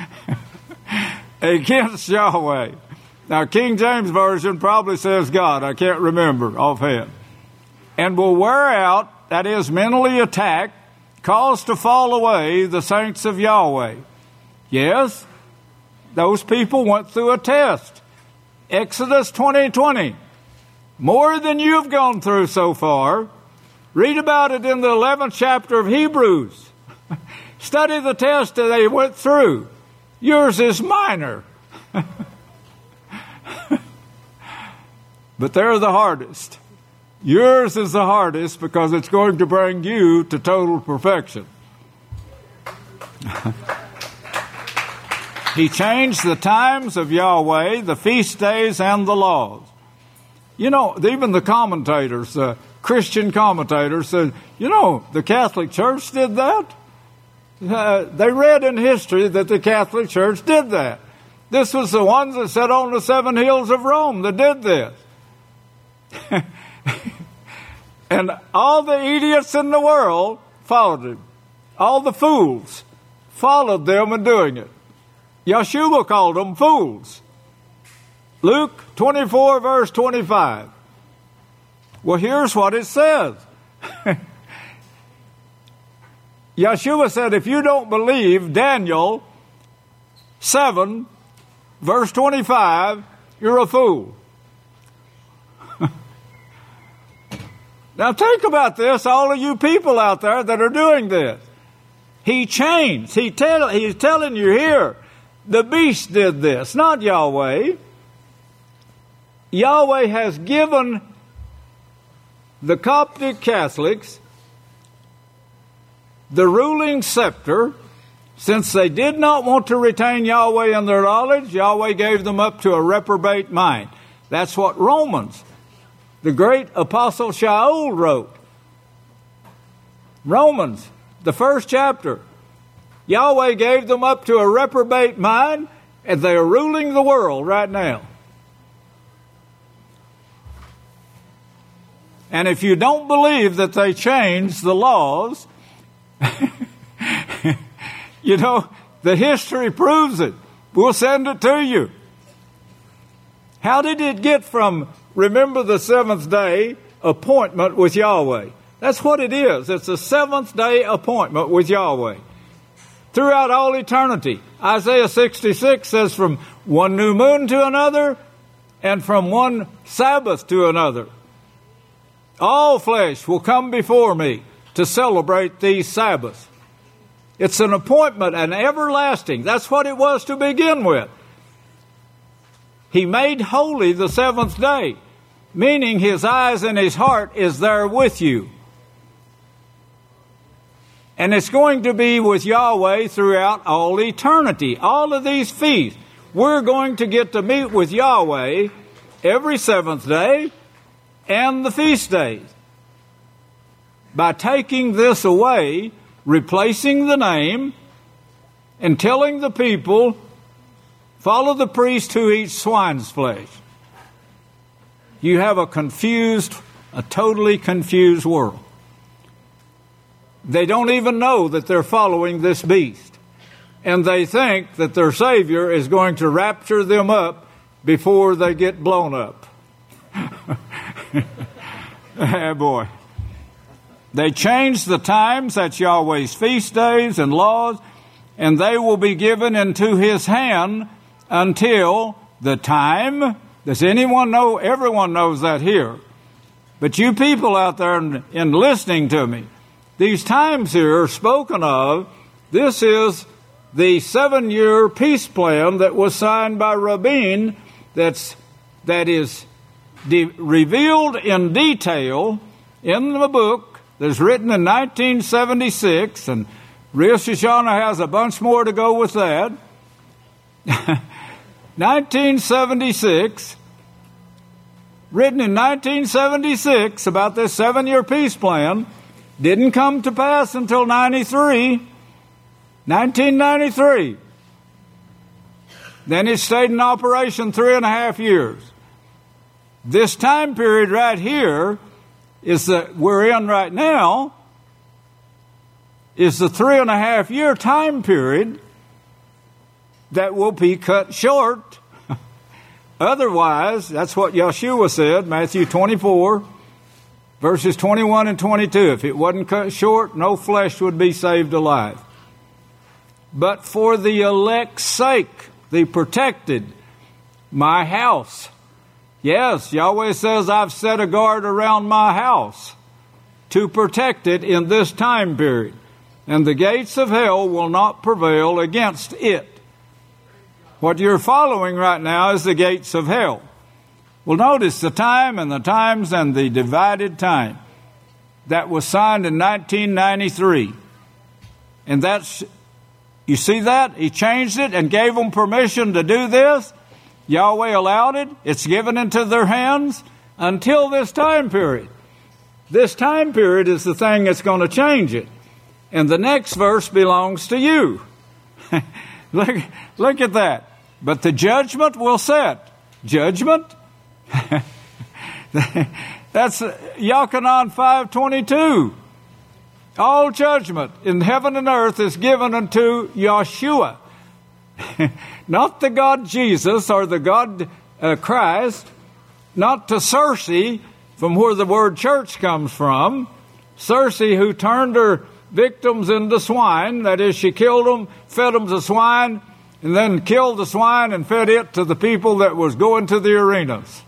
Against Yahweh. Now, King James Version probably says God. I can't remember offhand. And will wear out, that is, mentally attack, cause to fall away the saints of Yahweh. Yes, those people went through a test. Exodus twenty twenty. More than you've gone through so far. Read about it in the eleventh chapter of Hebrews. Study the test that they went through. Yours is minor. But they're the hardest. Yours is the hardest because it's going to bring you to total perfection. He changed the times of Yahweh, the feast days, and the laws. You know, even the commentators, uh, Christian commentators said, you know, the Catholic Church did that. Uh, they read in history that the Catholic Church did that. This was the ones that sat on the seven hills of Rome that did this. And all the idiots in the world followed him. All the fools followed them in doing it. Yeshua called them fools. Luke twenty-four, verse twenty-five. Well, here's what it says. Yeshua said, if you don't believe Daniel seven, verse twenty-five, you're a fool. Now think about this, all of you people out there that are doing this. He changed. He tell, he's telling you here, the beast did this, not Yahweh. Yahweh has given the Coptic Catholics the ruling scepter. Since they did not want to retain Yahweh in their knowledge, Yahweh gave them up to a reprobate mind. That's what Romans, the great Apostle Shaul, wrote. Romans, the first chapter. Yahweh gave them up to a reprobate mind, and they are ruling the world right now. And if you don't believe that they changed the laws, you know, the history proves it. We'll send it to you. How did it get from, remember the seventh day appointment with Yahweh? That's what it is. It's a seventh day appointment with Yahweh. Throughout all eternity. Isaiah sixty-six says from one new moon to another and from one Sabbath to another. All flesh will come before me to celebrate these Sabbaths. It's an appointment, an everlasting. That's what it was to begin with. He made holy the seventh day, meaning his eyes and his heart is there with you. And it's going to be with Yahweh throughout all eternity. All of these feasts, we're going to get to meet with Yahweh every seventh day and the feast days. By taking this away, replacing the name, and telling the people, follow the priest who eats swine's flesh. You have a confused, a totally confused world. They don't even know that they're following this beast. And they think that their Savior is going to rapture them up before they get blown up. Oh, boy. They changed the times, that's Yahweh's feast days and laws, and they will be given into his hand until the time. Does anyone know? Everyone knows that here. But you people out there in, in listening to me, these times here are spoken of. This is the seven-year peace plan that was signed by Rabin, that's, that is de- revealed in detail in the book that's written in nineteen seventy-six, and Rosh Hashanah has a bunch more to go with that. nineteen seventy-six, written in nineteen seventy-six about this seven-year peace plan, didn't come to pass until ninety-three, nineteen ninety-three. Then it stayed in operation three and a half years. This time period right here is that we're in right now is the three and a half year time period that will be cut short. Otherwise, that's what Yeshua said, Matthew twenty-four, verses twenty-one and twenty-two. If it wasn't cut short, no flesh would be saved alive. But for the elect's sake, the protected, my house. Yes, Yahweh says, I've set a guard around my house to protect it in this time period. And the gates of hell will not prevail against it. What you're following right now is the gates of hell. Well, notice the time and the times and the divided time. That was signed in nineteen ninety-three. And that's, you see that? He changed it and gave them permission to do this. Yahweh allowed it. It's given into their hands until this time period. This time period is the thing that's going to change it. And the next verse belongs to you. look, look at that. But the judgment will set. Judgment? That's Yochanan five twenty-two. All judgment in heaven and earth is given unto Yeshua. Not the God Jesus or the God uh, Christ. Not to Circe, from where the word church comes from. Circe, who turned her victims into swine. That is, she killed them, fed them to swine, and then killed the swine and fed it to the people that was going to the arenas.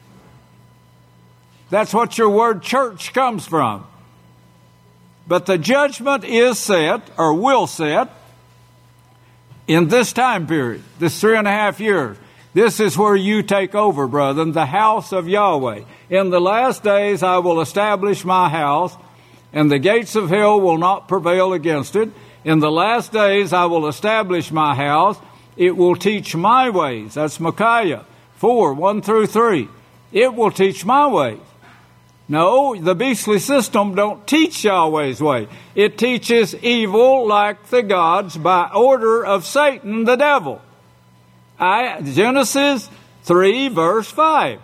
That's what your word church comes from. But the judgment is set, or will set, in this time period, this three and a half years. This is where you take over, brethren, the house of Yahweh. In the last days I will establish my house, and the gates of hell will not prevail against it. In the last days I will establish my house. It will teach my ways. That's Micaiah four, one through three. It will teach my ways. No, the beastly system don't teach Yahweh's way. It teaches evil like the gods by order of Satan, the devil. I, Genesis three, verse five.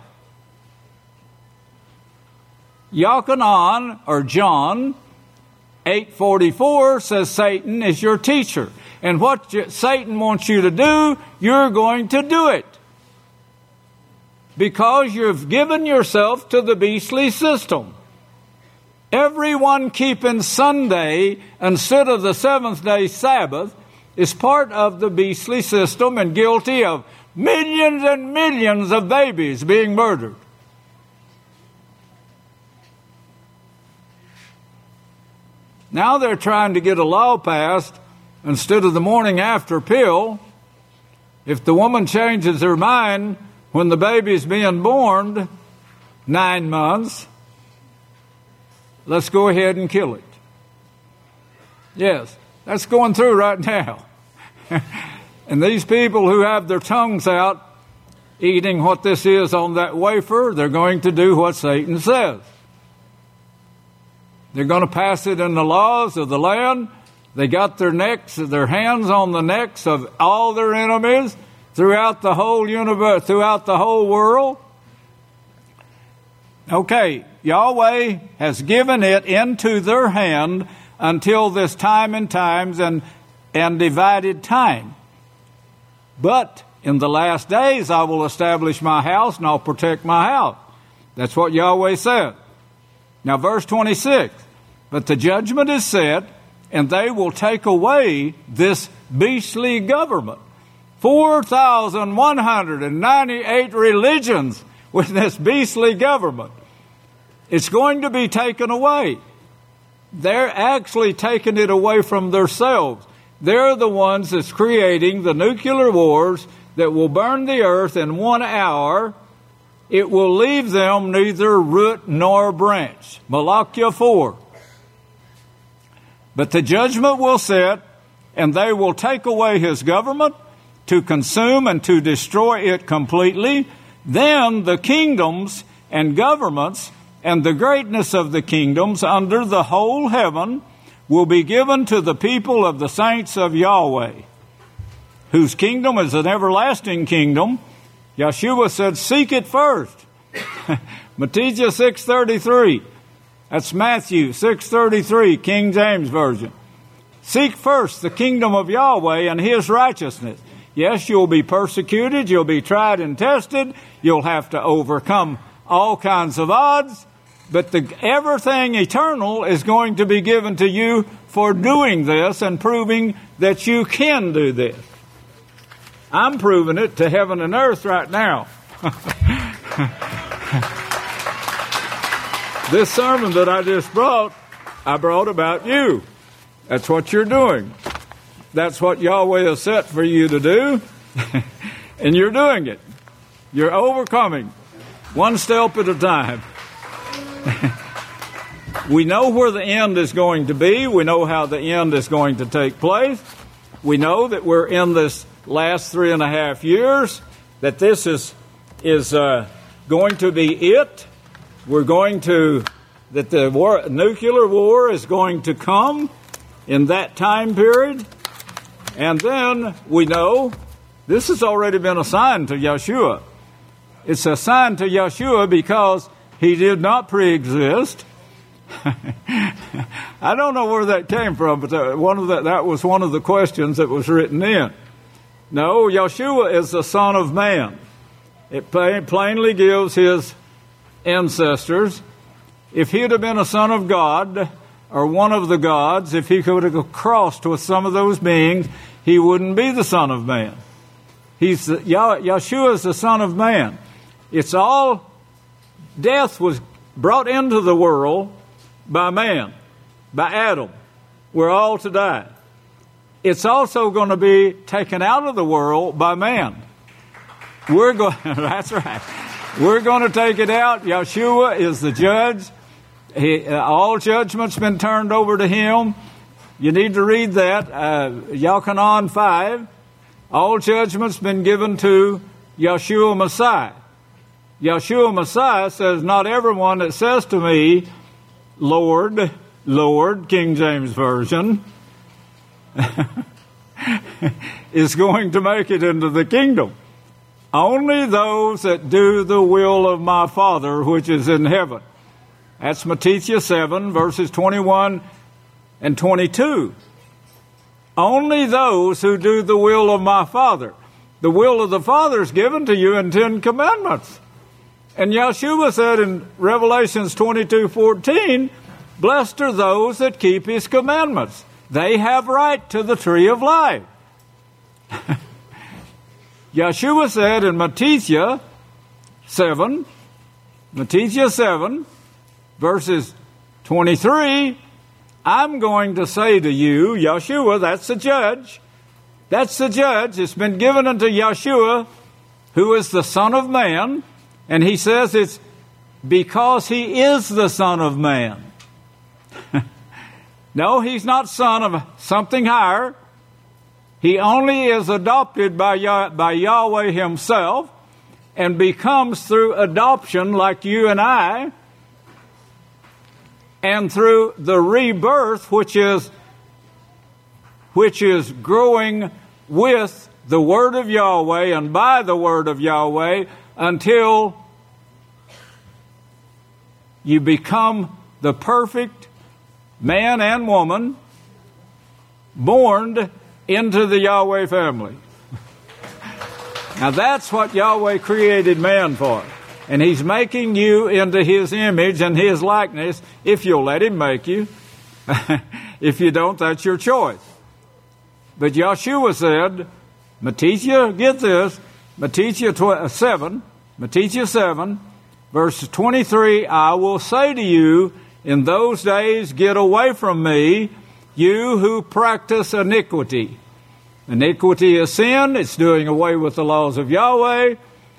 Yochanan, or John, eight forty-four says Satan is your teacher. And what you, Satan wants you to do, you're going to do it. Because you've given yourself to the beastly system. Everyone keeping Sunday instead of the seventh day Sabbath is part of the beastly system and guilty of millions and millions of babies being murdered. Now they're trying to get a law passed instead of the morning after pill. If the woman changes her mind when the baby's being born, nine months, let's go ahead and kill it. Yes, that's going through right now. And these people who have their tongues out eating what this is on that wafer, they're going to do what Satan says. They're going to pass it in the laws of the land. They got their necks, their hands on the necks of all their enemies throughout the whole universe, throughout the whole world. Okay, Yahweh has given it into their hand until this time and times and, and divided time. But in the last days I will establish my house and I'll protect my house. That's what Yahweh said. Now verse twenty-six. But the judgment is set, and they will take away this beastly government. four thousand one hundred ninety-eight religions with this beastly government. It's going to be taken away. They're actually taking it away from themselves. They're the ones that's creating the nuclear wars that will burn the earth in one hour. It will leave them neither root nor branch. Malachi four. But the judgment will set, and they will take away his government to consume and to destroy it completely. Then the kingdoms and governments and the greatness of the kingdoms under the whole heaven will be given to the people of the saints of Yahweh, whose kingdom is an everlasting kingdom. Yeshua said, seek it first. Matthew six thirty-three. That's Matthew six thirty-three, King James Version. Seek first the kingdom of Yahweh and his righteousness. Yes, you'll be persecuted, you'll be tried and tested, you'll have to overcome all kinds of odds, but the, everything eternal is going to be given to you for doing this and proving that you can do this. I'm proving it to heaven and earth right now. This sermon that I just brought, I brought about you. That's what you're doing. That's what Yahweh has set for you to do. And you're doing it. You're overcoming one step at a time. We know where the end is going to be. We know how the end is going to take place. We know that we're in this last three and a half years, that this is, is uh, going to be it. We're going to, that the war, nuclear war is going to come in that time period. And then we know this has already been assigned to Yeshua. It's assigned to Yeshua because he did not pre-exist. I don't know where that came from, but that, one of the, that was one of the questions that was written in. No, Yeshua is the Son of Man. It plainly gives his ancestors. If he'd have been a son of God or one of the gods, if he could have crossed with some of those beings, he wouldn't be the Son of Man. He's the, Yeshua is the Son of Man. It's all, death was brought into the world by man, by Adam. We're all to die. It's also going to be taken out of the world by man. We're going, that's right. We're going to take it out. Yeshua is the judge. He, uh, all judgment's been turned over to him. You need to read that. Uh, Yochanan five. All judgment's been given to Yeshua Messiah. Yeshua Messiah says, not everyone that says to me, Lord, Lord, King James Version, is going to make it into the kingdom. Only those that do the will of my Father which is in heaven. That's Matthew seven, verses twenty-one and twenty-two. Only those who do the will of my Father. The will of the Father is given to you in Ten Commandments. And Yeshua said in Revelations twenty-two fourteen, blessed are those that keep his commandments. They have right to the tree of life. Yeshua said in Matthew seven, Matthew seven, verses twenty-three, I'm going to say to you, Yeshua, that's the judge. That's the judge. It's been given unto Yeshua, who is the Son of Man. And he says it's because he is the Son of Man. No, he's not son of something higher. He only is adopted by, Yah- by Yahweh himself and becomes through adoption like you and I, and through the rebirth, which is which is growing with the Word of Yahweh and by the Word of Yahweh until you become the perfect man and woman born into the Yahweh family. Now that's what Yahweh created man for. And he's making you into his image and his likeness, if you'll let him make you. If you don't, that's your choice. But Yeshua said, Matthew, get this, Matthew seven, Matthew seven, verse twenty-three, I will say to you, in those days, get away from me, you who practice iniquity. Iniquity is sin. It's doing away with the laws of Yahweh.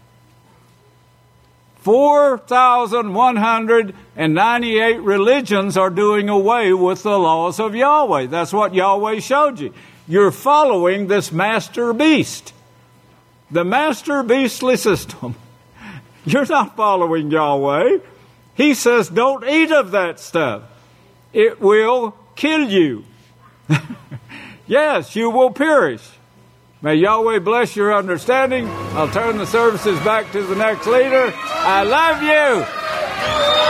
four thousand one hundred ninety-eight religions are doing away with the laws of Yahweh. That's what Yahweh showed you. You're following this master beast. The master beastly system. You're not following Yahweh. He says, don't eat of that stuff. It will kill you. Yes, you will perish. May Yahweh bless your understanding. I'll turn the services back to the next leader. I love you.